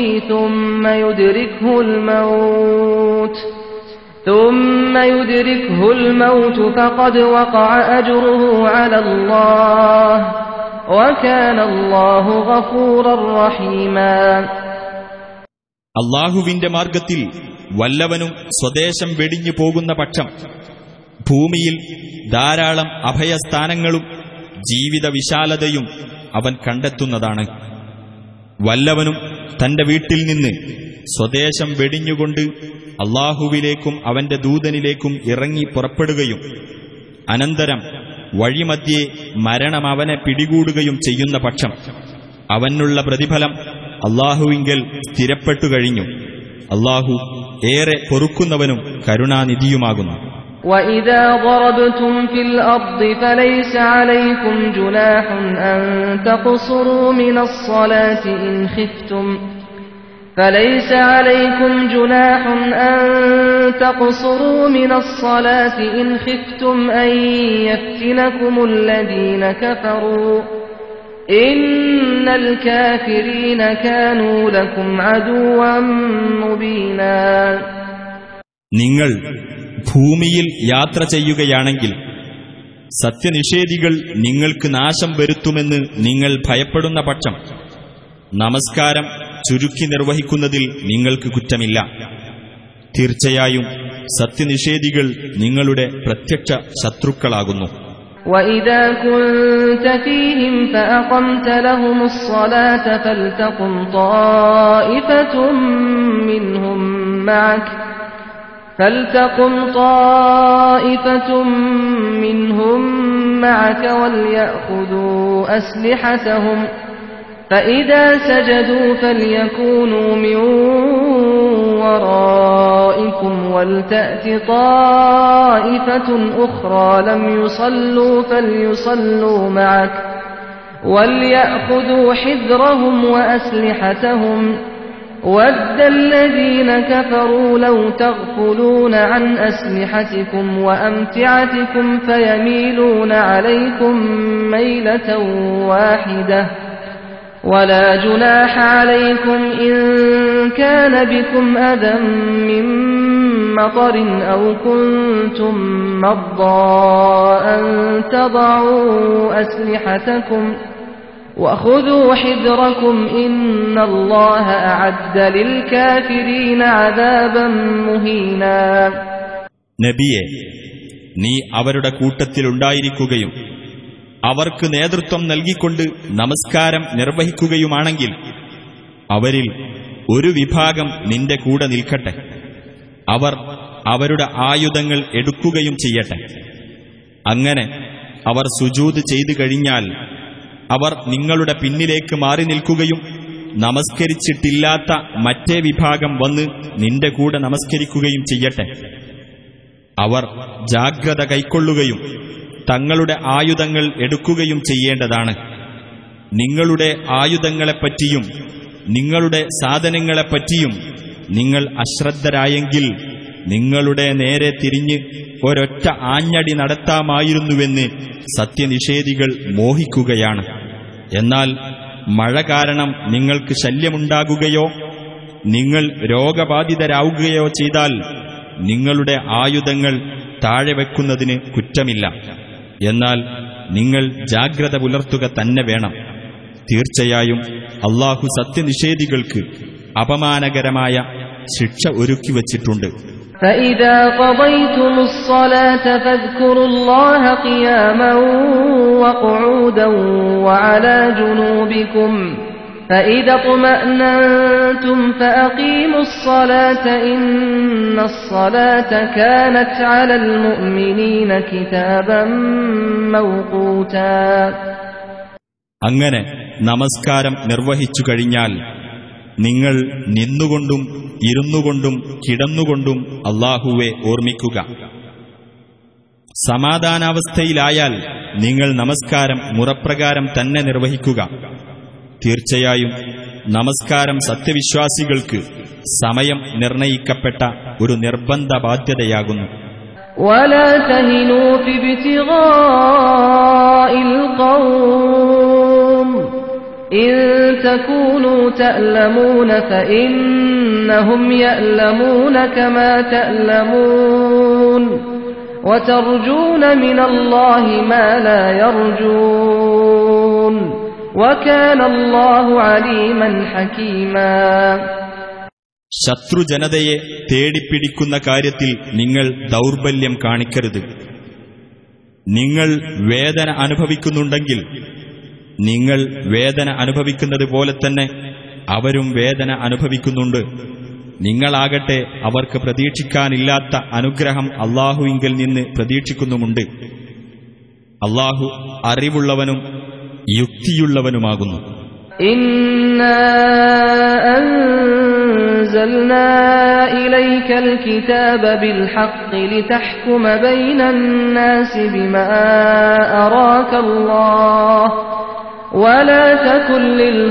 ثم يدركه الموت فقد وقع أجره على الله وكان الله غفورا رحيما. അല്ലാഹുവിന്റെ മാർഗത്തിൽ വല്ലവനും സ്വദേശം വെടിഞ്ഞു പോകുന്ന പക്ഷം ഭൂമിയിൽ ധാരാളം അഭയസ്ഥാനങ്ങളും ജീവിത വിശാലതയും അവൻ കണ്ടെത്തുന്നതാണ്. വല്ലവനും തന്റെ വീട്ടിൽ നിന്ന് സ്വദേശം വെടിഞ്ഞുകൊണ്ട് അല്ലാഹുവിലേക്കും അവന്റെ ദൂതനിലേക്കും ഇറങ്ങി പുറപ്പെടുകയും അനന്തരം വഴിമധ്യേ മരണം അവനെ പിടികൂടുകയും ചെയ്യുന്ന പക്ഷം അവനുള്ള പ്രതിഫലം അല്ലാഹുവിങ്കൽ സ്ഥിരപ്പെട്ടുകഴിഞ്ഞു. അല്ലാഹു ഏറെ പൊറുക്കുന്നവനും കരുണാനിധിയുമാകുന്നു. وَإِذَا ضَرَبْتُمْ فِي الْأَرْضِ فَلَيْسَ عَلَيْكُمْ جُنَاحٌ أَن تَقْصُرُوا مِنَ الصَّلَاةِ إِنْ خِفْتُمْ أَن يَفْتِنَكُمُ الَّذِينَ كَفَرُوا إِنَّ الْكَافِرِينَ كَانُوا لَكُمْ عَدُوًّا مُبِينًا. നിങ്ങൾ ഭൂമിയിൽ യാത്ര ചെയ്യുകയാണെങ്കിൽ സത്യനിഷേധികൾ നിങ്ങൾക്ക് നാശം വരുത്തുമെന്ന് നിങ്ങൾ ഭയപ്പെടുന്ന പക്ഷം നമസ്കാരം ചുരുക്കി നിർവഹിക്കുന്നതിൽ നിങ്ങൾക്ക് കുറ്റമില്ല. തീർച്ചയായും സത്യനിഷേധികൾ നിങ്ങളുടെ പ്രത്യക്ഷ ശത്രുക്കളാകുന്നു. وَإِذَا كُنْتَ فِيهِمْ فَأَقَمْتَ لَهُمُ الصَّلَاةَ فَلْتَقُمْ طَائِفَةٌ مِّنْهُمْ مَعَكَ وَلْيَأْخُذُوا أَسْلِحَتَهُمْ فَإِذَا سَجَدُوا فَلْيَكُونُوا مِنْ وَرَائِكُمْ وَلْتَأْتِ طَائِفَةٌ أُخْرَى لَمْ يُصَلُّوا فَلْيُصَلُّوا مَعَكَ وَلْيَأْخُذُوا حِذْرَهُمْ وَأَسْلِحَتَهُمْ وَدَّ الَّذِينَ كَفَرُوا لَوْ تَغْفُلُونَ عَنْ أَسْلِحَتِكُمْ وَأَمْتِعَتِكُمْ فَيَمِيلُونَ عَلَيْكُمْ مَيْلَةً وَاحِدَةً وَلَا جُنَاحَ عَلَيْكُمْ إِن كَانَ بِكُمْ أَذًى مِّن مَّطَرٍ أَوْ كُنتُم مَّرْضَىٰ أَن تَضَعُوا أَسْلِحَتَكُمْ وَخُذُوا حِذْرَكُمْ إِنَّ اللَّهَ أَعَدَّ لِلْكَافِرِينَ عَذَابًا مُهِينًا. നബിയെ, നീ അവരുടെ കൂട്ടത്തിലുണ്ടായിരിക്കുകയും അവർക്ക് നേതൃത്വം നൽകിക്കൊണ്ട് നമസ്കാരം നിർവഹിക്കുകയുമാണെങ്കിൽ അവരിൽ ഒരു വിഭാഗം നിന്റെ കൂടെ നിൽക്കട്ടെ. അവർ അവരുടെ ആയുധങ്ങൾ എടുക്കുകയും ചെയ്യട്ടെ. അങ്ങനെ അവർ സുജൂദ് ചെയ്തു കഴിഞ്ഞാൽ അവർ നിങ്ങളുടെ പിന്നിലേക്ക് മാറി നിൽക്കുകയും നമസ്കരിച്ചിട്ടില്ലാത്ത മറ്റേ വിഭാഗം വന്ന് നിന്റെ കൂടെ നമസ്കരിക്കുകയും ചെയ്യട്ടെ. അവർ ജാഗ്രത കൈക്കൊള്ളുകയും തങ്ങളുടെ ആയുധങ്ങൾ എടുക്കുകയും ചെയ്യേണ്ടതാണ്. നിങ്ങളുടെ ആയുധങ്ങളെപ്പറ്റിയും നിങ്ങളുടെ സാധനങ്ങളെപ്പറ്റിയും നിങ്ങൾ അശ്രദ്ധരായെങ്കിൽ നിങ്ങളുടെ നേരെ തിരിഞ്ഞ് ഒരൊറ്റ ആഞ്ഞടി നടത്താമായിരുന്നുവെന്ന് സത്യനിഷേധികൾ മോഹിക്കുകയാണ്. എന്നാൽ മഴ കാരണം നിങ്ങൾക്ക് ശല്യമുണ്ടാകുകയോ നിങ്ങൾ രോഗബാധിതരാവുകയോ ചെയ്താൽ നിങ്ങളുടെ ആയുധങ്ങൾ താഴെ വയ്ക്കുന്നതിന് കുറ്റമില്ല. എന്നാൽ നിങ്ങൾ ജാഗ്രത പുലർത്തുക തന്നെ വേണം. തീർച്ചയായും അല്ലാഹു സത്യനിഷേധികൾക്ക് അപമാനകരമായ ശിക്ഷ ഒരുക്കിവച്ചിട്ടുണ്ട്. فَإِذَا قَضَيْتُمُ الصَّلَاةَ فَاذْكُرُوا اللَّهَ قِيَامًا وَقُعُودًا وَعَلَى جُنُوبِكُمْ فَإِذَا اطْمَأْنَنْتُمْ فَأَقِيمُوا الصَّلَاةَ إِنَّ الصَّلَاةَ كَانَتْ عَلَى الْمُؤْمِنِينَ كِتَابًا مَوْقُوتًا. അങ്ങനെ നമസ്കാരം നിർവഹിച്ചു കഴിഞ്ഞാൽ നിങ്ങൾ നിന്നുകൊണ്ടും ഇരുന്നുകൊണ്ടും കിടന്നുകൊണ്ടും അല്ലാഹുവെ ഓർമ്മിക്കുക. സമാധാനാവസ്ഥയിലായാൽ നിങ്ങൾ നമസ്കാരം മുറപ്രകാരം തന്നെ നിർവഹിക്കുക. തീർച്ചയായും നമസ്കാരം സത്യവിശ്വാസികൾക്ക് സമയം നിർണയിക്കപ്പെട്ട ഒരു നിർബന്ധ ബാധ്യതയാകുന്നു. وَلَا تَهِنُوا فِي ابْتِغَاءِ الْقَوْمِ إِن تَكُونُوا تَأْلَمُونَ فَإِنَّهُمْ يَأْلَمُونَ كَمَا تَأْلَمُونَ وَتَرْجُونَ مِنَ اللَّهِ مَا لَا يَرْجُونَ وَكَانَ اللَّهُ عَلِيمًا حَكِيمًا. ശത്രുജനതയെ തേടിപ്പിടിക്കുന്ന കാര്യത്തിൽ നിങ്ങൾ ദൗർബല്യം കാണിക്കരുത്. നിങ്ങൾ വേദന അനുഭവിക്കുന്നുണ്ടെങ്കിൽ നിങ്ങൾ വേദന അനുഭവിക്കുന്നത് പോലെ തന്നെ അവരും വേദന അനുഭവിക്കുന്നുണ്ട്. നിങ്ങളാകട്ടെ അവർക്ക് പ്രതീക്ഷിക്കാനില്ലാത്ത അനുഗ്രഹം അല്ലാഹുവിങ്കൽ നിന്ന് പ്രതീക്ഷിക്കുന്നുമുണ്ട്. അല്ലാഹു അറിവുള്ളവനും യുക്തിയുള്ളവനുമാകുന്നു. ഇന്നാ അൻസൽനാ ഇലൈക്കൽ കിതാബ ബിൽ ഹഖ് ലിതഹ്കുമ ബൈനൻ നാസി ബിമാ അറാകല്ലാഹ് വലാ തകുൽ ലിൽ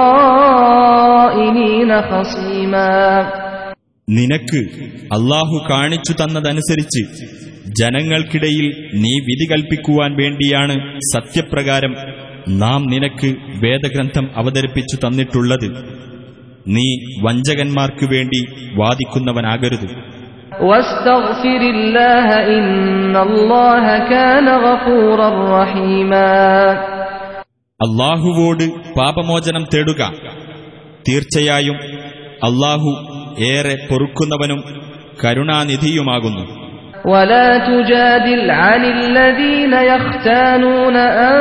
ഖായിനീന ഖസീമാ. നിനക്ക് അല്ലാഹു കാണിച്ചു തന്നതനുസരിച്ച് ജനങ്ങൾക്കിടയിൽ നീ വിധി കൽപ്പിക്കുവാൻ വേണ്ടിയാണ് സത്യപ്രകാരം നാം നിനക്ക് വേദഗ്രന്ഥം അവതരിപ്പിച്ചു തന്നിട്ടുള്ളത്. നീ വഞ്ചകന്മാർക്കു വേണ്ടി വാദിക്കുന്നവനാകരുത്. വസ്തഗ്ഫിരില്ലാഹ ഇന്നല്ലാഹ കാന ഗഫൂറർ റഹീമാ. അല്ലാഹുവോട് പാപമോചനം തേടുക. തീർച്ചയായും അല്ലാഹു ഏറെ പൊറുക്കുന്നവനും കരുണാനിധിയുമാകുന്നു. ولا تجادل عن الذين يختانون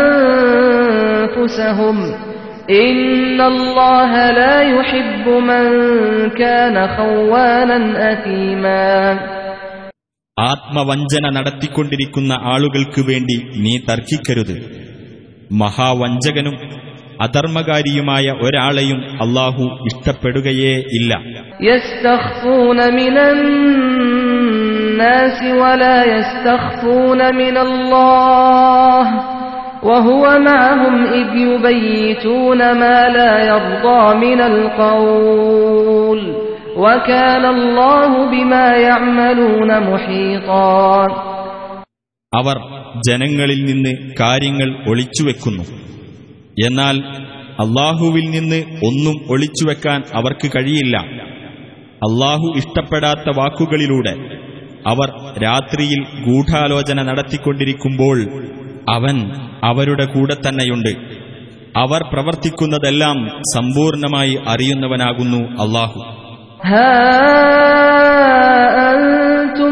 أنفسهم إن الله لا يحب من كان خوانا أثيما. ആത്മവഞ്ചന നടത്തിക്കൊണ്ടിരിക്കുന്ന ആളുകൾക്ക് വേണ്ടി നീ തർക്കിക്കരുത്. മഹാവഞ്ചകനും അധർമ്മകാരിയുമായ ഒരാളെയും അല്ലാഹു ഇഷ്ടപ്പെടുകയേ ഇല്ല. يستخفون من الناس ولا يستخفون من الله وهو معهم إذ يبيتون ما لا يرضى من القول وكان الله بما يعملون محيطا. അവർ ജനങ്ങളിൽ നിന്ന് കാര്യങ്ങൾ ഒളിച്ചുവെക്കുന്നു. എന്നാൽ അല്ലാഹുവിൽ നിന്ന് ഒന്നും ഒളിച്ചുവെക്കാൻ അവർക്ക് കഴിയില്ല. അല്ലാഹു ഇഷ്ടപ്പെടാത്ത വാക്കുകളിലൂടെ അവർ രാത്രിയിൽ ഗൂഢാലോചന നടത്തിക്കൊണ്ടിരിക്കുമ്പോൾ അവൻ അവരുടെ കൂടെ തന്നെയുണ്ട്. അവർ പ്രവർത്തിക്കുന്നതെല്ലാം സമ്പൂർണമായി അറിയുന്നവനാകുന്നു അല്ലാഹു. ഹാ അൻതും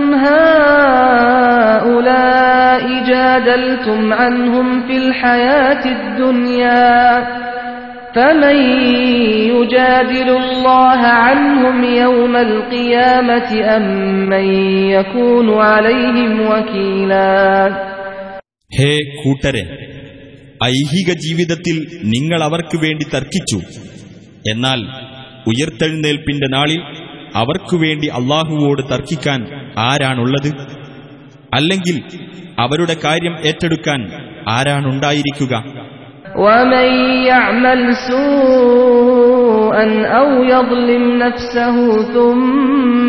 ഹൗലാഇ ജാദൽതും അൻഹും ഫിൽ ഹയാത്തിദ് ദുനിയാ فمن يجادل الله عنهم يوم القيامة أم من يكون عليهم وكيلا. ഹേ കൂട്ടരെ, ഐഹിക ജീവിതത്തിൽ നിങ്ങൾ അവർക്ക് വേണ്ടി തർക്കിച്ചു. എന്നാൽ ഉയർത്തെഴുന്നേൽപ്പിന്റെ നാളിൽ അവർക്കു വേണ്ടി അല്ലാഹുവോട് തർക്കിക്കാൻ ആരാണുള്ളത്? അല്ലെങ്കിൽ അവരുടെ കാര്യം ഏറ്റെടുക്കാൻ ആരാണുണ്ടായിരിക്കുക? ومن يعمل سوءا أو يظلم نفسه ثم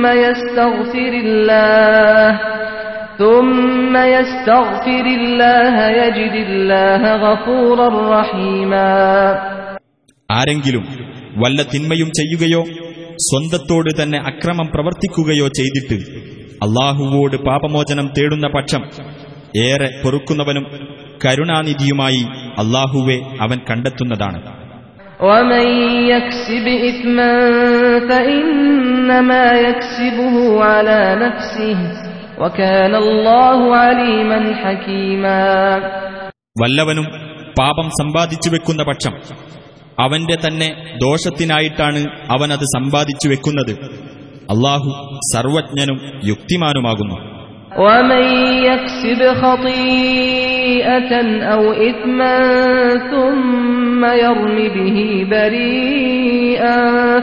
يستغفر الله يجد الله غفورا رحيما. ആരെങ്കിലും വല്ല തിന്മയും ചെയ്യുകയോ സ്വന്തത്തോട് തന്നെ അക്രമം പ്രവർത്തിക്കുകയോ ചെയ്തിട്ട് അല്ലാഹുവോട് പാപമോചനം തേടുന്ന പക്ഷം ഏറെ പൊറുക്കുന്നവനും കരുണാനിധിയുമായി അല്ലാഹുവെ അവൻ കണ്ടെത്തുന്നതാണ്. ومن يكسب إثما فإنما يكسبه على نفسه وكان الله عليما حكيما. വല്ലവനും പാപം സമ്പാദിച്ചു വെക്കുന്ന പക്ഷം അവന്റെ തന്നെ ദോഷത്തിനായിട്ടാണ് അവനത് സമ്പാദിച്ചു വെക്കുന്നത്. അല്ലാഹു സർവജ്ഞനും യുക്തിമാനുമാകുന്നു. ومن يكسب خطيئة أو إثما ثم يرم به بريئا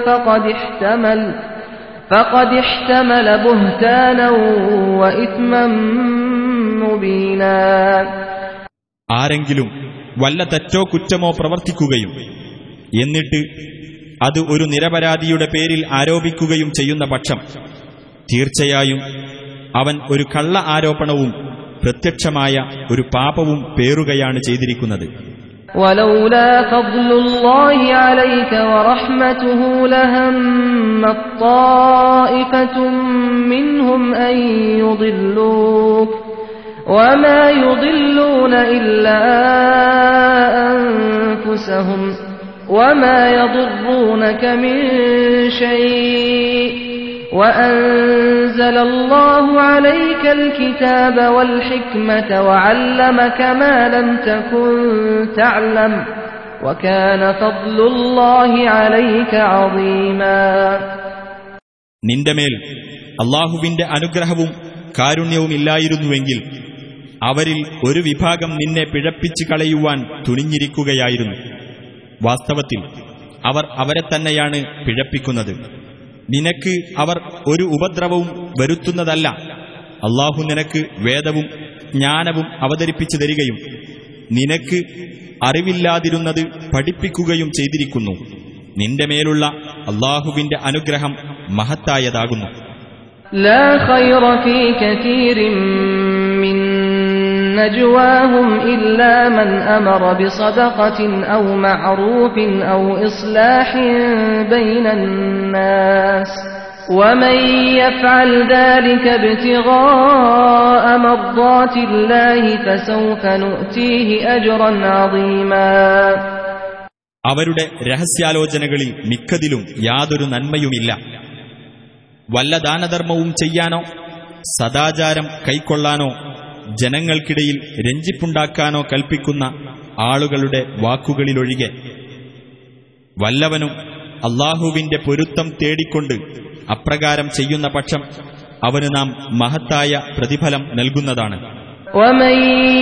فقد احتمل بهتانا وإثما مبينا. ആരെങ്കിലും വല്ല തെറ്റോ കുറ്റമോ പ്രവർത്തിക്കുകയും എന്നിട്ട് അത് ഒരു നിരപരാധിയുടെ പേരിൽ ആരോപിക്കുകയും ചെയ്യുന്ന പക്ഷം തീർച്ചയായും അവൻ ഒരു കള്ള ആരോപണവും പ്രത്യക്ഷമായ ഒരു പാപവും പേറുകയാണ് ചെയ്തിരിക്കുന്നത്. ولولا فضل الله عليك ورحمته لهمت طائفة منهم أن يضلوك وما يضلون إلا أنفسهم وما يضرونك من شيء وأنزل الله عليك الكتاب والحكمة وعلمك ما لم تكن تعلم وكان فضل الله عليك عظيما. നിന്റെ മേൽ അല്ലാഹുവിന്റെ അനുഗ്രഹവും കാരുണ്യവുമില്ലായിരുന്നുവെങ്കിൽ അവരിൽ ഒരു വിഭാഗം നിന്നെ പിഴപ്പിച്ചു കളയുവാൻ തുനിഞ്ഞിരിക്കുകയായിരുന്നു. വാസ്തവത്തിൽ അവർ അവരെ തന്നെയാണ് പിഴപ്പിക്കുന്നത്. നിനക്ക് അവർ ഒരു ഉപദ്രവവും വരുത്തുന്നതല്ല. അല്ലാഹു നിനക്ക് വേദവും ജ്ഞാനവും അവതരിപ്പിച്ചു തരികയും നിനക്ക് അറിവില്ലാതിരുന്നത് പഠിപ്പിക്കുകയും ചെയ്തിരിക്കുന്നു. നിന്റെ മേലുള്ള അല്ലാഹുവിന്റെ അനുഗ്രഹം മഹത്തായതാകുന്നു. ലാ ഖൈറ ഫീ കതീരിൻ മിൻ നജ്വാഹും ഇല്ലാ മൻ അമറ ബിസദഖത്തിൻ ഔ മഅറൂഫിൻ ഔ ഇസ്ലാഹിൻ ബൈനൻ നാസ് ومن يفعل ذلك ابتغاء مرضات الله فسوف نؤتيه أجرا عظيما. അവരുടെ രഹസ്യാലോചനകളിൽ മിക്കതിലും യാതൊരു നന്മയുമില്ല. വല്ല ദാനധർമ്മവും ചെയ്യാനോ സദാചാരം കൈക്കൊള്ളാനോ ജനങ്ങൾക്കിടയിൽ രഞ്ജിപ്പുണ്ടാക്കാനോ കൽപ്പിക്കുന്ന ആളുകളുടെ വാക്കുകളിലൊഴികെ വല്ലവനും അല്ലാഹുവിന്റെ പൊരുത്തം തേടിക്കൊണ്ട് അപ്രകാരം ചെയ്യുന്ന പക്ഷം അവന് നാം മഹത്തായ പ്രതിഫലം നൽകുന്നതാണ്. ومن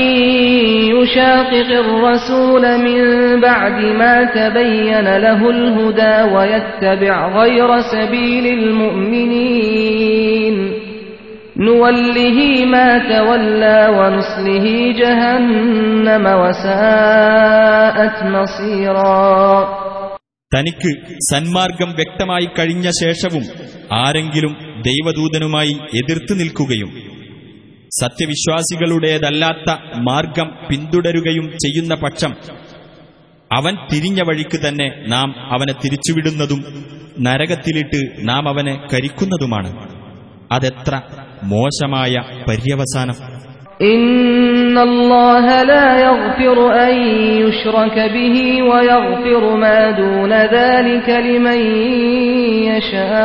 يشاقق الرسول من بعد ما تبين له الهدى ويتبع غير سبيل المؤمنين نوله ما تولى ونصله جهنم وساءت مصيرا. തനിക്ക് സന്മാർഗം വ്യക്തമായി കഴിഞ്ഞ ശേഷവും ആരെങ്കിലും ദൈവദൂതനുമായി എതിർത്തു നിൽക്കുകയും സത്യവിശ്വാസികളുടേതല്ലാത്ത മാർഗം പിന്തുടരുകയും ചെയ്യുന്ന പക്ഷം അവൻ തിരിഞ്ഞ വഴിക്ക് തന്നെ നാം അവനെ തിരിച്ചുവിടുന്നതും നരകത്തിലിട്ട് നാം അവനെ കരിക്കുന്നതുമാണ്. അതെത്ര മോശമായ പര്യവസാനം! ഇന്നല്ലാഹ ലാ യഗ്ഫിറു അൻ യുശ്റക ബിഹി വയഗ്ഫിറു മാ ദൂന ദാലിക ലിമൻ യശാ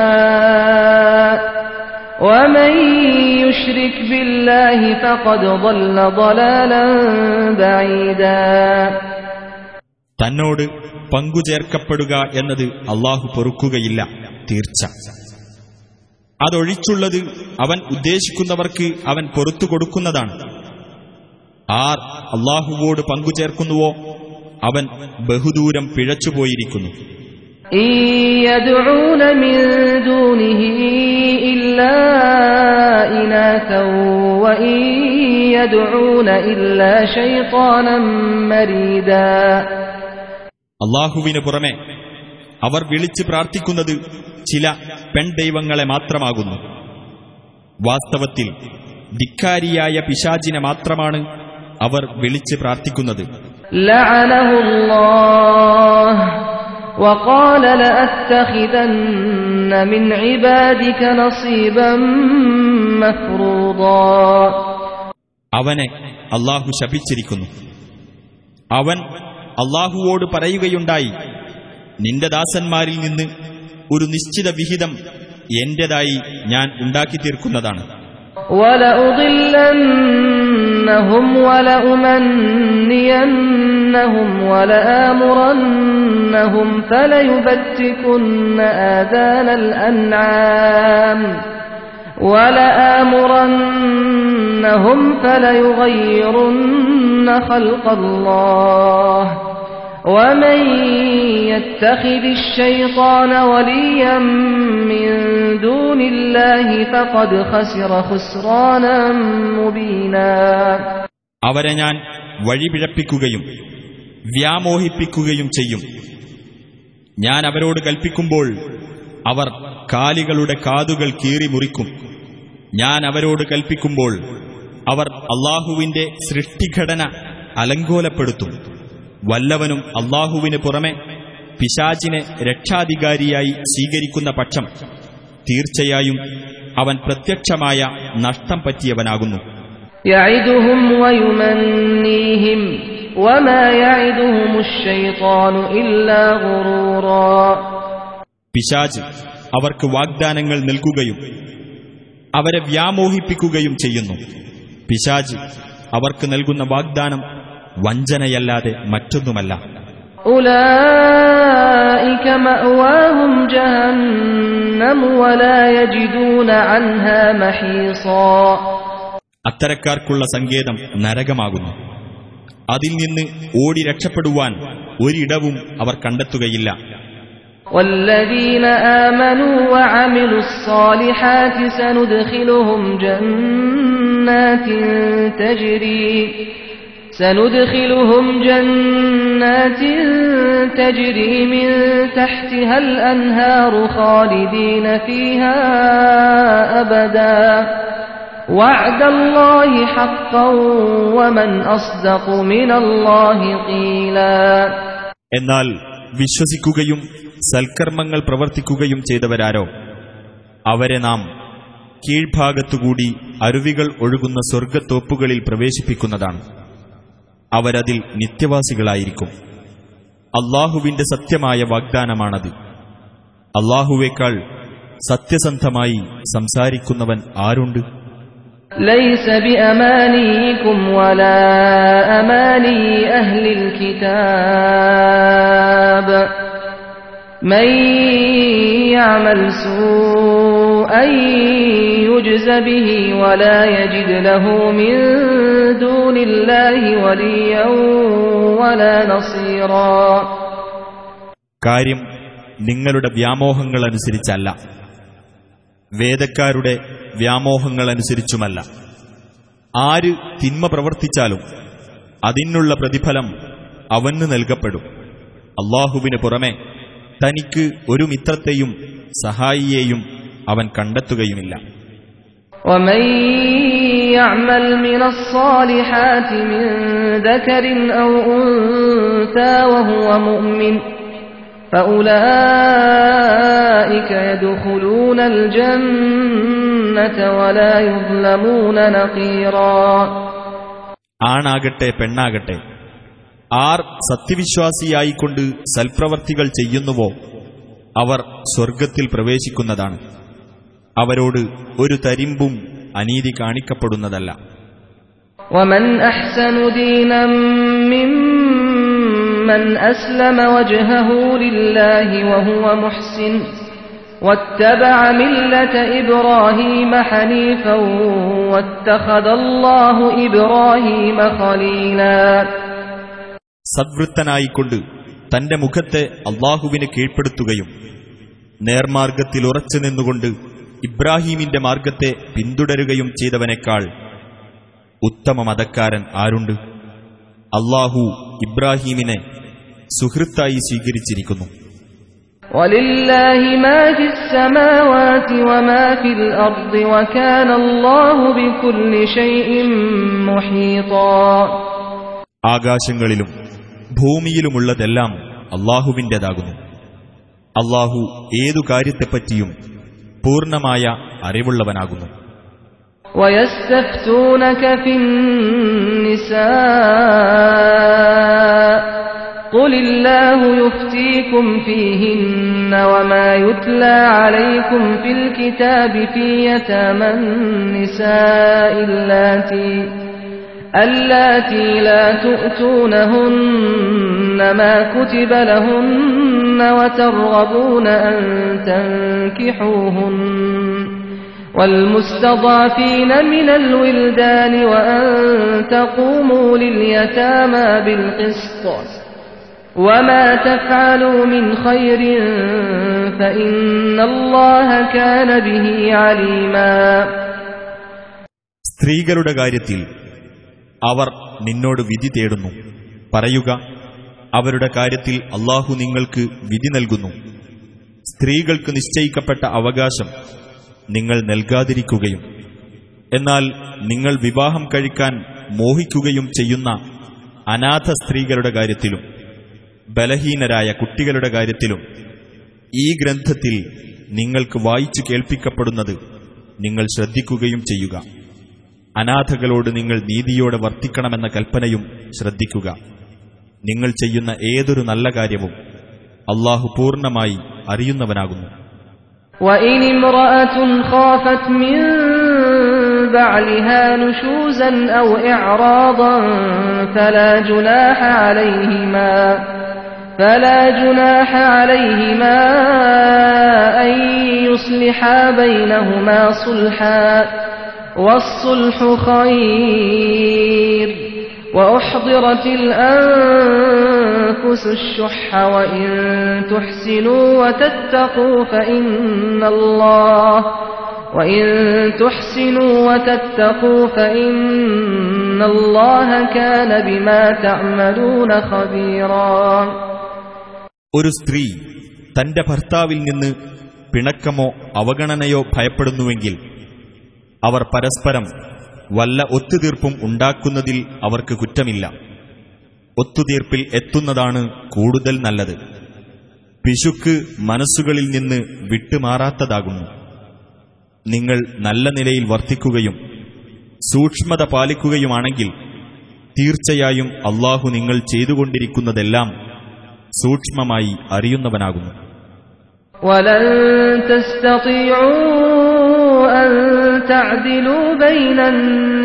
വമൻ യുശ്രിക് ബില്ലാഹി ഫഖദ് ضل ضلالا ബഈദാ. തന്നോട് പങ്കുചേർക്കപ്പെടുക എന്നത് അല്ലാഹു പൊറുക്കുകയില്ല, തീർച്ച. അതൊഴിച്ചുള്ളത് അവൻ ഉദ്ദേശിക്കുന്നവർക്ക് അവൻ പൊറുത്തു കൊടുക്കുന്നതാണ്. ആർ അല്ലാഹുവോട് പങ്കുചേർക്കുന്നുവോ അവൻ ബഹുദൂരം പിഴച്ചുപോയിരിക്കുന്നു. യദ്ഊന മിൻ ദൂനിഹി ഇല്ലാ ഇനാസൻ വഇൻ യദ്ഊന ഇല്ലാ ശൈത്താനൻ മരീദാ. അല്ലാഹുവിന് പുറമെ അവർ വിളിച്ച് പ്രാർത്ഥിക്കുന്നത് ചില പെൺദൈവങ്ങളെ മാത്രമാകുന്നു. വാസ്തവത്തിൽ ധിക്കാരിയായ പിശാചിനെ മാത്രമാണ് അവർ വിളിച്ച് പ്രാർത്ഥിക്കുന്നത്. ലഅനഹുല്ലാഹ് വഖാല ലഅത്തഖിദന്ന മിൻ ഇബാദിക നസീബൻ മഫ്റൂദാ. അവനെ അല്ലാഹു ശപിച്ചിരിക്കുന്നു. അവൻ അല്ലാഹുവോട് പറയുകയുണ്ടായി, നിന്റെ ദാസന്മാരിൽ നിന്ന് ഒരു നിശ്ചിത വിഹിതം എന്റേതായി ഞാൻ ഉണ്ടാക്കി തീർക്കുന്നതാണ്. വലഉദില്ലന്നഹും വലഉമന്നിയന്നഹും വലആമുറന്നഹും ഫലയുബത്തികുന്ന ആദാനൽ അൻആം വലആമുറന്നഹും ഫലയുഗയ്യിറുന്ന ഖൽഖല്ലാഹ് ومن يتخذ الشيطان وليا من دون الله فقد خسر خسرانا مبينا. അവരെ ഞാൻ വഴിപിഴപ്പിക്കുകയും വ്യാമോഹിപ്പിക്കുകയും ചെയ്യും. ഞാൻ അവരോട് കൽപ്പിക്കുമ്പോൾ അവർ കാലികളുടെ കാതുകൾ കീറി മുറിക്കും. ഞാൻ അവരോട് കൽപ്പിക്കുമ്പോൾ അവർ അല്ലാഹുവിന്റെ സൃഷ്ടിഘടന അലങ്കോലപ്പെടുത്തും. വല്ലവനും അല്ലാഹുവിന് പുറമെ പിശാചിനെ രക്ഷാധികാരിയായി സ്വീകരിക്കുന്ന പക്ഷം തീർച്ചയായും അവൻ പ്രത്യക്ഷമായ നഷ്ടം പറ്റിയവനാകുന്നു. യഇദുഹും വയുമന്നീഹിം വമാ യഇദുഹുമുശ് ശൈത്താനു ഇല്ലാ ഗുറൂറാ. പിശാച് അവർക്ക് വാഗ്ദാനങ്ങൾ നൽകുകയും അവരെ വ്യാമോഹിപ്പിക്കുകയും ചെയ്യുന്നു. പിശാച് അവർക്ക് നൽകുന്ന വാഗ്ദാനം വഞ്ചനയല്ലാതെ മറ്റൊന്നുമല്ല. ഉലൈക മഅവാഹും ജഹന്നം വലാ യജിദൂന അൻഹാ മഹീസാ. അത്തരക്കാർക്കുള്ള സങ്കേതം നരകമാകുന്നു. അതിൽ നിന്ന് ഓടി രക്ഷപ്പെടുവാൻ ഒരിടവും അവർ കണ്ടെത്തുകയില്ല. വല്ലദീന ആമനൂ വഅമിലുസ് സ്വാലിഹാതി സനുദ്ഖിലുഹും ജന്നാത്തിൻ തജ്രി മിൻ തഹ്തിഹൽ അൻഹാറു ഖാലിദീന ഫീഹാ അബദാ വഅദല്ലാഹി ഹഖ്ഖൻ വമൻ അസ്ദഖു മിനല്ലാഹി ഖീലാ. എന്നാൽ വിശ്വസിക്കുകയും സൽക്കർമ്മങ്ങൾ പ്രവർത്തിക്കുകയും ചെയ്തവരാരോ അവരെ നാം കീഴ്ഭാഗത്തുകൂടി അരുവികൾ ഒഴുകുന്ന സ്വർഗ്ഗത്തോപ്പുകളിൽ പ്രവേശിപ്പിക്കുന്നതാണ്. അവരതിൽ നിത്യവാസികളായിരിക്കും. അല്ലാഹുവിന്റെ സത്യമായ വാഗ്ദാനമാണത്. അല്ലാഹുവേക്കാൾ സത്യസന്ധമായി സംസാരിക്കുന്നവൻ ആരുണ്ട്? ലൈസ ബിഅമാനിയികും വലാ അമാനി അഹ്ലിൽ കിതാബ് മൻ യഅമൽ സൂഅൻ യുജ്സ ബിഹി വലാ യജിദ് ലഹു മിൻ ദൂനില്ലാഹി വലിയ്യൻ വലാ നസീറാ. കാര്യം നിങ്ങളുടെ വ്യാമോഹങ്ങളനുസരിച്ചല്ല, വേദക്കാരുടെ വ്യാമോഹങ്ങളനുസരിച്ചുമല്ല. ആര് തിന്മ പ്രവർത്തിച്ചാലും അതിനുള്ള പ്രതിഫലം അവന് നൽകപ്പെടും. അല്ലാഹുവിന് പുറമെ തനിക്ക് ഒരു മിത്രത്തെയും സഹായിയെയും അവൻ കണ്ടെത്തുകയുമില്ല. ومن يعمل من الصالحات من ذكر أو أنثى وهو مؤمن فأولئك يدخلون الجنة ولا يظلمون نقيرا. ആണാകട്ടെ പെണ്ണാകട്ടെ, ആർ സത്യവിശ്വാസിയായിക്കൊണ്ട് സൽപ്രവർത്തികൾ ചെയ്യുന്നുവോ അവർ സ്വർഗ്ഗത്തിൽ പ്രവേശിക്കുന്നതാണ്. അവരോട് ഒരു തരിമ്പും അനീതി കാണിക്കപ്പെടുന്നതല്ല. ومن أحسن دينا ممن أسلم وجهه لله وهو محسن واتبع ملة إبراهيم حنيفا واتخذ الله إبراهيم خليلا. സദ്വൃത്തനായിക്കൊണ്ട് തന്റെ മുഖത്തെ അല്ലാഹുവിന് കീഴ്പ്പെടുത്തുകയും നേർമാർഗത്തിൽ ഉറച്ചു നിന്നുകൊണ്ട് ഇബ്രാഹീമിന്റെ മാർഗത്തെ പിന്തുടരുകയും ചെയ്തവനേക്കാൾ ഉത്തമ മതക്കാരൻ ആരുണ്ട്? അല്ലാഹു ഇബ്രാഹീമിനെ സുഹൃത്തായി സ്വീകരിച്ചിരിക്കുന്നു. വലില്ലാഹി മാ ഫിസ് സമാവാതി വമാ ഫിൽ അർദി വകാന അല്ലാഹു ബികുല്ലി ഷൈഇൻ മുഹീതാ. ആകാശങ്ങളിലും ഭൂമിയിലുമുള്ളതെല്ലാം അല്ലാഹുവിൻ്റെതാകുന്നു. അല്ലാഹു ഏതു കാര്യത്തെപ്പറ്റിയും പൂർണ്ണമായ അറിവുള്ളവനാകുന്നു. وَيَسْتَفْتُونَكَ فِي النِّسَاءِ قُلِ اللَّهُ يُفْتِيكُمْ فِيهِنَّ وَمَا يُتْلَى عَلَيْكُمْ فِي الْكِتَابِ فِي يَتَامَى النِّسَاءِ اللَّاتِي لَا تُؤْتُونَهُنَّ مَا كُتِبَ لَهُنَّ وَتَرْغَبُونَ أَن تَنكِحُوهُنَّ وَالْمُسْتَضْعَفِينَ مِنَ الْوِلْدَانِ وَأَن تَقُومُوا لِلْيَتَامَى بِالْقِسْطِ وَمَا تَفْعَلُوا مِنْ خَيْرٍ فَإِنَّ اللَّهَ كَانَ بِهِ عَلِيمًا. സ്ത്രീകളുടെ കാര്യത്തിൽ അവർ നിന്നോട് വിധി തേടുന്നു. പറയുക, അവരുടെ കാര്യത്തിൽ അല്ലാഹു നിങ്ങൾക്ക് വിധി നൽകുന്നു. സ്ത്രീകൾക്ക് നിശ്ചയിക്കപ്പെട്ട അവകാശം നിങ്ങൾ നൽകാതിരിക്കുകയും എന്നാൽ നിങ്ങൾ വിവാഹം കഴിക്കാൻ മോഹിക്കുകയും ചെയ്യുന്ന അനാഥ സ്ത്രീകളുടെ കാര്യത്തിലും ബലഹീനരായ കുട്ടികളുടെ കാര്യത്തിലും ഈ ഗ്രന്ഥത്തിൽ നിങ്ങൾക്ക് വായിച്ചു കേൾപ്പിക്കപ്പെടുന്നത് നിങ്ങൾ ശ്രദ്ധിക്കുകയും ചെയ്യുക. അനാഥകളോട് നിങ്ങൾ നീതിയോടെ വർത്തിക്കണമെന്ന കൽപ്പനയും ശ്രദ്ധിക്കുക. നിങ്ങൾ ചെയ്യുന്ന ഏതൊരു നല്ല കാര്യവും അല്ലാഹു പൂർണ്ണമായി അറിയുന്നവനാകുന്നു. وإن امرأة خافت من بعلها نشوزا أو إعراضا فلا جناح عليهما أن يصلحا بينهما صلحا والصلح خير وأحضرت الأنفس الشح وإن تحسنوا وتتقوا فإن الله كان بما تعملون خبيرا. ഒരു സ്ത്രീ തന്റെ ഭർത്താവിൽ നിന്ന് പിണക്കമോ അവഗണനയോ ഭയപ്പെടുന്നുവെങ്കിൽ അവർ പരസ്പരം വല്ല ഒത്തുതീർപ്പും ഉണ്ടാക്കുന്നതിൽ അവർക്ക് കുറ്റമില്ല. ഒത്തുതീർപ്പിൽ എത്തുന്നതാണ് കൂടുതൽ നല്ലത്. പിശുക്ക് മനസ്സുകളിൽ നിന്ന് വിട്ടുമാറാത്തതാകുന്നു. നിങ്ങൾ നല്ല നിലയിൽ വർത്തിക്കുകയും സൂക്ഷ്മത പാലിക്കുകയുമാണെങ്കിൽ തീർച്ചയായും അല്ലാഹു നിങ്ങൾ ചെയ്തുകൊണ്ടിരിക്കുന്നതെല്ലാം സൂക്ഷ്മമായി അറിയുന്നവനാകുന്നു. വലൻ തസ്തതിഉ അൻ തഅദിലു ബൈനൻ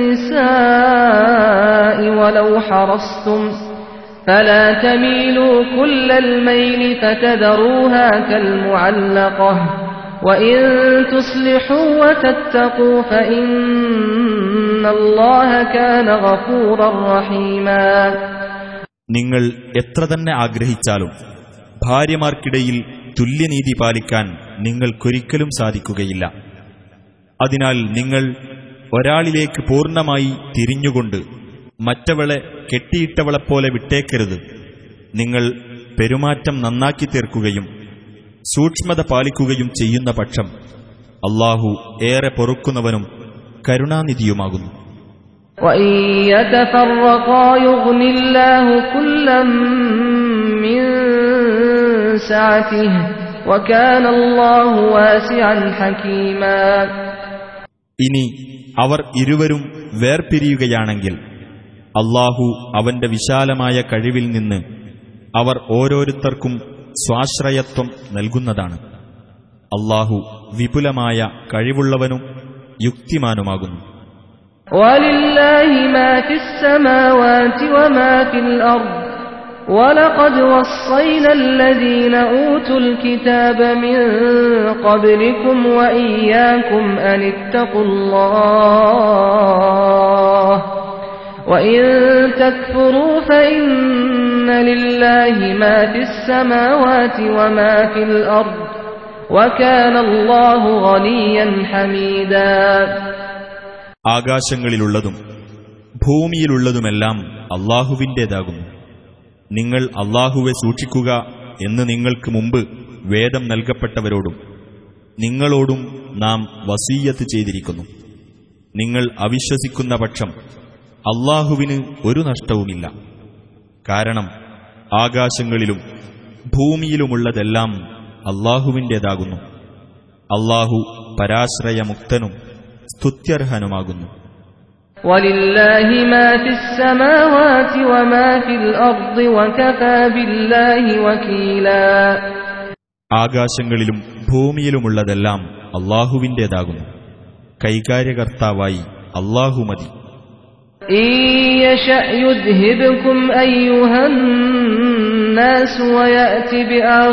നിസാഇ വലൗ ഹറസ്തും ഫലാ തമീലു കുല്ലൽ മൈലി ഫതദറൂഹാ കൽമുഅല്ലഖഹ് വഇൻ തുസ്ലിഹു വതത്തഖൂ ഫഇന്നല്ലാഹ കാന ഗഫൂറർ റഹീമാ. നിങ്ങൾ എത്ര തന്നെ ആഗ്രഹിച്ചാലും ഭാര്യമാർക്കിടയിൽ തുല്യനീതി പാലിക്കാൻ നിങ്ങൾക്കൊരിക്കലും സാധിക്കുകയില്ല. അതിനാൽ നിങ്ങൾ ഒരാളിലേക്ക് പൂർണ്ണമായി തിരിഞ്ഞുകൊണ്ട് മറ്റവളെ കെട്ടിയിട്ടവളെപ്പോലെ വിട്ടേക്കരുത്. നിങ്ങൾ പെരുമാറ്റം നന്നാക്കി തീർക്കുകയും സൂക്ഷ്മത പാലിക്കുകയും ചെയ്യുന്ന പക്ഷം അല്ലാഹു ഏറെ പൊറുക്കുന്നവനും കരുണാനിധിയുമാകുന്നു. وَإِن يَتَفَرَّقَا يُغْنِ اللَّهُ كُلًّا مِّن سَعَتِهِ وَكَانَ اللَّهُ وَاسِعًا حَكِيمًا. ഇനി അവർ ഇരുവരും വേർപിരിയുകയാണെങ്കിൽ അല്ലാഹു അവന്റെ വിശാലമായ കഴിവിൽ നിന്ന് അവർ ഓരോരുത്തർക്കും സ്വാശ്രയത്വം നൽകുന്നതാണ്. അല്ലാഹു വിപുലമായ കഴിവുള്ളവനും യുക്തിമാനുമാകുന്നു. وَلِلَّهِ مَا فِي السَّمَاوَاتِ وَمَا فِي الْأَرْضِ وَلَقَدْ وَصَّيْنَا الَّذِينَ أُوتُوا الْكِتَابَ مِنْ قَبْلِكُمْ وَإِيَّاكُمْ أَنِ اتَّقُوا اللَّهَ وَإِن تَكْفُرُوا فَإِنَّ لِلَّهِ مَا فِي السَّمَاوَاتِ وَمَا فِي الْأَرْضِ وَكَانَ اللَّهُ غَنِيًّا حَمِيدًا. ആകാശങ്ങളിലുള്ളതും ഭൂമിയിലുള്ളതുമെല്ലാം അല്ലാഹുവിൻ്റേതാകുന്നു. നിങ്ങൾ അല്ലാഹുവെ സൂക്ഷിക്കുക എന്ന് നിങ്ങൾക്ക് മുമ്പ് വേദം നൽകപ്പെട്ടവരോടും നിങ്ങളോടും നാം വസീയത്ത് ചെയ്തിരിക്കുന്നു. നിങ്ങൾ അവിശ്വസിക്കുന്ന പക്ഷം അല്ലാഹുവിന് ഒരു നഷ്ടവുമില്ല. കാരണം ആകാശങ്ങളിലും ഭൂമിയിലുമുള്ളതെല്ലാം അല്ലാഹുവിൻ്റേതാകുന്നു. അല്ലാഹു പരാശ്രയമുക്തനും സ്തുത്യർഹനുമാകുന്നു. വലില്ലാഹി മാ ഫിസ് സമാവാതി വമാ ഫിൽ അർദി വകഫാ ബില്ലാഹി വകീലാ. ആകാശങ്ങളിലും ഭൂമിയിലുമുള്ളതെല്ലാം അല്ലാഹുവിൻ്റേതാകുന്നു. കൈകാര്യകർത്താവായി അല്ലാഹു മതി. ഇൻ യശഅ യുദ്ഹിബുകും അയ്യുഹൻ നാസ് വയഅതി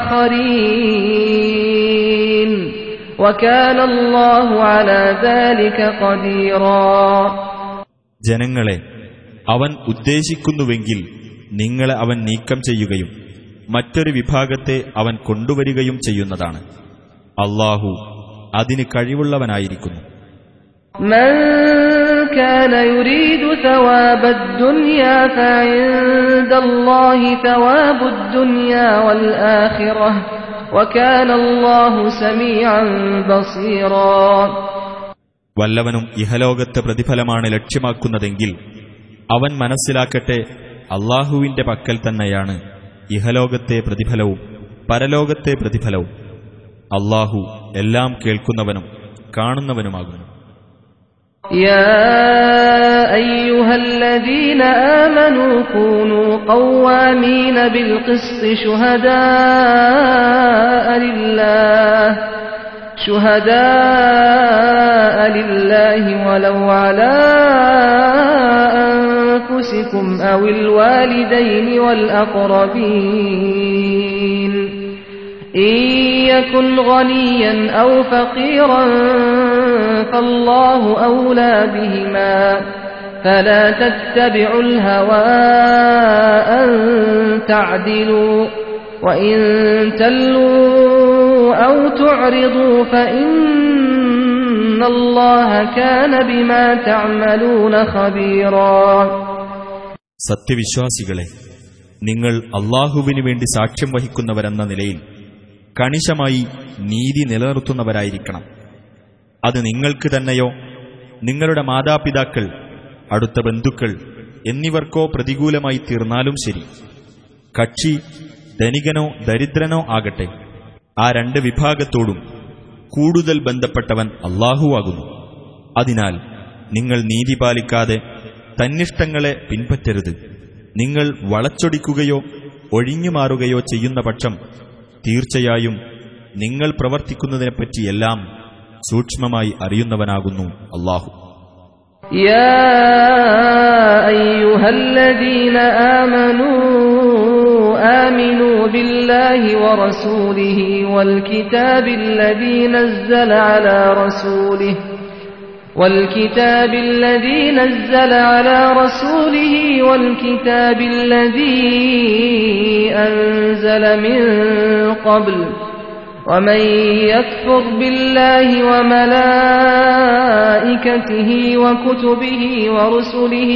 ബിആഖരീൻ വകാന അല്ലാഹു അലാ ദാലിക ഖദീറാ. ജനങ്ങളെ അവൻ ഉദ്ദേശിക്കുന്നുവെങ്കിൽ നിങ്ങളെ അവൻ നീക്കം ചെയ്യുകയും മറ്റൊരു വിഭാഗത്തെ അവൻ കൊണ്ടുവരികയും ചെയ്യുന്നതാണ്. അല്ലാഹു അതിന് കഴിവുള്ളവനായിരിക്കുന്നു. മൻ കാന യുരീദു സവാബദ് ദുനിയാ ഫഇൻദല്ലാഹി സവാബുദ് ദുനിയാ വൽ ആഖിറഹ് വകാന അല്ലാഹു സമീഅൻ ബസീറാ. വല്ലവനും ഇഹലോകത്തെ പ്രതിഫലമാണ് ലക്ഷ്യമാക്കുന്നതെങ്കിൽ അവൻ മനസ്സിലാക്കട്ടെ, അല്ലാഹുവിന്റെ പക്കൽ തന്നെയാണ് ഇഹലോകത്തെ പ്രതിഫലവും പരലോകത്തെ പ്രതിഫലവും. അല്ലാഹു എല്ലാം കേൾക്കുന്നവനും കാണുന്നവനുമാകുന്നു. യാ അയ്യുഹല്ലദീന ആമനൂ കൂനൂ ഖവ്വാമീന ബിൽ ഖിസ്തി ശുഹദാഅ ലില്ലാഹ് شهداء لله ولو على أنفسكم أو الوالدين والأقربين إن يكن غنيا أو فقيرا فالله أولى بهما فلا تتبعوا الهوى أن تعدلوا وإن تلوا أو تعرضوا فإن الله كان بما تعملون خبيرا. സത്യവിശ്വാസികളെ, നിങ്ങൾ അല്ലാഹുവിനു വേണ്ടി സാക്ഷ്യം വഹിക്കുന്നവരെന്ന നിലയിൽ കണിശമായി നീതി നിലനിർത്തുന്നവരായിരിക്കണം. അത് നിങ്ങൾക്ക് തന്നെയോ നിങ്ങളുടെ മാതാപിതാക്കൾ, അടുത്ത ബന്ധുക്കൾ എന്നിവർക്കോ പ്രതികൂലമായി തീർന്നാലും ശരി. കക്ഷി ധനികനോ ദരിദ്രനോ ആകട്ടെ, ആ രണ്ട് വിഭാഗത്തോടും കൂടുതൽ ബന്ധപ്പെട്ടവൻ അല്ലാഹുവാകുന്നു. അതിനാൽ നിങ്ങൾ നീതി പാലിക്കാതെ തന്നിഷ്ടങ്ങളെ പിൻപറ്റരുത്. നിങ്ങൾ വളച്ചൊടിക്കുകയോ ഒഴിഞ്ഞുമാറുകയോ ചെയ്യുന്ന പക്ഷം തീർച്ചയായും നിങ്ങൾ പ്രവർത്തിക്കുന്നതിനെപ്പറ്റിയെല്ലാം സൂക്ഷ്മമായി അറിയുന്നവനാകുന്നു അല്ലാഹു. യാ അയ്യുഹല്ലദീന ആമനൂ ആമിനൂ ബില്ലാഹി വറസൂലിഹി വൽകിതാബില്ലദീ നസ്സല അലാ റസൂലിഹി والكتاب الذي نزل على رسوله والكتاب الذي أنزل من قبل ومن يكفر بالله وملائكته وكتبه ورسله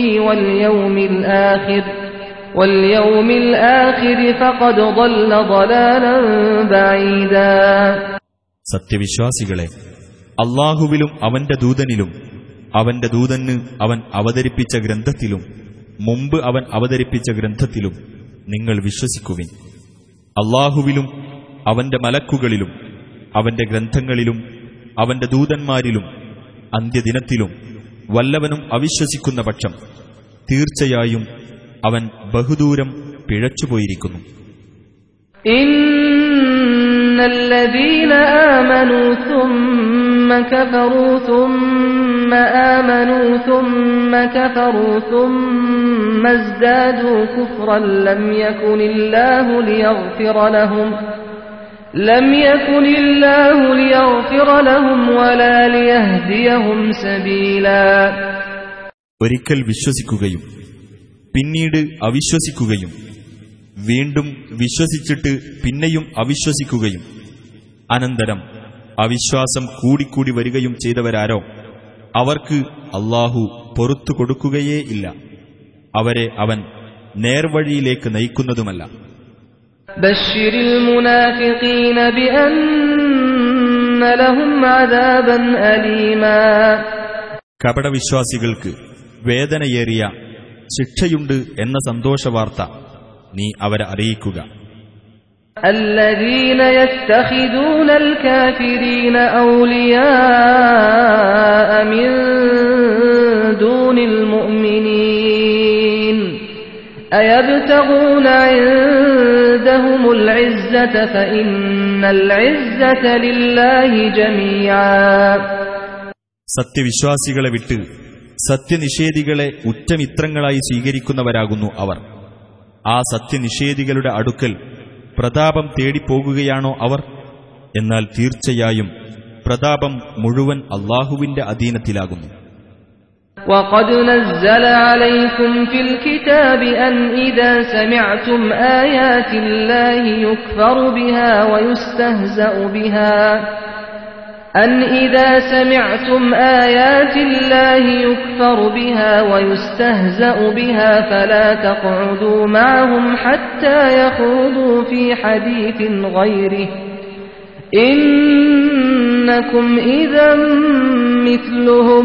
واليوم الآخر فقد ضل ضلالا بعيدا. സത്യവിശ്വാസികളെ, അല്ലാഹുവിലും അവന്റെ ദൂതനിലും അവന്റെ ദൂതന് അവൻ അവതരിപ്പിച്ച ഗ്രന്ഥത്തിലും മുമ്പ് അവൻ അവതരിപ്പിച്ച ഗ്രന്ഥത്തിലും നിങ്ങൾ വിശ്വസിക്കുവിൻ. അല്ലാഹുവിലും അവന്റെ മലക്കുകളിലും അവന്റെ ഗ്രന്ഥങ്ങളിലും അവന്റെ ദൂതന്മാരിലും അന്ത്യദിനത്തിലും വല്ലവനും അവിശ്വസിക്കുന്ന പക്ഷം തീർച്ചയായും അവൻ ബഹുദൂരം പിഴച്ചുപോയിരിക്കുന്നു. الذين آمنوا ثم كفروا ثم آمنوا ثم كفروا ثم ازدادوا كفرا لم يكن الله ليغفر لهم ولا ليهديهم سبيلا. ഒരിക്കൽ വിശ്വസിക്കുകയും പിന്നീട് അവിശ്വസിക്കുകയും വീണ്ടും വിശ്വസിച്ചിട്ട് പിന്നെയും അവിശ്വസിക്കുകയും അനന്തരം അവിശ്വാസം കൂടിക്കൂടി വരികയും ചെയ്തവരാരോ അവർക്ക് അല്ലാഹു പൊറുത്തു കൊടുക്കുകയേ ഇല്ല. അവരെ അവൻ നേർവഴിയിലേക്ക് നയിക്കുന്നതുമല്ല. ബശ്ശിരിൽ മുനാഫിഖീന ബിഅന്ന ലഹും അദാബൻ അലീമാ. കപടവിശ്വാസികൾക്ക് വേദനയേറിയ ശിക്ഷയുണ്ട് എന്ന സന്തോഷവാർത്ത നീ അവരെ അറിയിക്കുക. الذين يتخذون الكافرين أولياء من دون المؤمنين أيبتغون عندهم العزة فإن العزة لله جميعا. സത്യവിശ്വാസികളെ വിട്ട് സത്യനിഷേധികളെ ഉറ്റമിത്രങ്ങളായി സ്വീകരിക്കുന്നവരാകുന്നു അവർ. ആ സത്യനിഷേധികളുടെ അടുക്കൽ പ്രതാപം തേടിപ്പോകുകയാണോ അവർ? എന്നാൽ തീർച്ചയായും പ്രതാപം മുഴുവൻ അല്ലാഹുവിന്റെ അധീനത്തിലാകുന്നു. وَقَدْ نَزَّلَ عَلَيْكُمْ فِي الْكِتَابِ أَنْ إِذَا سَمِعْتُمْ آيَاتِ اللَّهِ يُكْفَرُ بِهَا وَيُسْتَهْزَأُ بِهَا فَلَا تَقْعُدُوا مَعَهُمْ حَتَّى يَخُوضُوا فِي حَدِيثٍ غَيْرِهِ إِنَّكُمْ إِذًا مِثْلُهُمْ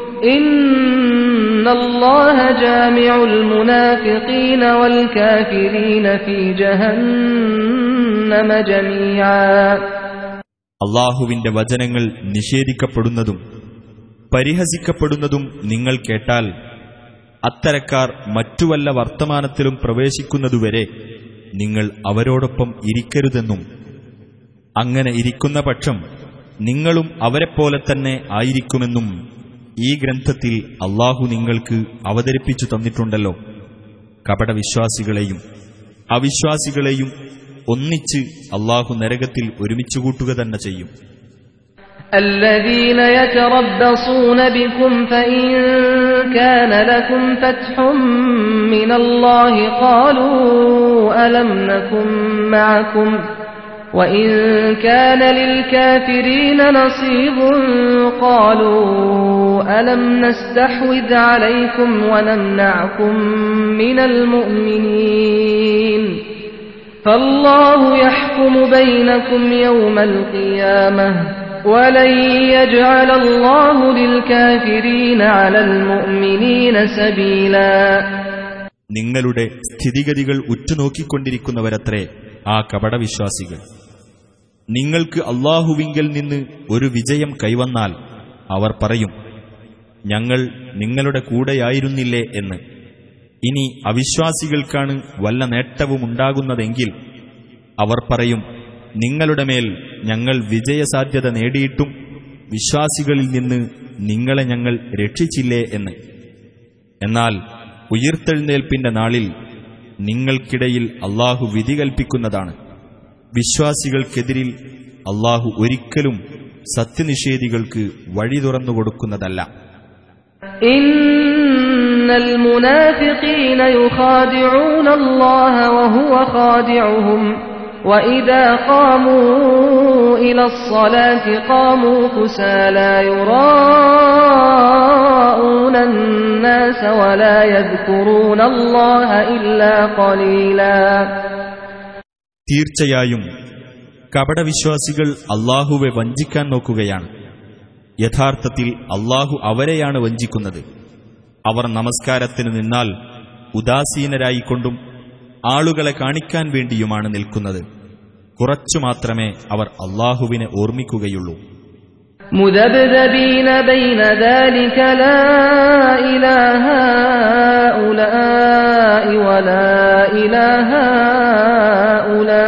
إِنَّ اللَّهَ جَامِعُ الْمُنَافِقِينَ وَالْكَافِرِينَ فِي جَهَنَّمَ جَمِيعًا. അല്ലാഹുവിന്റെ വചനങ്ങൾ നിഷേധിക്കപ്പെടുന്നതും പരിഹസിക്കപ്പെടുന്നതും നിങ്ങൾ കേട്ടാൽ അത്തരക്കാർ മറ്റു വല്ല വർത്തമാനത്തിലും പ്രവേശിക്കുന്നതുവരെ നിങ്ങൾ അവരോടൊപ്പം ഇരിക്കരുതെന്നും അങ്ങനെ ഇരിക്കുന്ന പക്ഷം നിങ്ങളും അവരെപ്പോലെ തന്നെ ആയിരിക്കുമെന്നും ഈ ഗ്രന്ഥത്തിൽ അല്ലാഹു നിങ്ങൾക്ക് അവതരിപ്പിച്ചു തന്നിട്ടുണ്ടല്ലോ. കപടവിശ്വാസികളെയും അവിശ്വാസികളെയും ഒന്നിച്ച് അല്ലാഹു നരകത്തിൽ ഒരുമിച്ചുകൂട്ടുക തന്നെ ചെയ്യും. الذين يتربصون بكم فإن كان لكم فتح من الله قالوا ألم نكن معكم وإن كان للكافرين نصيب قالوا ألم نستحوذ عليكم ونمنعكم من المؤمنين فالله يحكم بينكم يوم القيامة وَلَن يَجْعَلَ اللَّهُ لِلْكَافِرِينَ عَلَى الْمُؤْمِنِينَ سَبِيلًا. നിങ്ങളുടെ സ്ഥിതിഗതികൾ ഉറ്റുനോക്കിക്കൊണ്ടിരിക്കുന്നവരത്രേ ആ കപടവിശ്വാസികൾ. നിങ്ങൾക്ക് അല്ലാഹുവിങ്കൽ നിന്ന് ഒരു വിജയം കൈവന്നാൽ അവർ പറയും, ഞങ്ങൾ നിങ്ങളുടെ കൂടെയായിരുന്നില്ലേ എന്ന്. ഇനി അവിശ്വാസികൾക്കാണ് വല്ല നേട്ടവുമുണ്ടാകുന്നതെങ്കിൽ അവർ പറയും, നിങ്ങളുടെ മേൽ ഞങ്ങൾ വിജയസാധ്യത നേടിയിട്ടും വിശ്വാസികളിൽ നിന്ന് നിങ്ങളെ ഞങ്ങൾ രക്ഷിച്ചില്ലേ എന്ന്. എന്നാൽ ഉയിർത്തെഴുന്നേൽപ്പിന്റെ നാളിൽ നിങ്ങൾക്കിടയിൽ അല്ലാഹു വിധി കൽപ്പിക്കുന്നതാണ്. വിശ്വാസികൾക്കെതിരിൽ അല്ലാഹു ഒരിക്കലും സത്യനിഷേധികൾക്ക് വഴി തുറന്നു കൊടുക്കുന്നതല്ല. ഇന്നൽ മുനാഫിഖീന യുഖാദിഊന അല്ലാഹ വഹുവ ഖാദിഉഹും وَإِذَا قَامُوا إِلَى الصَّلَاةِ قَامُوا كُسَالَى يُرَاءُونَ النَّاسَ وَلَا يَذْكُرُونَ اللَّهَ إِلَّا قَلِيلًا. തീർച്ചയായും കപടവിശ്വാസികൾ അല്ലാഹുവെ വഞ്ചിക്കാൻ നോക്കുകയാണ്. യഥാർത്ഥത്തിൽ അല്ലാഹു അവരെയാണ് വഞ്ചിക്കുന്നത്. അവർ നമസ്കാരത്തിന് നിന്നാൽ ഉദാസീനരായിക്കൊണ്ടും ആളുകളെ കാണിക്കാൻ വേണ്ടിയുമാണ് നിൽക്കുന്നത്. കുറച്ചു മാത്രമേ അവർ അല്ലാഹുവിനെ ഓർമ്മിക്കുകയുള്ളൂ. മുദബ്ദബീന ബൈന ദാലിക ലാ ഇലാഹ ഉലാഇ വലാ ഇലാഹ ഉലാ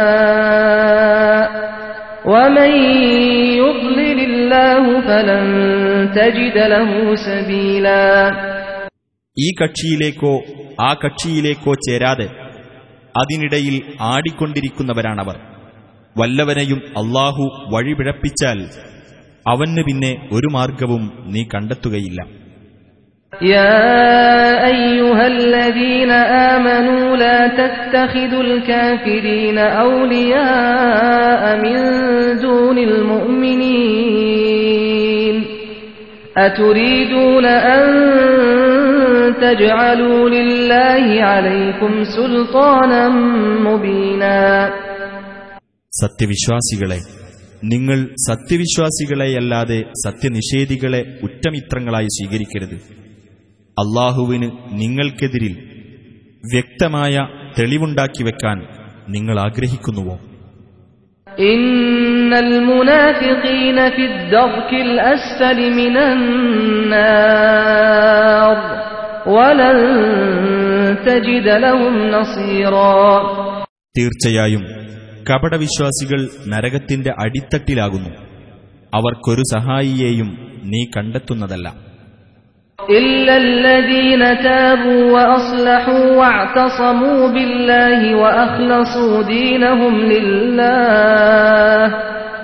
വമൻ യുദ്ലിലില്ലാഹു ഫലൻ തജിദ ലഹു സബീലാ. ഈ കക്ഷിയിലേക്കോ ആ കക്ഷിയിലേക്കോ ചേരാതെ അതിനിടയിൽ ആടിക്കൊണ്ടിരിക്കുന്നവരാണവർ. വല്ലവനെയും അല്ലാഹു വഴിപിഴപ്പിച്ചാൽ അവന് പിന്നെ ഒരു മാർഗവും നീ കണ്ടെത്തുകയില്ല. യാ അയ്യുഹല്ലദീന ആമനൂ ലാ തത്തഖിദുൽ കാഫിരീന ഔലിയാഅ മിൻ ദൂനിൽ മുഅ്മിനീൻ അതുരീദൂന അൻ തജ്അലൂ ലില്ലാഹി അലൈക്കും സുൽത്താനം മുബീനാ. സത്യവിശ്വാസികളെ, നിങ്ങൾ സത്യവിശ്വാസികളെയല്ലാതെ സത്യനിഷേധികളെ ഉറ്റമിത്രങ്ങളായി സ്വീകരിക്കരുത്. അല്ലാഹുവിന് നിങ്ങൾക്കെതിരിൽ വ്യക്തമായ തെളിവുണ്ടാക്കി വെക്കാൻ നിങ്ങൾ ആഗ്രഹിക്കുന്നുവോ? ഇന്നൽ മുനാഫിഖീന ഫിദ്ദർകിൽ അസ്ഫലി മിനന്നാർ വലൻ തജിദ ലഹും നസീറാ. തീർച്ചയായും കപടവിശ്വാസികൾ നരകത്തിന്റെ അടിത്തട്ടിലാകുന്നു. അവർക്കൊരു സഹായിയെയും നീ കണ്ടെത്തുന്നതല്ല. ഇല്ലല്ലദീന താബൂ വഅസ്ലഹൂ വഅതസമൂ ബില്ലാഹി വഅഖ്ലസൂ ദീനഹും ലില്ലാഹ്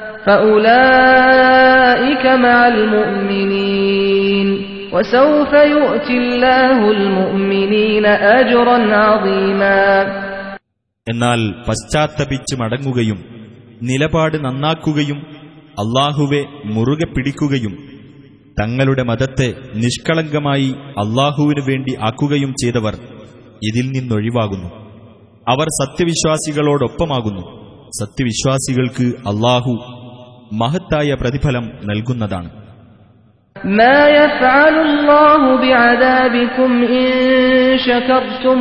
ഫഉലൈക മഅൽ മുഅ്മിനീൻ വസൗഫ യുഅ്തില്ലാഹുൽ മുഅ്മിനീന അജ്റൻ അദീമാ. എന്നാൽ പശ്ചാത്തപിച്ച് മടങ്ങുകയും നിലപാട് നന്നാക്കുകയും അല്ലാഹുവെ മുറുകെ പിടിക്കുകയും തങ്ങളുടെ മതത്തെ നിഷ്കളങ്കമായി അല്ലാഹുവിനു വേണ്ടി ആക്കുകയും ചെയ്തവർ ഇതിൽ നിന്നൊഴിവാകുന്നു. അവർ സത്യവിശ്വാസികളോടൊപ്പമാകുന്നു. സത്യവിശ്വാസികൾക്ക് അല്ലാഹു മഹത്തായ പ്രതിഫലം നൽകുന്നതാണ്. ما يفعل الله بعذابكم إن شكرتم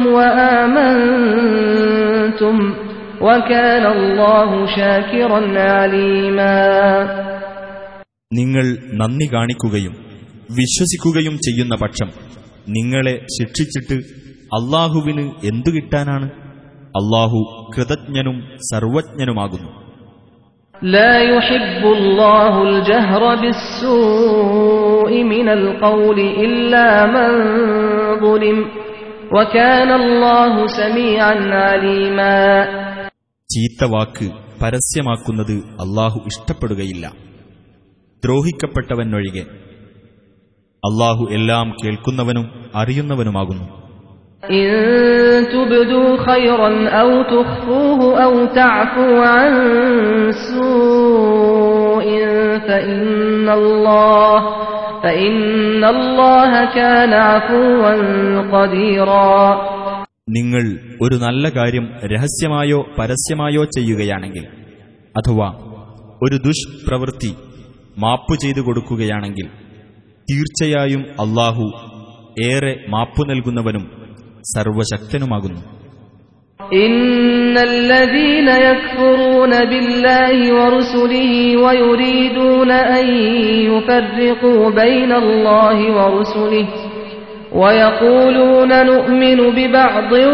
وآمنتم وكان الله شاكرا عليما. നിങ്ങൾ നന്ദി കാണിക്കുകയും വിശ്വസിക്കുകയും ചെയ്യുന്ന പക്ഷം നിങ്ങളെ ശിക്ഷിച്ചിട്ട് അല്ലാഹുവിന് എന്തു കിട്ടാനാണ്? അല്ലാഹു കൃതജ്ഞനും സർവജ്ഞനുമാകുന്നു. لا يحب الله الجهر بالسوء من القول إلا من ظلم وكان الله سميعا عليما. ചീത്ത വാക്ക് പരസ്യമാക്കുന്നത് അല്ലാഹു ഇഷ്ടപ്പെടുകയില്ല, ദ്രോഹിക്കപ്പെട്ടവനൊഴികെ. അല്ലാഹു എല്ലാം കേൾക്കുന്നവനും അറിയുന്നവനുമാകുന്നു. إن تبدوا خيرا أو تخفوه أو تعفوا عن سوء فإن الله كان عفوا قديرا. നിങ്ങൾ ഒരു നല്ല കാര്യം രഹസ്യമായോ പരസ്യമായോ ചെയ്യുകയാണെങ്കിൽ, അഥവാ ഒരു ദുഷ്പ്രവൃത്തി മാപ്പു ചെയ്തു കൊടുക്കുകയാണെങ്കിൽ, തീർച്ചയായും അല്ലാഹു ഏറെ മാപ്പു നൽകുന്നവനും സർവശക്തനുമാകുന്നു. ഇന്നല്ലദീന യക്ഫുറൂന ബില്ലാഹി വറുസുലിഹി വയുരീദൂന അൻ യുഫർരിഖൂ ബൈനല്ലാഹി വറുസുലിഹി വയഖൂലൂന നുഅ്മിനു ബിബഅദിൻ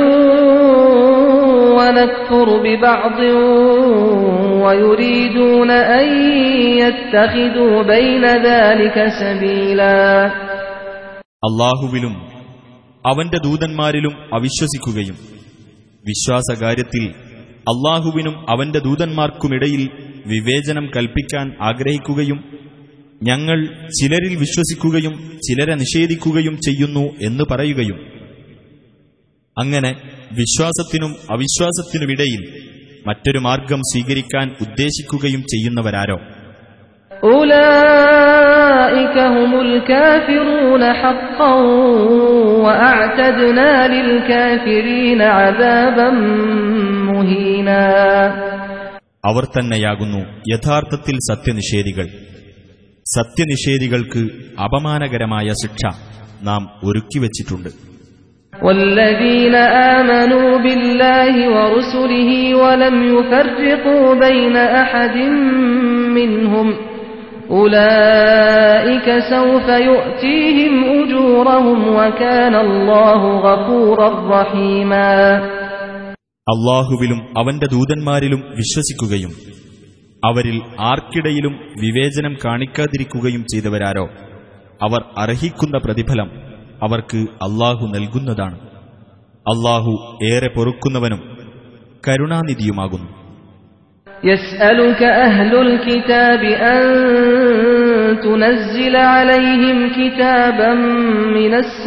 വനക്ഫുറു ബിബഅദിൻ വയുരീദൂന അൻ യത്തഖിദൂ ബൈന ദാലിക സബീലാ. അല്ലാഹുവിലും അവന്റെ ദൂതന്മാരിലും അവിശ്വസിക്കുകയും വിശ്വാസകാര്യത്തിൽ അല്ലാഹുവിനും അവന്റെ ദൂതന്മാർക്കുമിടയിൽ വിവേചനം കൽപ്പിക്കാൻ ആഗ്രഹിക്കുകയും ഞങ്ങൾ ചിലരിൽ വിശ്വസിക്കുകയും ചിലരെ നിഷേധിക്കുകയും ചെയ്യുന്നു എന്ന് പറയുകയും അങ്ങനെ വിശ്വാസത്തിനും അവിശ്വാസത്തിനുമിടയിൽ മറ്റൊരു മാർഗം സ്വീകരിക്കാൻ ഉദ്ദേശിക്കുകയും ചെയ്യുന്നവരാരോ, أولئك هم الكافرون حقا وأعتدنا للكافرين عذابا مهينا. അവർ തന്നെയാകുന്നു യഥാർത്ഥത്തിൽ സത്യനിഷേധികൾ. സത്യനിഷേധികൾക്ക് അപമാനകരമായ ശിക്ഷ നാം ഒരുക്കിവച്ചിട്ടുണ്ട്. والذين آمنوا بالله ورسله ولم يفرقوا بين أحد منهم أولئك سوف يؤتيهم أجورهم وكان الله غفورا رحيما. അല്ലാഹുവിലും അവന്റെ ദൂതന്മാരിലും വിശ്വസിക്കുകയും അവരിൽ ആർക്കിടയിലും വിവേചനം കാണിക്കാതിരിക്കുകയും ചെയ്തവരാരോ അവർ അർഹിക്കുന്ന പ്രതിഫലം അവർക്ക് അല്ലാഹു നൽകുന്നതാണ്. അല്ലാഹു ഏറെ പൊറുക്കുന്നവനും കരുണാനിധിയുമാകുന്നു. يسألك أهل الكتاب أن تنزل عليهم كتابا من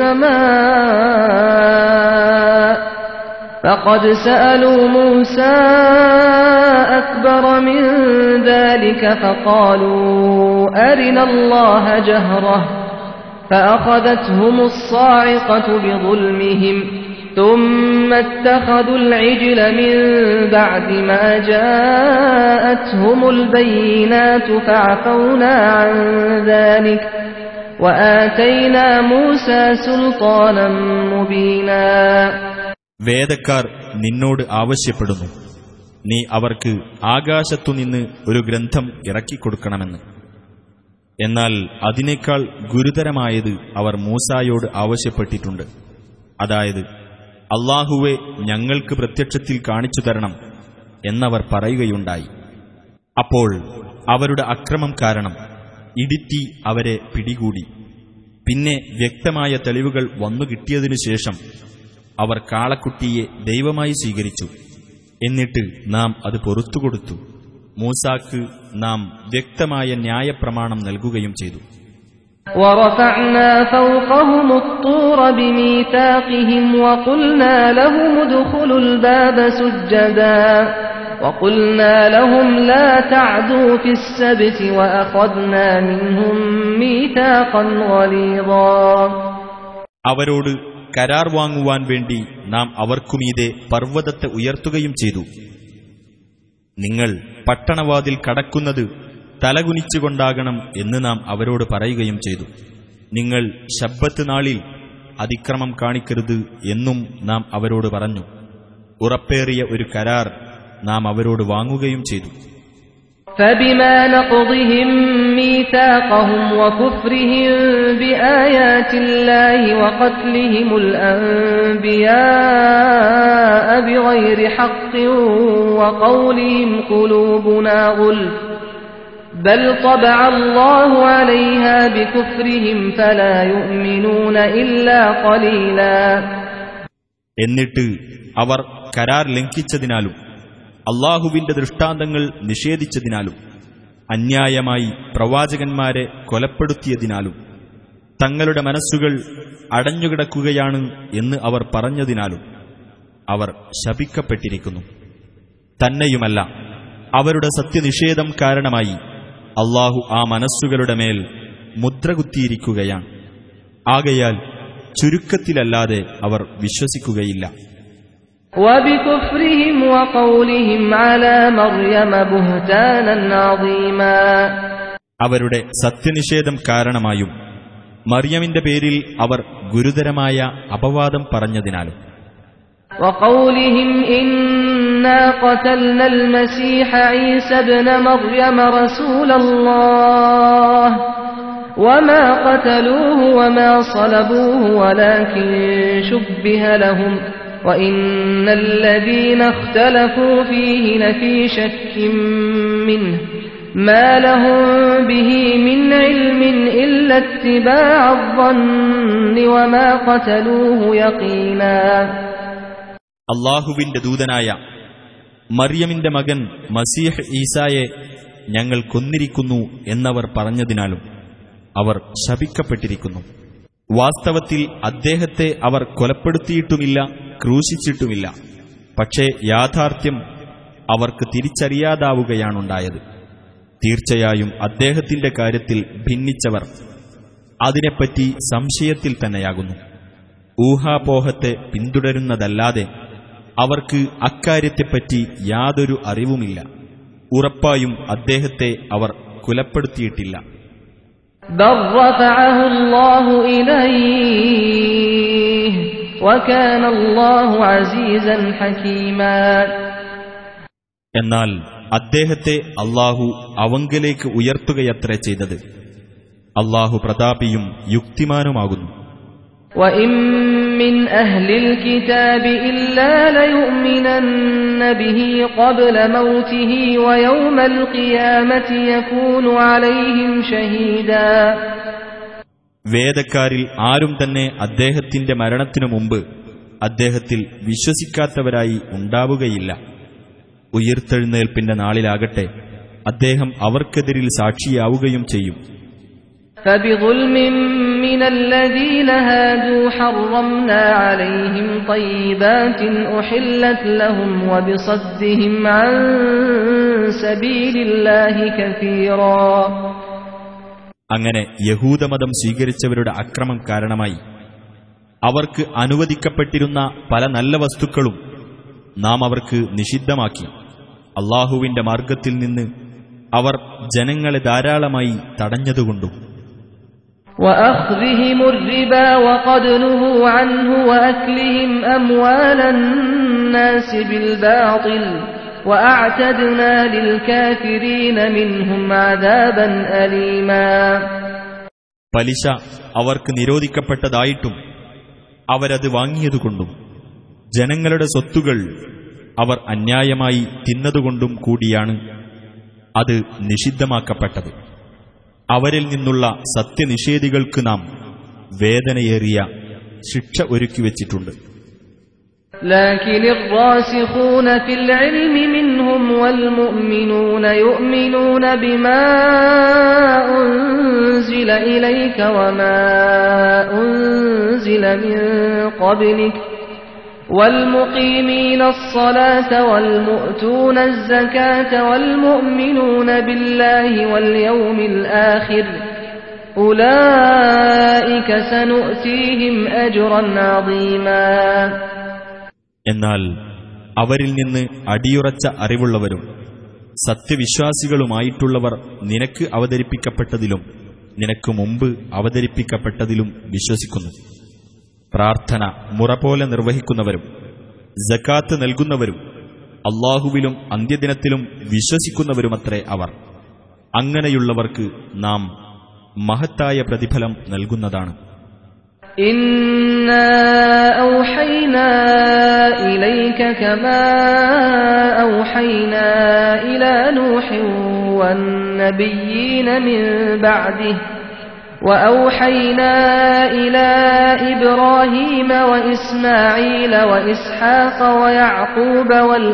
السماء فقد سألوا موسى أكبر من ذلك فقالوا أرنا الله جهرة فأخذتهم الصاعقة بظلمهم ثم اتخذوا العجل من بعد ما جاءتهم البينات فعفونا عن ذلك وآتينا موسى سلطانا مبينا. വേദക്കാർ നിന്നോട് ആവശ്യപ്പെടുന്നു, നീ അവർക്ക് ആകാശത്തുനിന്ന് ഒരു ഗ്രന്ഥം ഇറക്കിക്കൊടുക്കണമെന്ന്. എന്നാൽ അതിനേക്കാൾ ഗുരുതരമായത് അവർ മൂസായോട് ആവശ്യപ്പെട്ടിട്ടുണ്ട്. അതായത്, അല്ലാഹുവെ ഞങ്ങൾക്ക് പ്രത്യക്ഷത്തിൽ കാണിച്ചു തരണം എന്നവർ പറയുകയുണ്ടായി. അപ്പോൾ അവരുടെ അക്രമം കാരണം ഇടിത്തി അവരെ പിടികൂടി. പിന്നെ വ്യക്തമായ തെളിവുകൾ വന്നുകിട്ടിയതിനുശേഷം അവർ കാളക്കുട്ടിയെ ദൈവമായി സ്വീകരിച്ചു. എന്നിട്ട് നാം അത് പൊറുത്തുകൊടുത്തു. മൂസാക്ക് നാം വ്യക്തമായ ന്യായപ്രമാണം നൽകുകയും ചെയ്തു. وَرَفَعْنَا فَوْقَهُمُ الطُّورَ بِمِيثَاقِهِمْ وَقُلْنَا لَهُمُ ادْخُلُوا الْبَابَ سُجَّدًا وَقُلْنَا لَهُمْ لَا تَعْدُوا فِي السَّبْتِ وَأَخَذْنَا مِنْهُمْ مِيثَاقًا غَلِيظًا. അവരോട് കരാർ വാങ്ങുവാൻ വേണ്ടി നാം അവർക്കുമീതെ പർവ്വതത്തെ ഉയർത്തുകയും ചെയ്തു. നിങ്ങൾ പട്ടണവാതിൽ കടക്കുന്നത് തലകുനിച്ചുകൊണ്ടാകണം എന്ന് നാം അവരോട് പറയുകയും ചെയ്തു. നിങ്ങൾ ശബ്ബത്ത് നാളിൽ അതിക്രമം കാണിക്കരുത് എന്നും നാം അവരോട് പറഞ്ഞു. ഉറപ്പേറിയ ഒരു കരാർ നാം അവരോട് വാങ്ങുകയും ചെയ്തു. فبما نقضهم ميثاقهم وكفرهم بآيات الله وقتلهم الأنبياء بغير حق وقولهم قلوبنا غلف بل طبع الله عليها بكفرهم فلا يؤمنون إلا قليلا. എന്നിട്ട് അവർ കരാർ ലംഘിച്ചതിനാലും അല്ലാഹുവിന്റെ ദൃഷ്ടാന്തങ്ങൾ നിഷേധിച്ചതിനാലും അന്യായമായി പ്രവാചകന്മാരെ കൊലപ്പെടുത്തിയതിനാലും തങ്ങളുടെ മനസ്സുകൾ അടഞ്ഞുകിടക്കുകയാണ് എന്ന് അവർ പറഞ്ഞതിനാലും അവർ ശപിക്കപ്പെട്ടിരിക്കുന്നു. തന്നെയുമല്ല, അവരുടെ സത്യനിഷേധം കാരണമായി അല്ലാഹു ആ മനസ്സുകളുടെ മേൽ മുദ്രകുത്തിയിരിക്കുകയാണ്. ആകയാൽ ചുരുക്കത്തിലല്ലാതെ അവർ വിശ്വസിക്കുകയില്ല. وبكفرهم وقولهم على مريم بهتانا عظيما. അവരുടെ സത്യനിഷേധം കാരണമായും മറിയമിന്റെ പേരിൽ അവർ ഗുരുതരമായ അപവാദം പറഞ്ഞതിനാലും وقولهم إنا قتلنا المسيح عيسى ابن مريم رسول الله وما قتلوه وما صلبوه ولكن شبه لهم وَإِنَّ الَّذِينَ اخْتَلَفُوا فِيهِ لَفِي شَكٍّ مِّنْهُ مَا لَهُم بِهِ مِنْ عِلْمٍ إِلَّا اتِّبَاعَ الظَّنِّ وَمَا قَتَلُوهُ يَقِينًا. അല്ലാഹുവിന്റെ ദൂതനായ മറിയമിന്റെ മകൻ മസീഹ് ഈസായെ ഞങ്ങൾ കൊന്നിരിക്കുന്നു എന്നവർ പറഞ്ഞതിനാലും അവർ ശപിക്കപ്പെട്ടിരിക്കുന്നു. വാസ്തവത്തിൽ അദ്ദേഹത്തെ അവർ കൊലപ്പെടുത്തിയിട്ടുമില്ല, ക്രൂശിച്ചിട്ടുമില്ല. പക്ഷേ യാഥാർത്ഥ്യം അവർക്ക് തിരിച്ചറിയാതാവുകയാണുണ്ടായത്. തീർച്ചയായും അദ്ദേഹത്തിന്റെ കാര്യത്തിൽ ഭിന്നിച്ചവർ അതിനെപ്പറ്റി സംശയത്തിൽ തന്നെയാകുന്നു. ഊഹാപോഹത്തെ പിന്തുടരുന്നതല്ലാതെ അവർക്ക് അക്കാര്യത്തെപ്പറ്റി യാതൊരു അറിവുമില്ല. ഉറപ്പായും അദ്ദേഹത്തെ അവർ കൊലപ്പെടുത്തിയിട്ടില്ല. بل رفعه الله إليه وكان الله عزيزا حكيما. എന്നാൽ അദ്ദേഹത്തെ അല്ലാഹു അവങ്കലേക്ക് ഉയർത്തുകയത്രേ ചെയ്തത്. അല്ലാഹു പ്രതാപിയും യുക്തിമാനുമാകുന്നു. وَإِن مِّنْ أَهْلِ الْكِتَابِ إِلَّا لَيُؤْمِنَنَّ بِهِ قَبْلَ مَوْتِهِ وَيَوْمَ الْقِيَامَةِ يَكُونُ عَلَيْهِمْ شَهِيدًا. വേദക്കാരിൽ ആരും തന്നെ അദ്ദേഹത്തിന്റെ മരണത്തിനു മുമ്പ് അദ്ദേഹത്തിൽ വിശ്വസിക്കാത്തവരായി ഉണ്ടാവുകയില്ല. ഉയിർത്തെഴുന്നേൽപ്പിന്റെ നാളിലാകട്ടെ അദ്ദേഹം അവർക്കെതിരിൽ സാക്ഷിയാവുകയും ചെയ്യും. فبظلم من الذين هادوا حرمنا عليهم طيبات أحلت لهم وبصدهم عن سبيل الله كثيرا. അങ്ങനെ യഹൂദമതം സ്വീകരിച്ചവരുടെ അക്രമം കാരണമായി അവർക്ക് അനുവദിക്കപ്പെട്ടിരുന്ന പല നല്ല വസ്തുക്കളും നാം അവർക്ക് നിഷിദ്ധമാക്കി. അല്ലാഹുവിന്റെ മാർഗത്തിൽ നിന്ന് അവർ ജനങ്ങളെ ധാരാളമായി തടഞ്ഞതുകൊണ്ടും وأخذهم الربا وقد نهوا عنه وأكلهم أموال الناس بالباطل وأعتدنا للكافرين منهم عذابا أليما. പലിശ അവർക്ക് നിരോധിക്കപ്പെട്ടതായിട്ടും അവരത് വാങ്ങിയതുകൊണ്ടും ജനങ്ങളുടെ സ്വത്തുകൾ അവർ അന്യായമായി തിന്നതുകൊണ്ടും കൂടിയാണ് അത് നിഷിദ്ധമാക്കപ്പെട്ടത്. അവരിൽ നിന്നുള്ള സത്യനിഷേധികൾക്ക് നാം വേദനയേറിയ ശിക്ഷ ഒരുക്കിവെച്ചിട്ടുണ്ട്. لكن الراسخون في العلم منهم والمؤمنون يؤمنون بما أنزل إليك وما أنزل من قبلك والمقيمين الصلاة والمؤتون الزكاة والمؤمنون بالله واليوم الآخر أولئك سنؤتيهم أجرا عظيما. എന്നാൽ അവരിൽ നിന്ന് അടിയുറച്ച അറിവുള്ളവരും സത്യവിശ്വാസികളുമായിട്ടുള്ളവർ നിനക്ക് അവതരിപ്പിക്കപ്പെട്ടതിലും നിനക്ക് മുമ്പ് അവതരിപ്പിക്കപ്പെട്ടതിലും വിശ്വസിക്കുന്നു. പ്രാർത്ഥന മുറപോലെ നിർവഹിക്കുന്നവരും സകാത്ത് നൽകുന്നവരും അല്ലാഹുവിലും അന്ത്യദിനത്തിലും വിശ്വസിക്കുന്നവരുമത്രേ അവർ. അങ്ങനെയുള്ളവർക്ക് നാം മഹത്തായ പ്രതിഫലം നൽകുന്നതാണ്. ഇന്നാ ഔഹൈനാ ഇലൈക കമാ ഔഹൈനാ ഇലാ നൂഹിൻ വന്നബിയ്യീന മിൻ ബഅദിഹി വഔഹൈനാ ഇലാ ഇബ്രാഹീമ വഇസ്മാഈല വഇസ്ഹാഖ വയഅഖൂബ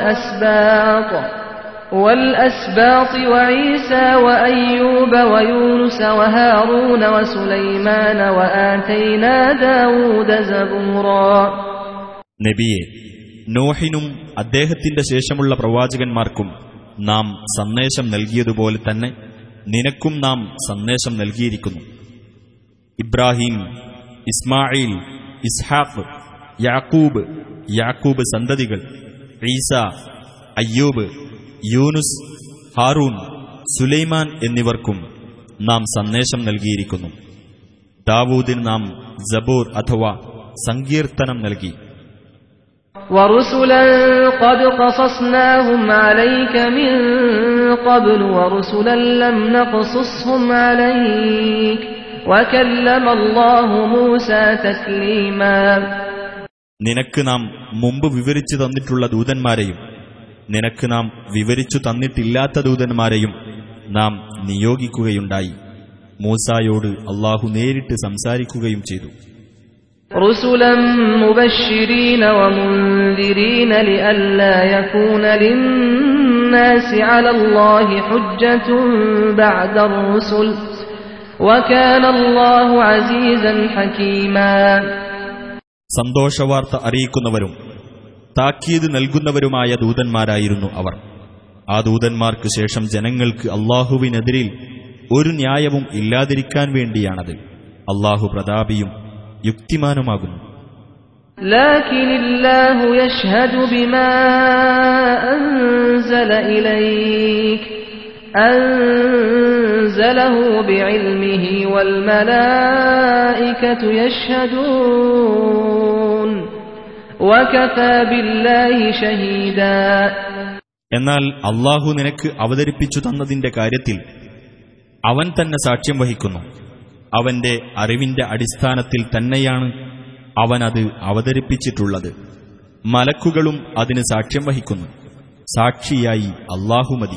والأسباط وعيسى وأيوب ويونس وهارون وسليمان وآتينا داود زبورا. നബിയെ, നോഹിനും അദ്ദേഹത്തിന്റെ ശേഷമുള്ള പ്രവാചകന്മാർക്കും നാം സന്ദേശം നൽകിയതുപോലെ തന്നെ നിനക്കും നാം സന്ദേശം നൽകിയിരിക്കുന്നു. ഇബ്രാഹിം, ഇസ്മായിൽ, ഇസ്ഹാഖ്, യാക്കൂബ് സന്തതികൾ, ഈസ, അയ്യൂബ്, യൂനുസ്, ഹാറൂൻ, സുലൈമാൻ എന്നിവർക്കും നാം സന്ദേശം നൽകിയിരിക്കുന്നു. ദാവൂദിന് നാം സബൂർ അഥവാ സങ്കീർത്തനം നൽകി. വറുസുലൻ ഖദ് ഖസസ്നാഹും അലൈക മിൻ ഖബ്ലു വറുസുലൻ ലം നഖ്സസ്ഹും അലൈക വകല്ലമല്ലാഹു മൂസാ തക്ലീമാ. നിനക്ക് നാം മുമ്പ് വിവരിച്ചു തന്നിട്ടുള്ള ദൂതന്മാരെയും നിനക്ക് നാം വിവരിച്ചു തന്നിട്ടില്ലാത്ത ദൂതന്മാരെയും നാം നിയോഗിക്കുകയുണ്ടായി. മൂസായോട് അല്ലാഹു നേരിട്ട് സംസാരിക്കുകയും ചെയ്തു. റസൂലൻ മുബശ്ശിരീന വമുൻദിരീന ലിഅല്ലാ യകൂന ലിന്നാസി അലല്ലാഹി ഹുജ്ജത്തുൻ ബഅദർ റുസുൽ വകാന അല്ലാഹു അസീസൻ ഹകീമാ. സന്തോഷവാർത്ത അറിയിക്കുന്നവരും താക്കീത് നൽകുന്നവരുമായ ദൂതന്മാരായിരുന്നു അവർ. ആ ദൂതന്മാർക്ക് ശേഷം ജനങ്ങൾക്ക് അല്ലാഹുവിനെതിരിൽ ഒരു ന്യായവും ഇല്ലാതിരിക്കാൻ വേണ്ടിയാണത്. അല്ലാഹു പ്രതാപിയും യുക്തിമാനുമാകുന്നു. ലാകിനില്ലാഹു യശ്ഹദു ബിമാ അൻസല ഇലൈക അൻസലഹു ബിഇൽമിഹി വൽ മലായികതു യശ്ഹദൂൻ വകഫാ ബില്ലാഹി ഷഹീദാ. എന്നാൽ അല്ലാഹു നിനക്ക് അവതരിപ്പിച്ചു തന്നതിന്റെ കാര്യത്തിൽ അവൻ തന്നെ സാക്ഷ്യം വഹിക്കുന്നു. അവന്റെ അറിവിന്റെ അടിസ്ഥാനത്തിൽ തന്നെയാണ് അവനത് അവതരിപ്പിച്ചിട്ടുള്ളത്. മലക്കുകളും അതിന് സാക്ഷ്യം വഹിക്കുന്നു. സാക്ഷിയായി അല്ലാഹു മതി.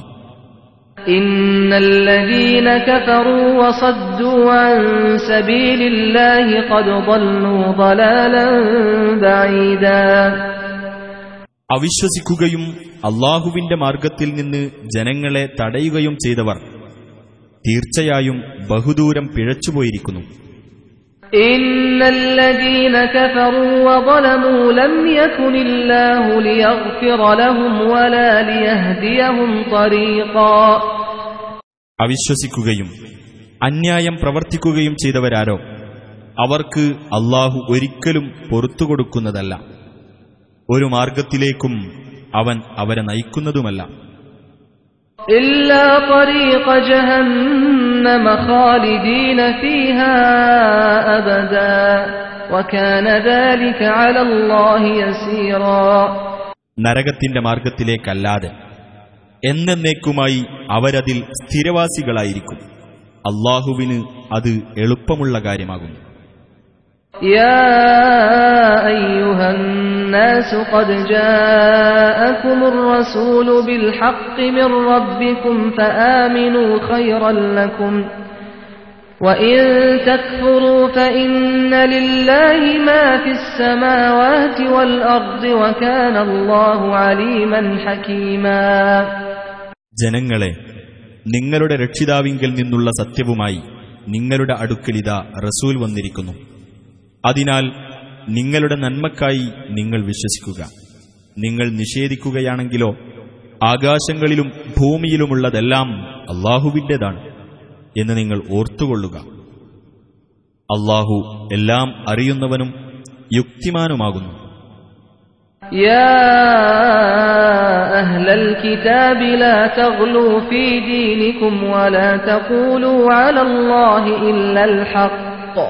ഇന്നല്ലദീന കഫറൂ വസദ്ദൂ അൻ സബീലില്ലാഹി ഖദ് ضلوا ضلالا ബഈദാ. അവിശ്വസിക്കുകയും അല്ലാഹുവിന്റെ മാർഗത്തിൽ നിന്ന് ജനങ്ങളെ തടയുകയും ചെയ്തവർ തീർച്ചയായും ബഹുദൂരം പിഴച്ചുപോയിരിക്കുന്നു. ഇന്നല്ലദീന കഫറൂ വളമൂ ലം യകുനില്ലാഹു ലിയഗ്ഫിറ ലഹും വലാ ലിയഹ്ദിയഹും ത്വരീഖാ. അവിശ്വസിക്കുകയും അന്യായം പ്രവർത്തിക്കുകയും ചെയ്തവരാരോ അവർക്ക് അല്ലാഹു ഒരിക്കലും പൊറുത്തുകൊടുക്കുന്നതല്ല. ഒരു മാർഗത്തിലേക്കും അവൻ അവരെ നയിക്കുന്നതുമല്ല. ഇല്ലാ ത്വരീഖ ജഹന്നമ ഖാലിദീന ഫീഹാ അബദാ വകാന ദാലിക അലല്ലാഹി യസീറാ. നരകത്തിന്റെ മാർഗത്തിലേക്കല്ലാതെ എന്നേക്കുമായി അവരതിൽ സ്ഥിരവാസികളായിരിക്കും. അല്ലാഹുവിന് അത് എളുപ്പമുള്ള കാര്യമാകുന്നു. യാ അയ്യുഹന്നാസു ഖദ് ജാഅകുമുർ റസൂലു ബിൽ ഹഖ് മിർ റബ്ബികും ഫആമിനൂ ഖൈറൻ ലക്കും വഇൻ തക്ഫുറൂ ഫഇന്ന ലില്ലാഹി മാ ഫിസ് സമാവാതി വൽ അർദി വകാന അല്ലാഹു അലീമൻ ഹകീമാ. ജനങ്ങളെ, നിങ്ങളുടെ രക്ഷിതാവിങ്കൽ നിന്നുള്ള സത്യവുമായി നിങ്ങളുടെ അടുക്കലിതാ റസൂൽ വന്നിരിക്കുന്നു. അതിനാൽ നിങ്ങളുടെ നന്മക്കായി നിങ്ങൾ വിശ്വസിക്കുക. നിങ്ങൾ നിഷേധിക്കുകയാണെങ്കിലോ ആകാശങ്ങളിലും ഭൂമിയിലുമുള്ളതെല്ലാം അല്ലാഹുവിൻ്റെതാണ് എന്ന് നിങ്ങൾ ഓർത്തുകൊള്ളുക. അല്ലാഹു എല്ലാം അറിയുന്നവനും യുക്തിമാനുമാകുന്നു. യാ അഹ്ലൽ കിതാബി ലാ തഗ്ലൂ ഫീ ദീനികും വലാ തഖൂലൂ അലല്ലാഹി ഇല്ലൽ ഹഖ്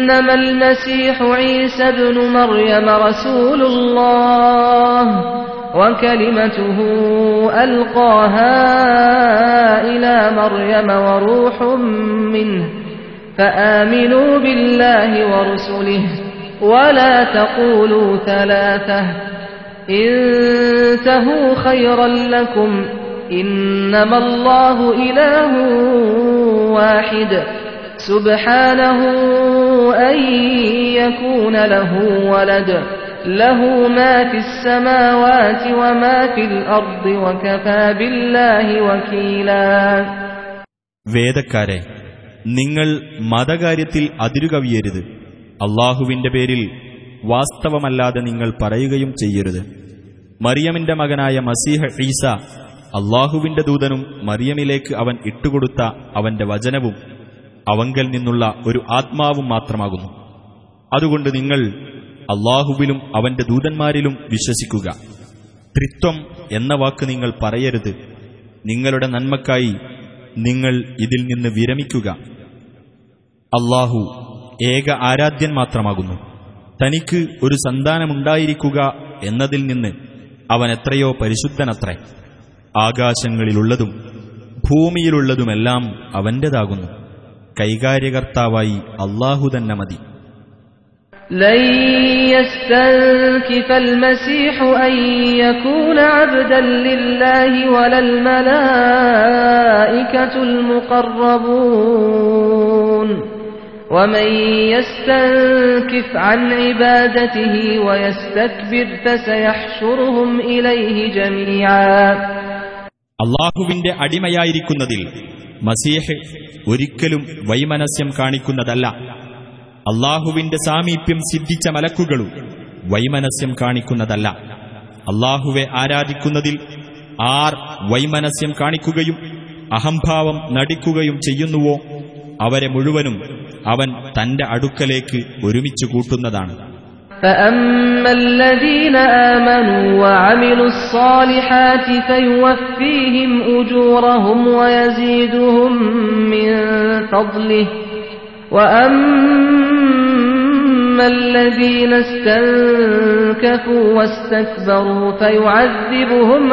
ഇന്നമൽ മസീഹു ഈസ ഇബ്നു മർയം റസൂലുള്ളാഹ് وكلمته ألقاها إلى مريم وروح منه فآمنوا بالله ورسله ولا تقولوا ثلاثة انتهوا خيرا لكم إنما الله إله واحد سبحانه أن يكون له ولد له ما في السماوات وما في الأرض وكفى بالله وكيلا. വേദക്കാരെ, നിങ്ങൾ മതകാര്യത്തിൽ അതിരുകവിയരുത്. അല്ലാഹുവിന്റെ പേരിൽ വാസ്തവമല്ലാതെ നിങ്ങൾ പറയുകയും ചെയ്യരുത്. മറിയമിന്റെ മകനായ മസീഹ് ഈസ അല്ലാഹുവിന്റെ ദൂതനും മറിയമിലേക്ക് അവൻ ഇട്ടുകൊടുത്ത അവന്റെ വചനവും അവങ്കൽ നിന്നുള്ള ഒരു ആത്മാവും മാത്രമാകുന്നു. അതുകൊണ്ട് നിങ്ങൾ അല്ലാഹുവിലും അവന്റെ ദൂതന്മാരിലും വിശ്വസിക്കുക. ത്രിത്വം എന്ന വാക്ക് നിങ്ങൾ പറയരുത്. നിങ്ങളുടെ നന്മക്കായി നിങ്ങൾ ഇതിൽ നിന്ന് വിരമിക്കുക. അല്ലാഹു ഏക ആരാധ്യൻ മാത്രമാകുന്നു. തനിക്ക് ഒരു സന്താനമുണ്ടായിരിക്കുക എന്നതിൽ നിന്ന് അവൻ എത്രയോ പരിശുദ്ധനത്രേ. ആകാശങ്ങളിലുള്ളതും ഭൂമിയിലുള്ളതുമെല്ലാം അവന്റേതാകുന്നു. കൈകാര്യകർത്താവായി അല്ലാഹു തന്നെ മതി. لن يستنكف المسيح أن يكون عبدا لله ولا الملائكة المقربون ومن يستنكف عن عبادته ويستكبر فسيحشرهم إليه جميعا. അല്ലാഹുവിന്റെ അടിമയായിരിക്കുന്നതിൽ മസീഹ് ഒരിക്കലും വൈമനസ്യം കാണിക്കുന്നതല്ല. അല്ലാഹുവിന്റെ സാമീപ്യം സിദ്ധിച്ച മലക്കുകളും വൈമനസ്യം കാണിക്കുന്നതല്ല. അല്ലാഹുവെ ആരാധിക്കുന്നതിൽ ആർ വൈമനസ്യം കാണിക്കുകയും അഹംഭാവം നടിക്കുകയും ചെയ്യുന്നുവോ അവരെ മുഴുവനും അവൻ തന്റെ അടുക്കലേക്ക് ഒരുമിച്ച് കൂട്ടുന്നതാണ്. فأما الذين آمنوا وعملوا الصالحات فيوفيهم أجورهم ويزيدهم من فضله وأما الذين استنكفوا واستكبروا فيعذبهم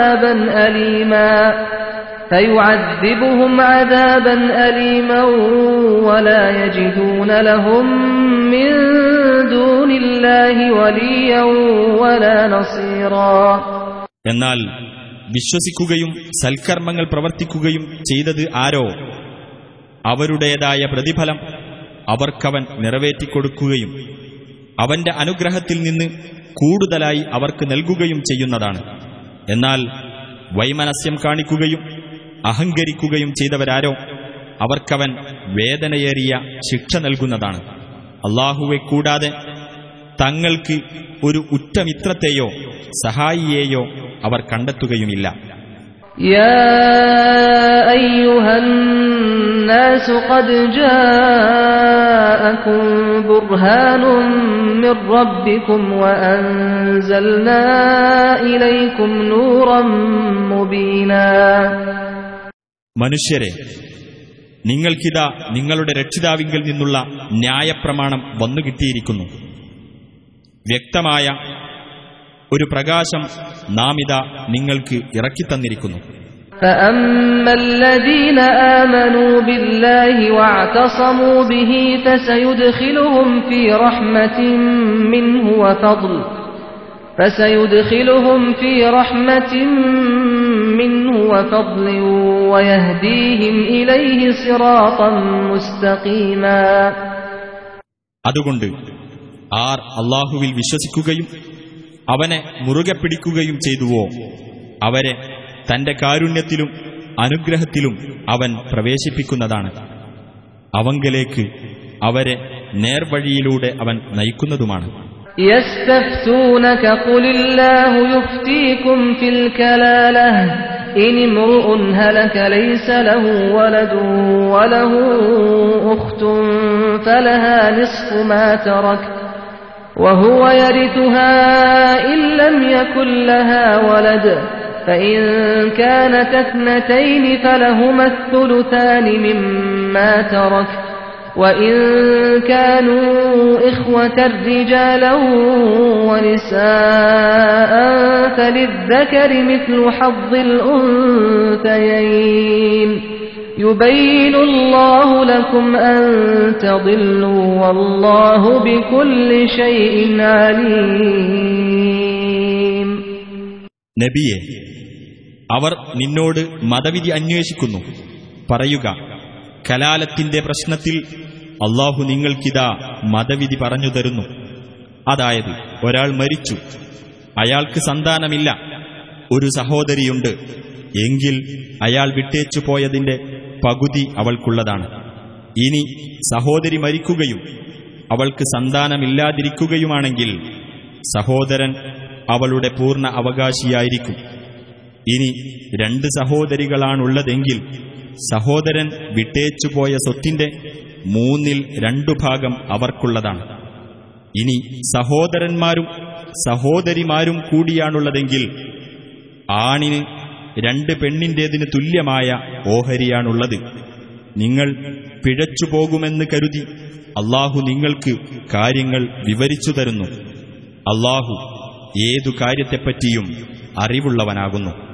عذابا أليما ولا يجدون لهم من دون الله وليا ولا نصيرا. എന്നാൽ വിശ്വസിക്കുകയും സൽക്കർമ്മങ്ങൾ പ്രവർത്തിക്കുകയും ചെയ്തത് ആരോ അവരുടേതായ പ്രതിഫലം അവർക്കവൻ നിറവേറ്റിക്കൊടുക്കുകയും അവന്റെ അനുഗ്രഹത്തിൽ നിന്ന് കൂടുതലായി അവർക്ക് നൽകുകയും ചെയ്യുന്നതാണ്. എന്നാൽ വൈമനസ്യം കാണിക്കുകയും അഹങ്കരിക്കുകയും ചെയ്തവരാരോ അവർക്കവൻ വേദനയേറിയ ശിക്ഷ നൽകുന്നതാണ്. അല്ലാഹുവെ കൂടാതെ തങ്ങൾക്ക് ഒരു ഉറ്റമിത്രത്തെയോ സഹായിയെയോ അവർ കണ്ടെത്തുകയുമില്ല. യാ അയ്യുഹന്നാസു ഖദ് ജാഅകും ബുർഹാനും മിർ റബ്ബികും വഅൻസൽനാ ഇലൈകും നൂറൻ മുബീനാ. മനുഷ്യരെ, നിങ്ങൾക്കിതാ നിങ്ങളുടെ രക്ഷിതാവിങ്കൽ നിന്നുള്ള ന്യായപ്രമാണം വന്നുകിട്ടിയിരിക്കുന്നു. വ്യക്തമായ ഒരു പ്രകാശം നാം ഇതാ നിങ്ങൾക്ക് ഇറക്കിത്തന്നിരിക്കുന്നു. فأما الذين آمنوا بالله واعتصموا به فسيدخلهم في رحمة منه وفضل ويهديهم إليه صراطا مستقيما. അതുകൊണ്ട് ആർ അല്ലാഹുവിൽ വിശ്വസിക്കുകയും അവനെ മുറുകെ പിടിക്കുകയും ചെയ്തുവോ അവരെ തന്റെ കാരുണ്യത്തിലും അനുഗ്രഹത്തിലും അവൻ പ്രവേശിപ്പിക്കുന്നതാണ്. അവങ്കലേക്ക് അവരെ നേർവഴിയിലൂടെ അവൻ നയിക്കുന്നതുമാണ്. يستفتونك قل الله يفتيكم في الكلالة إن امرؤ هلك ليس له ولد وله أخت فلها نصف ما ترك وهو يرثها إن لم يكن لها ولد فإن كانت اثنتين فلهما الثلثان مما ترك وإن كانوا إخوة رجالا ونساء فللذكر مثل حظ الأنثيين يبين الله لكم أن تضلوا والله بكل شيء عليم. നബിയെ, അവർ നിന്നോട് മതവിധി അന്വേഷിക്കുന്നു. പറയുക, കലാലത്തിന്റെ പ്രശ്നത്തിൽ അല്ലാഹു നിങ്ങൾക്കിതാ മതവിധി പറഞ്ഞു തരുന്നു. അതായത്, ഒരാൾ മരിച്ചു, അയാൾക്ക് സന്താനമില്ല, ഒരു സഹോദരിയുണ്ട് എങ്കിൽ അയാൾ വിട്ടേച്ചു പോയതിന്റെ പകുതി അവൾക്കുള്ളതാണ്. ഇനി സഹോദരി മരിക്കുകയും അവൾക്ക് സന്താനമില്ലാതിരിക്കുകയുമാണെങ്കിൽ സഹോദരൻ അവളുടെ പൂർണ്ണ അവകാശിയായിരിക്കും. ഇനി 2 സഹോദരികളാണുള്ളതെങ്കിൽ സഹോദരൻ വിട്ടേച്ചുപോയ സ്വത്തിന്റെ 2/3 ഭാഗം അവർക്കുള്ളതാണ്. ഇനി സഹോദരന്മാരും സഹോദരിമാരും കൂടിയാണുള്ളതെങ്കിൽ ആണിന് 2 പെണ്ണിന്റേതിന് തുല്യമായ ഓഹരിയാണുള്ളത്. നിങ്ങൾ പിഴച്ചുപോകുമെന്ന് കരുതി അല്ലാഹു നിങ്ങൾക്ക് കാര്യങ്ങൾ വിവരിച്ചു തരുന്നു. അല്ലാഹു ഏതു കാര്യത്തെപ്പറ്റിയും അറിവുള്ളവനാകുന്നു.